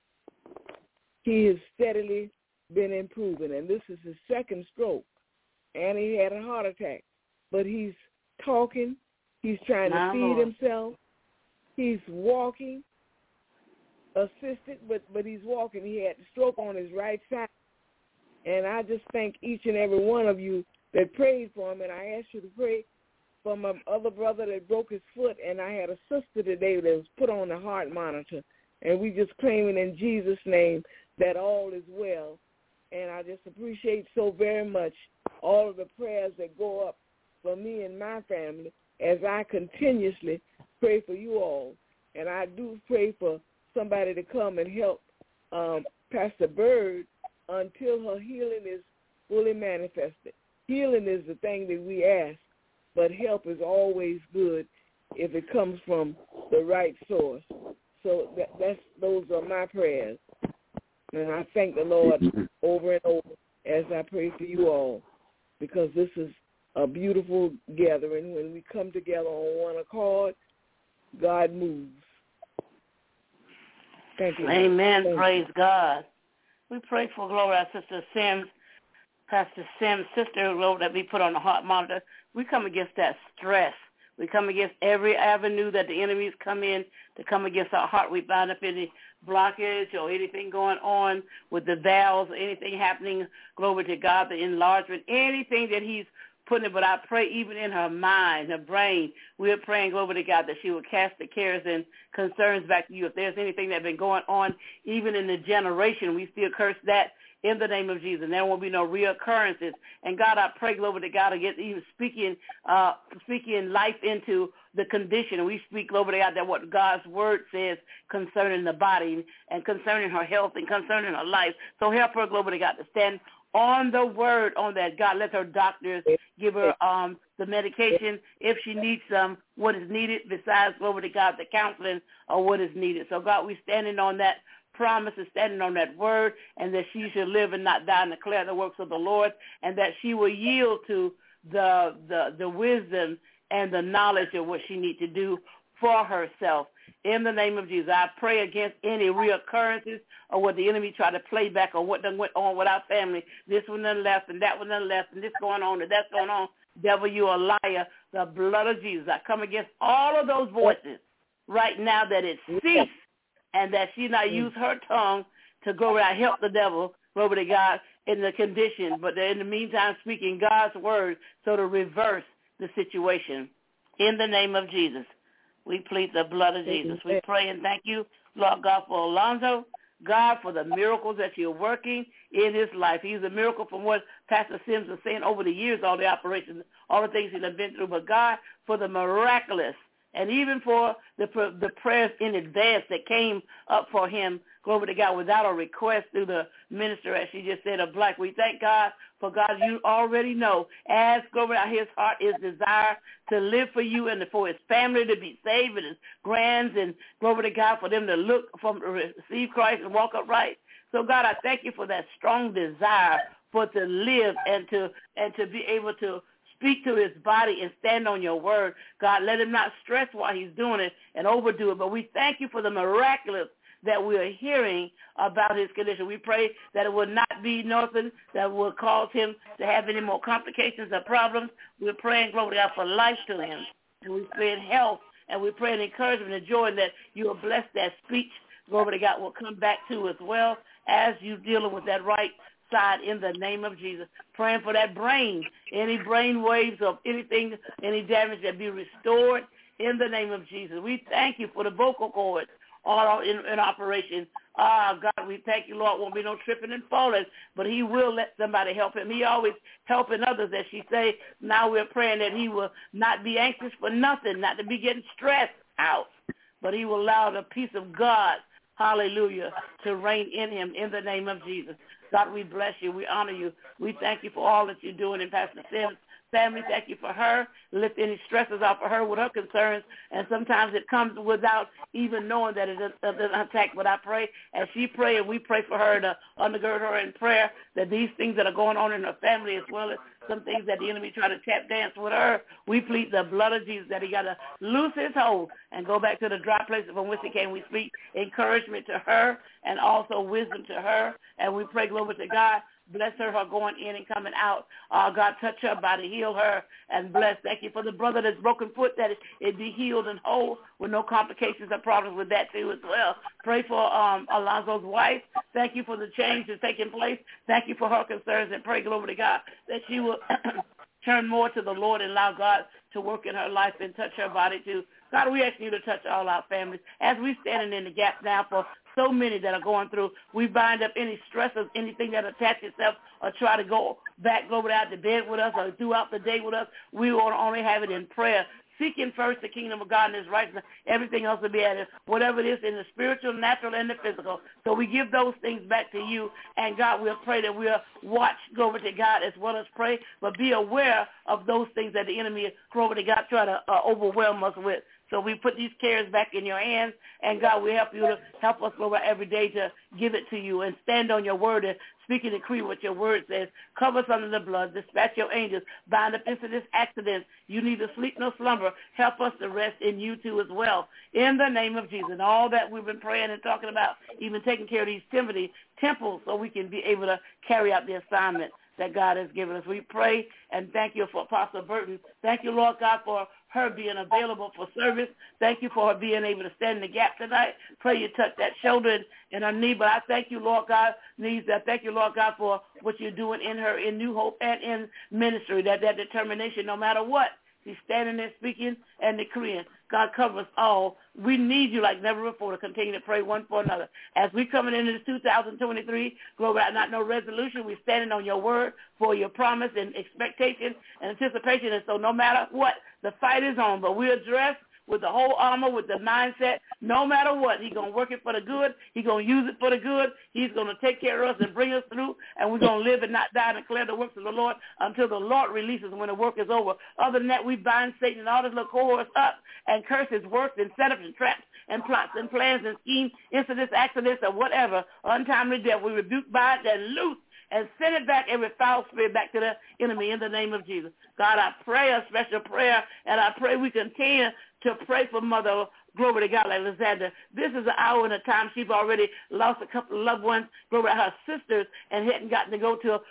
he has steadily been improving, and this is his second stroke, and he had a heart attack. But he's talking, He's trying to feed himself. He's walking, assisted, but he's walking. He had the stroke on his right side. And I just thank each and every one of you that prayed for him. And I asked you to pray for my other brother that broke his foot. And I had a sister today that was put on the heart monitor. And we just claiming in Jesus' name that all is well. And I just appreciate so very much all of the prayers that go up for me and my family as I continuously pray for you all. And I do pray for somebody to come and help Pastor Bird until her healing is fully manifested. Healing is the thing that we ask, but help is always good if it comes from the right source. So those are my prayers. And I thank the Lord over and over as I pray for you all, because this is a beautiful gathering. When we come together on one accord, God moves. Thank you. Amen. Praise God. We pray for glory, our sister Sims, Pastor Sims' sister, Lord, that we put on the heart monitor. We come against that stress. We come against every avenue that the enemies come in to come against our heart. We bind up any blockage or anything going on with the valves, anything happening, glory to God, the enlargement, anything that he's putting it. But I pray even in her mind, her brain, we're praying, glory to God, that she will cast the cares and concerns back to you. If there's anything that's been going on, even in the generation, we still curse that in the name of Jesus. There won't be no reoccurrences. And God, I pray, glory to God, against even speaking life into the condition. And we speak, glory to God, that what God's word says concerning the body and concerning her health and concerning her life. So help her, glory to God, to stand on the word on that. God, let her doctors give her the medication if she needs some, what is needed besides, glory to God, the counseling or what is needed. So, God, we're standing on that promise and standing on that word, and that she should live and not die and declare the works of the Lord, and that she will yield to the wisdom and the knowledge of what she needs to do for herself. In the name of Jesus, I pray against any reoccurrences or what the enemy tried to play back or what done went on with our family. This one done left and that one done left and this going on and that's going on. Devil, you a liar. The blood of Jesus, I come against all of those voices right now, that it cease, and that she not use her tongue to go around help the devil, glory to God, in the condition, but in the meantime speaking God's word so to reverse the situation. In the name of Jesus, we plead the blood of Jesus. We pray and thank you, Lord God, for Alonzo, God, for the miracles that you're working in his life. He's a miracle from what Pastor Sims was saying over the years, all the operations, all the things he's been through, but God, for the miraculous, and even for the prayers in advance that came up for him, glory to God, without a request through the minister, as she just said, of Black. We thank God for God. You already know, as glory to his heart is desire to live for you and for his family to be saved and his grands, and glory to God for them to receive Christ and walk upright. So God, I thank you for that strong desire for to live and to be able to speak to his body and stand on your word. God, let him not stress while he's doing it and overdo it. But we thank you for the miraculous that we are hearing about his condition. We pray that it will not be nothing that will cause him to have any more complications or problems. We're praying, glory to God, for life to him. And we pray in health, and we pray in encouragement and joy that you will bless that speech, glory to God, will come back to as well as you dealing with that right side in the name of Jesus. Praying for that brain, any brain waves of anything, any damage that be restored in the name of Jesus. We thank you for the vocal cords all in operation. God, we thank you, Lord. Won't be no tripping and falling, but he will let somebody help him. He always helping others, as she say. Now we're praying that he will not be anxious for nothing, not to be getting stressed out, but he will allow the peace of God, hallelujah, to reign in him in the name of Jesus. God, we bless you. We honor you. We thank you for all that you're doing in Pastor Sims' family. Thank you for her. Lift any stresses off of her with her concerns. And sometimes it comes without even knowing that it's an attack. But I pray as she pray and we pray for her to undergird her in prayer, that these things that are going on in her family, as well as some things that the enemy try to tap dance with her, we plead the blood of Jesus that he got to loose his hold and go back to the dry places from which he came. We speak encouragement to her and also wisdom to her. And we pray, glory to God, Bless her going in and coming out. God, touch her body, heal her, and bless. Thank you for the brother that's broken foot, that it be healed and whole with no complications or problems with that too as well. Pray for Alonzo's wife. Thank you for the change that's taking place. Thank you for her concerns, and pray, glory to God, that she will turn more to the Lord and allow God to work in her life and touch her body too. God, we ask you to touch all our families as we standing in the gap now for so many that are going through. We bind up any stresses, anything that attach itself or try to go back, go out to bed with us or throughout the day with us. We want to only have it in prayer. Seeking first the kingdom of God and his righteousness, everything else will be added, whatever it is in the spiritual, natural, and the physical. So we give those things back to you, and God, we'll pray that we'll watch, glory to God, as well as pray, but be aware of those things that the enemy, glory to God, try to overwhelm us with. So we put these cares back in your hands, and God, we help you to help us, Lord, every day to give it to you and stand on your word and speak and decree what your word says. Cover us under the blood. Dispatch your angels. Bind up incidents, accidents. You neither sleep nor slumber. Help us to rest in you too as well. In the name of Jesus. And all that we've been praying and talking about, even taking care of these temples so we can be able to carry out the assignment that God has given us. We pray and thank you for Apostle Burton. Thank you, Lord God, for her being available for service. Thank you for her being able to stand in the gap tonight. Pray you touch that shoulder and her knee. But I thank you, Lord God, I thank you, Lord God, for what you're doing in her, in New Hope and in ministry, that determination, no matter what. She's standing there speaking and decreeing. God, cover us all. We need you like never before to continue to pray one for another. As we coming into this 2023, glory, not no resolution. We're standing on your word for your promise and expectation and anticipation. And so no matter what, the fight is on. But we're dressed with the whole armor, with the mindset, no matter what, he's going to work it for the good. He's going to use it for the good. He's going to take care of us and bring us through, and we're going to live and not die and declare the works of the Lord until the Lord releases when the work is over. Other than that, we bind Satan and all his little cohorts up and curse his works and setups and traps and plots and plans and schemes, incidents, accidents, or whatever, untimely death. We rebuke, bind, and loose and send it back, every foul spirit back to the enemy in the name of Jesus. God, I pray a special prayer, and I pray we continue to pray for Mother, glory to God, Alexander. This is an hour and a time she's already lost a couple of loved ones, glory to her sisters, and hadn't gotten to go to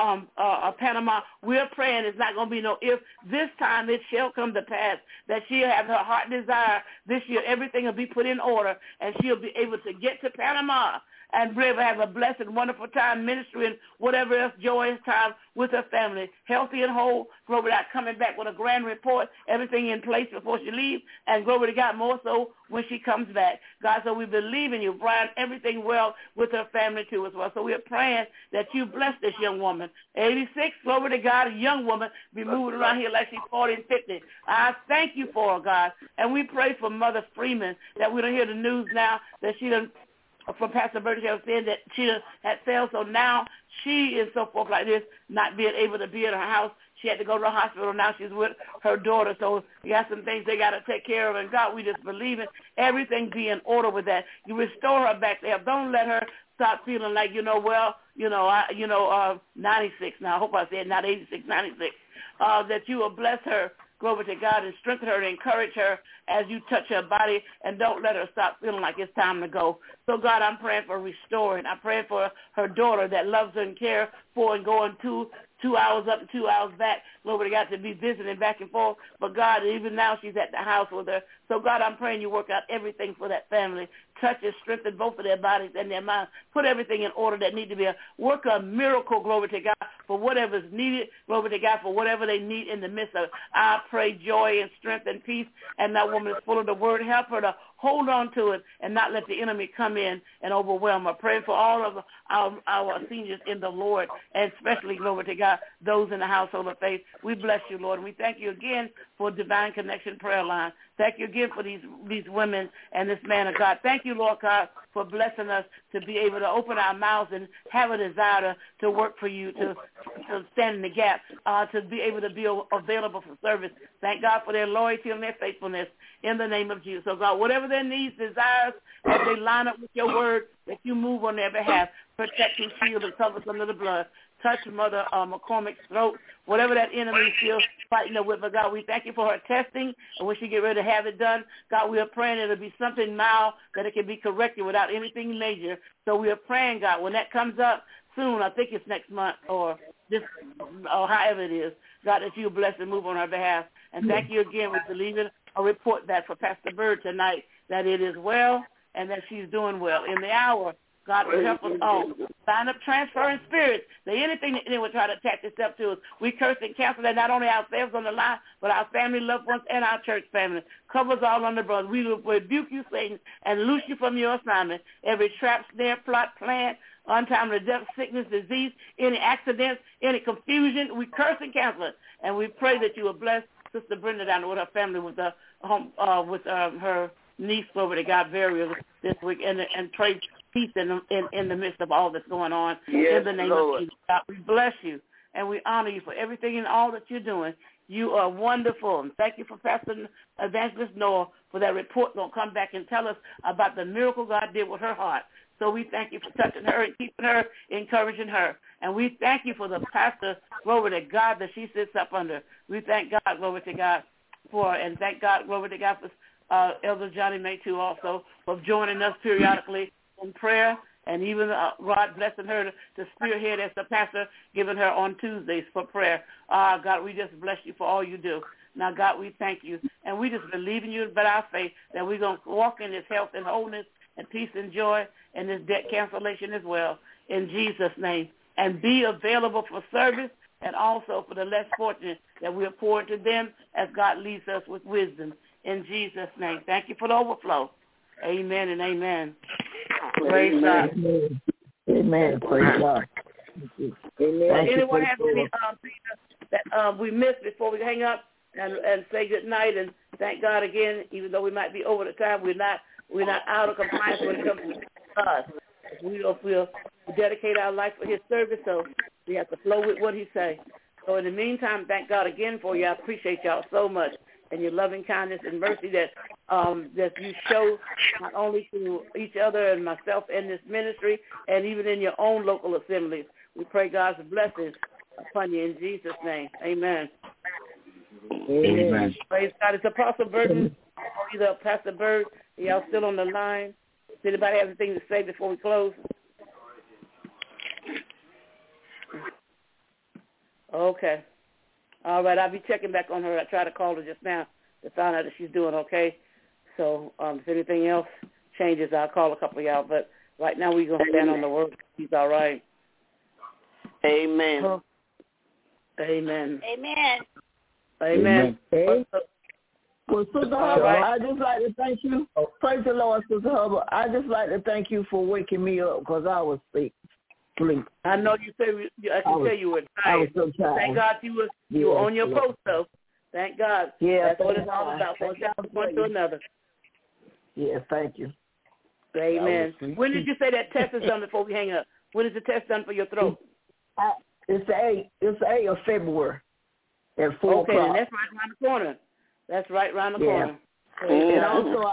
Panama. We're praying it's not going to be no if. This time it shall come to pass that she'll have her heart desire this year. Everything will be put in order, and she'll be able to get to Panama and be able to have a blessed, wonderful time ministry and whatever else joyous time with her family, healthy and whole, glory to God, coming back with a grand report, everything in place before she leaves, and glory to God, more so when she comes back. God, so we believe in you, Brian, everything well with her family too as well. So we're praying that you bless this young woman. 86, glory to God, a young woman, be moving around here like she's 40 and 50. I thank you for her, God, and we pray for Mother Freeman, that we don't hear the news now that she done, from Pastor Burton saying that she had failed, so now she is so forth like this, not being able to be in her house. She had to go to the hospital. Now she's with her daughter, so you got some things they got to take care of. And, God, we just believe in everything be in order with that. You restore her back there. Don't let her stop feeling like, 96 now. I hope I said not 86, 96. That you will bless her, glory to God, and strengthen her and encourage her as you touch her body, and don't let her stop feeling like it's time to go. So, God, I'm praying for restoring. I'm praying for her daughter that loves her and cares for and going 2 hours up and 2 hours back, glory to God, to be visiting back and forth. But, God, even now she's at the house with her. So, God, I'm praying you work out everything for that family. Touch and strengthen both of their bodies and their minds. Put everything in order that need to be. Work a miracle, glory to God, for whatever is needed, glory to God, for whatever they need in the midst of it. I pray joy and strength and peace, and that woman is full of the word. Help her to hold on to it and not let the enemy come in and overwhelm her. Pray for all of our seniors in the Lord, and especially, glory to God, those in the household of faith. We bless you, Lord, and we thank you again for Divine Connection Prayer Line. Thank you again for these women and this man of God. Thank you, Lord God, for blessing us to be able to open our mouths and have a desire to work for you, to stand in the gap, to be able to be available for service. Thank God for their loyalty and their faithfulness in the name of Jesus. So, God, whatever their needs, desires, as they line up with your word, that you move on their behalf, protect and shield and cover us under the blood. Touch Mother McCormick's throat, whatever that enemy is still fighting her with. But, God, we thank you for her testing, and when she get ready to have it done, God, we are praying it'll be something mild, that it can be corrected without anything major. So we are praying, God, when that comes up, soon. I think it's next month or however it is. God, that you bless and move on our behalf. And thank you again for believing a report that for Pastor Bird tonight, that it is well and that she's doing well. In the hour, God will help us all. Bind up transferring spirits. That anything that anyone try to attach itself to us, we curse and cancel that, not only ourselves on the line, but our family, loved ones, and our church family. Covers all under brother. We will rebuke you, Satan, and loose you from your assignment. Every trap, snare, plot, plan, untimely death, sickness, disease, any accidents, any confusion, we curse and cancel it. And we pray that you will bless Sister Brenda down with her family, with her her niece over to God burial this week, and pray peace in the midst of all that's going on. Yes, in the name Lord. of Jesus, God, we bless you and we honor you for everything and all that you're doing. You are wonderful, and thank you for Pastor Evangelist Noah for that report. Going to come back and tell us about the miracle God did with her heart. So we thank you for touching her and keeping her, encouraging her. And we thank you for the pastor, glory to God, that she sits up under. We thank God, glory to God, and thank God, glory to God, for Elder Johnny May, too, also, for joining us periodically in prayer, and even Rod blessing her to spearhead as the pastor, giving her on Tuesdays for prayer. God, we just bless you for all you do. Now, God, we thank you, and we just believe in you by our faith that we're going to walk in this health and wholeness and peace and joy and this debt cancellation as well, in Jesus' name, and be available for service and also for the less fortunate that we are pouring to them as God leads us with wisdom, in Jesus' name. Thank you for the overflow. Amen and amen. Praise God. Amen. Praise God. Amen. Anyone have anything that we missed before we hang up and say good night and thank God again, even though we might be over the time, we're not out of compliance when it comes to us. We'll dedicate our life for his service, so we have to flow with what he says. So in the meantime, thank God again for you. I appreciate y'all so much and your loving kindness and mercy that you show not only to each other and myself in this ministry and even in your own local assemblies. We pray God's blessings upon you in Jesus' name. Amen. Amen. Praise God. It's Apostle Burton or either Pastor Bird. Y'all still on the line? Does anybody have anything to say before we close? Okay. All right, I'll be checking back on her. I tried to call her just now to find out if she's doing okay. So if anything else changes, I'll call a couple of y'all. But right now we're going to stand on the word. She's all right. Amen. Amen. Amen. Amen. Amen. Well, Sister Hubbard, I just like to thank you. Praise the Lord, Sister Hubbard. I just like to thank you for waking me up because I was asleep. I know you said I can tell you were tired. I was so tired. Thank God you were on your post though. Thank God. Yeah, that's what it's all about. One to another. Yeah, thank you. Amen. When did you say that test is done before we hang up? When is the test done for your throat? It's the 8th of February at 4 o'clock. Okay, and that's right around the corner. That's right around the corner. And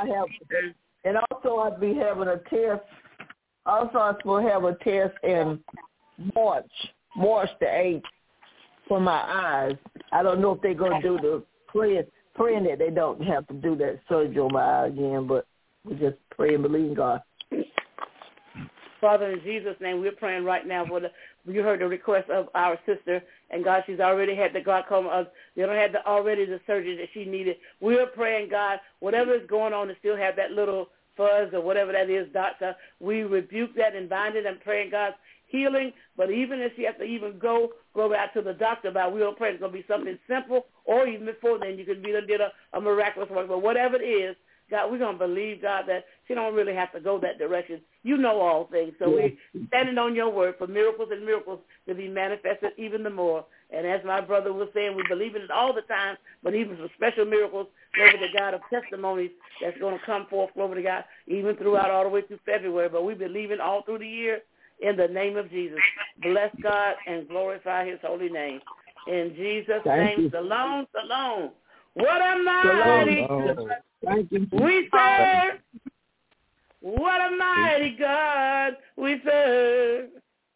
also I'll be having a test. Also, I'm supposed to have a test in March the 8th for my eyes. I don't know if they're going to do the praying that they don't have to do that surgery on my eye again, but we just pray and believe in God. Father, in Jesus' name, we're praying right now for you heard the request of our sister, and God, she's already had the glaucoma. They don't have the surgery that she needed. We're praying, God, whatever is going on to still have that little fuzz or whatever that is, doctor, we rebuke that and bind it and pray God's healing. But even if she has to even go out to the doctor about, we don't pray it's going to be something simple, or even before then you could be did a miraculous work. But whatever it is, God, we're going to believe, God, that she don't really have to go that direction. You know all things. So we're standing on your word for miracles and miracles to be manifested even the more. And as my brother was saying, we believe in it all the time, but even for special miracles, glory to God, of testimonies that's going to come forth, glory to God, even throughout all the way through February. But we believe in all through the year in the name of Jesus. Bless God and glorify his holy name. In Jesus' name, shalom, shalom. What a mighty God we serve. What a mighty God we serve.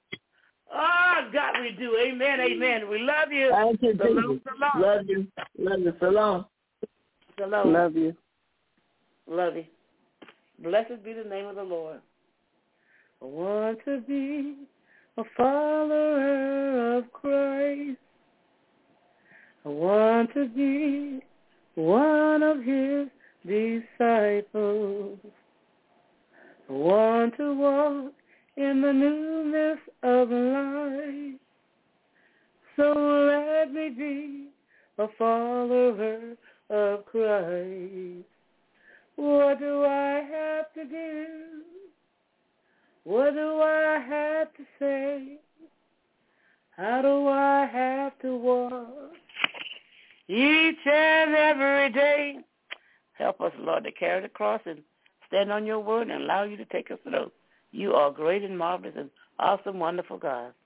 Oh, God, we do. Amen, amen. We love you. Thank you, shalom, shalom. Love you. Love you. Shalom. Shalom. Love you. Love you. Blessed be the name of the Lord. I want to be a follower of Christ. I want to be one of his disciples. I want to walk in the newness of life. So let me be a follower of Christ. What do I have to do? What do I have to say? How do I have to walk each and every day? Help us, Lord, to carry the cross and stand on your word and allow you to take us through. You are great and marvelous and awesome, wonderful God.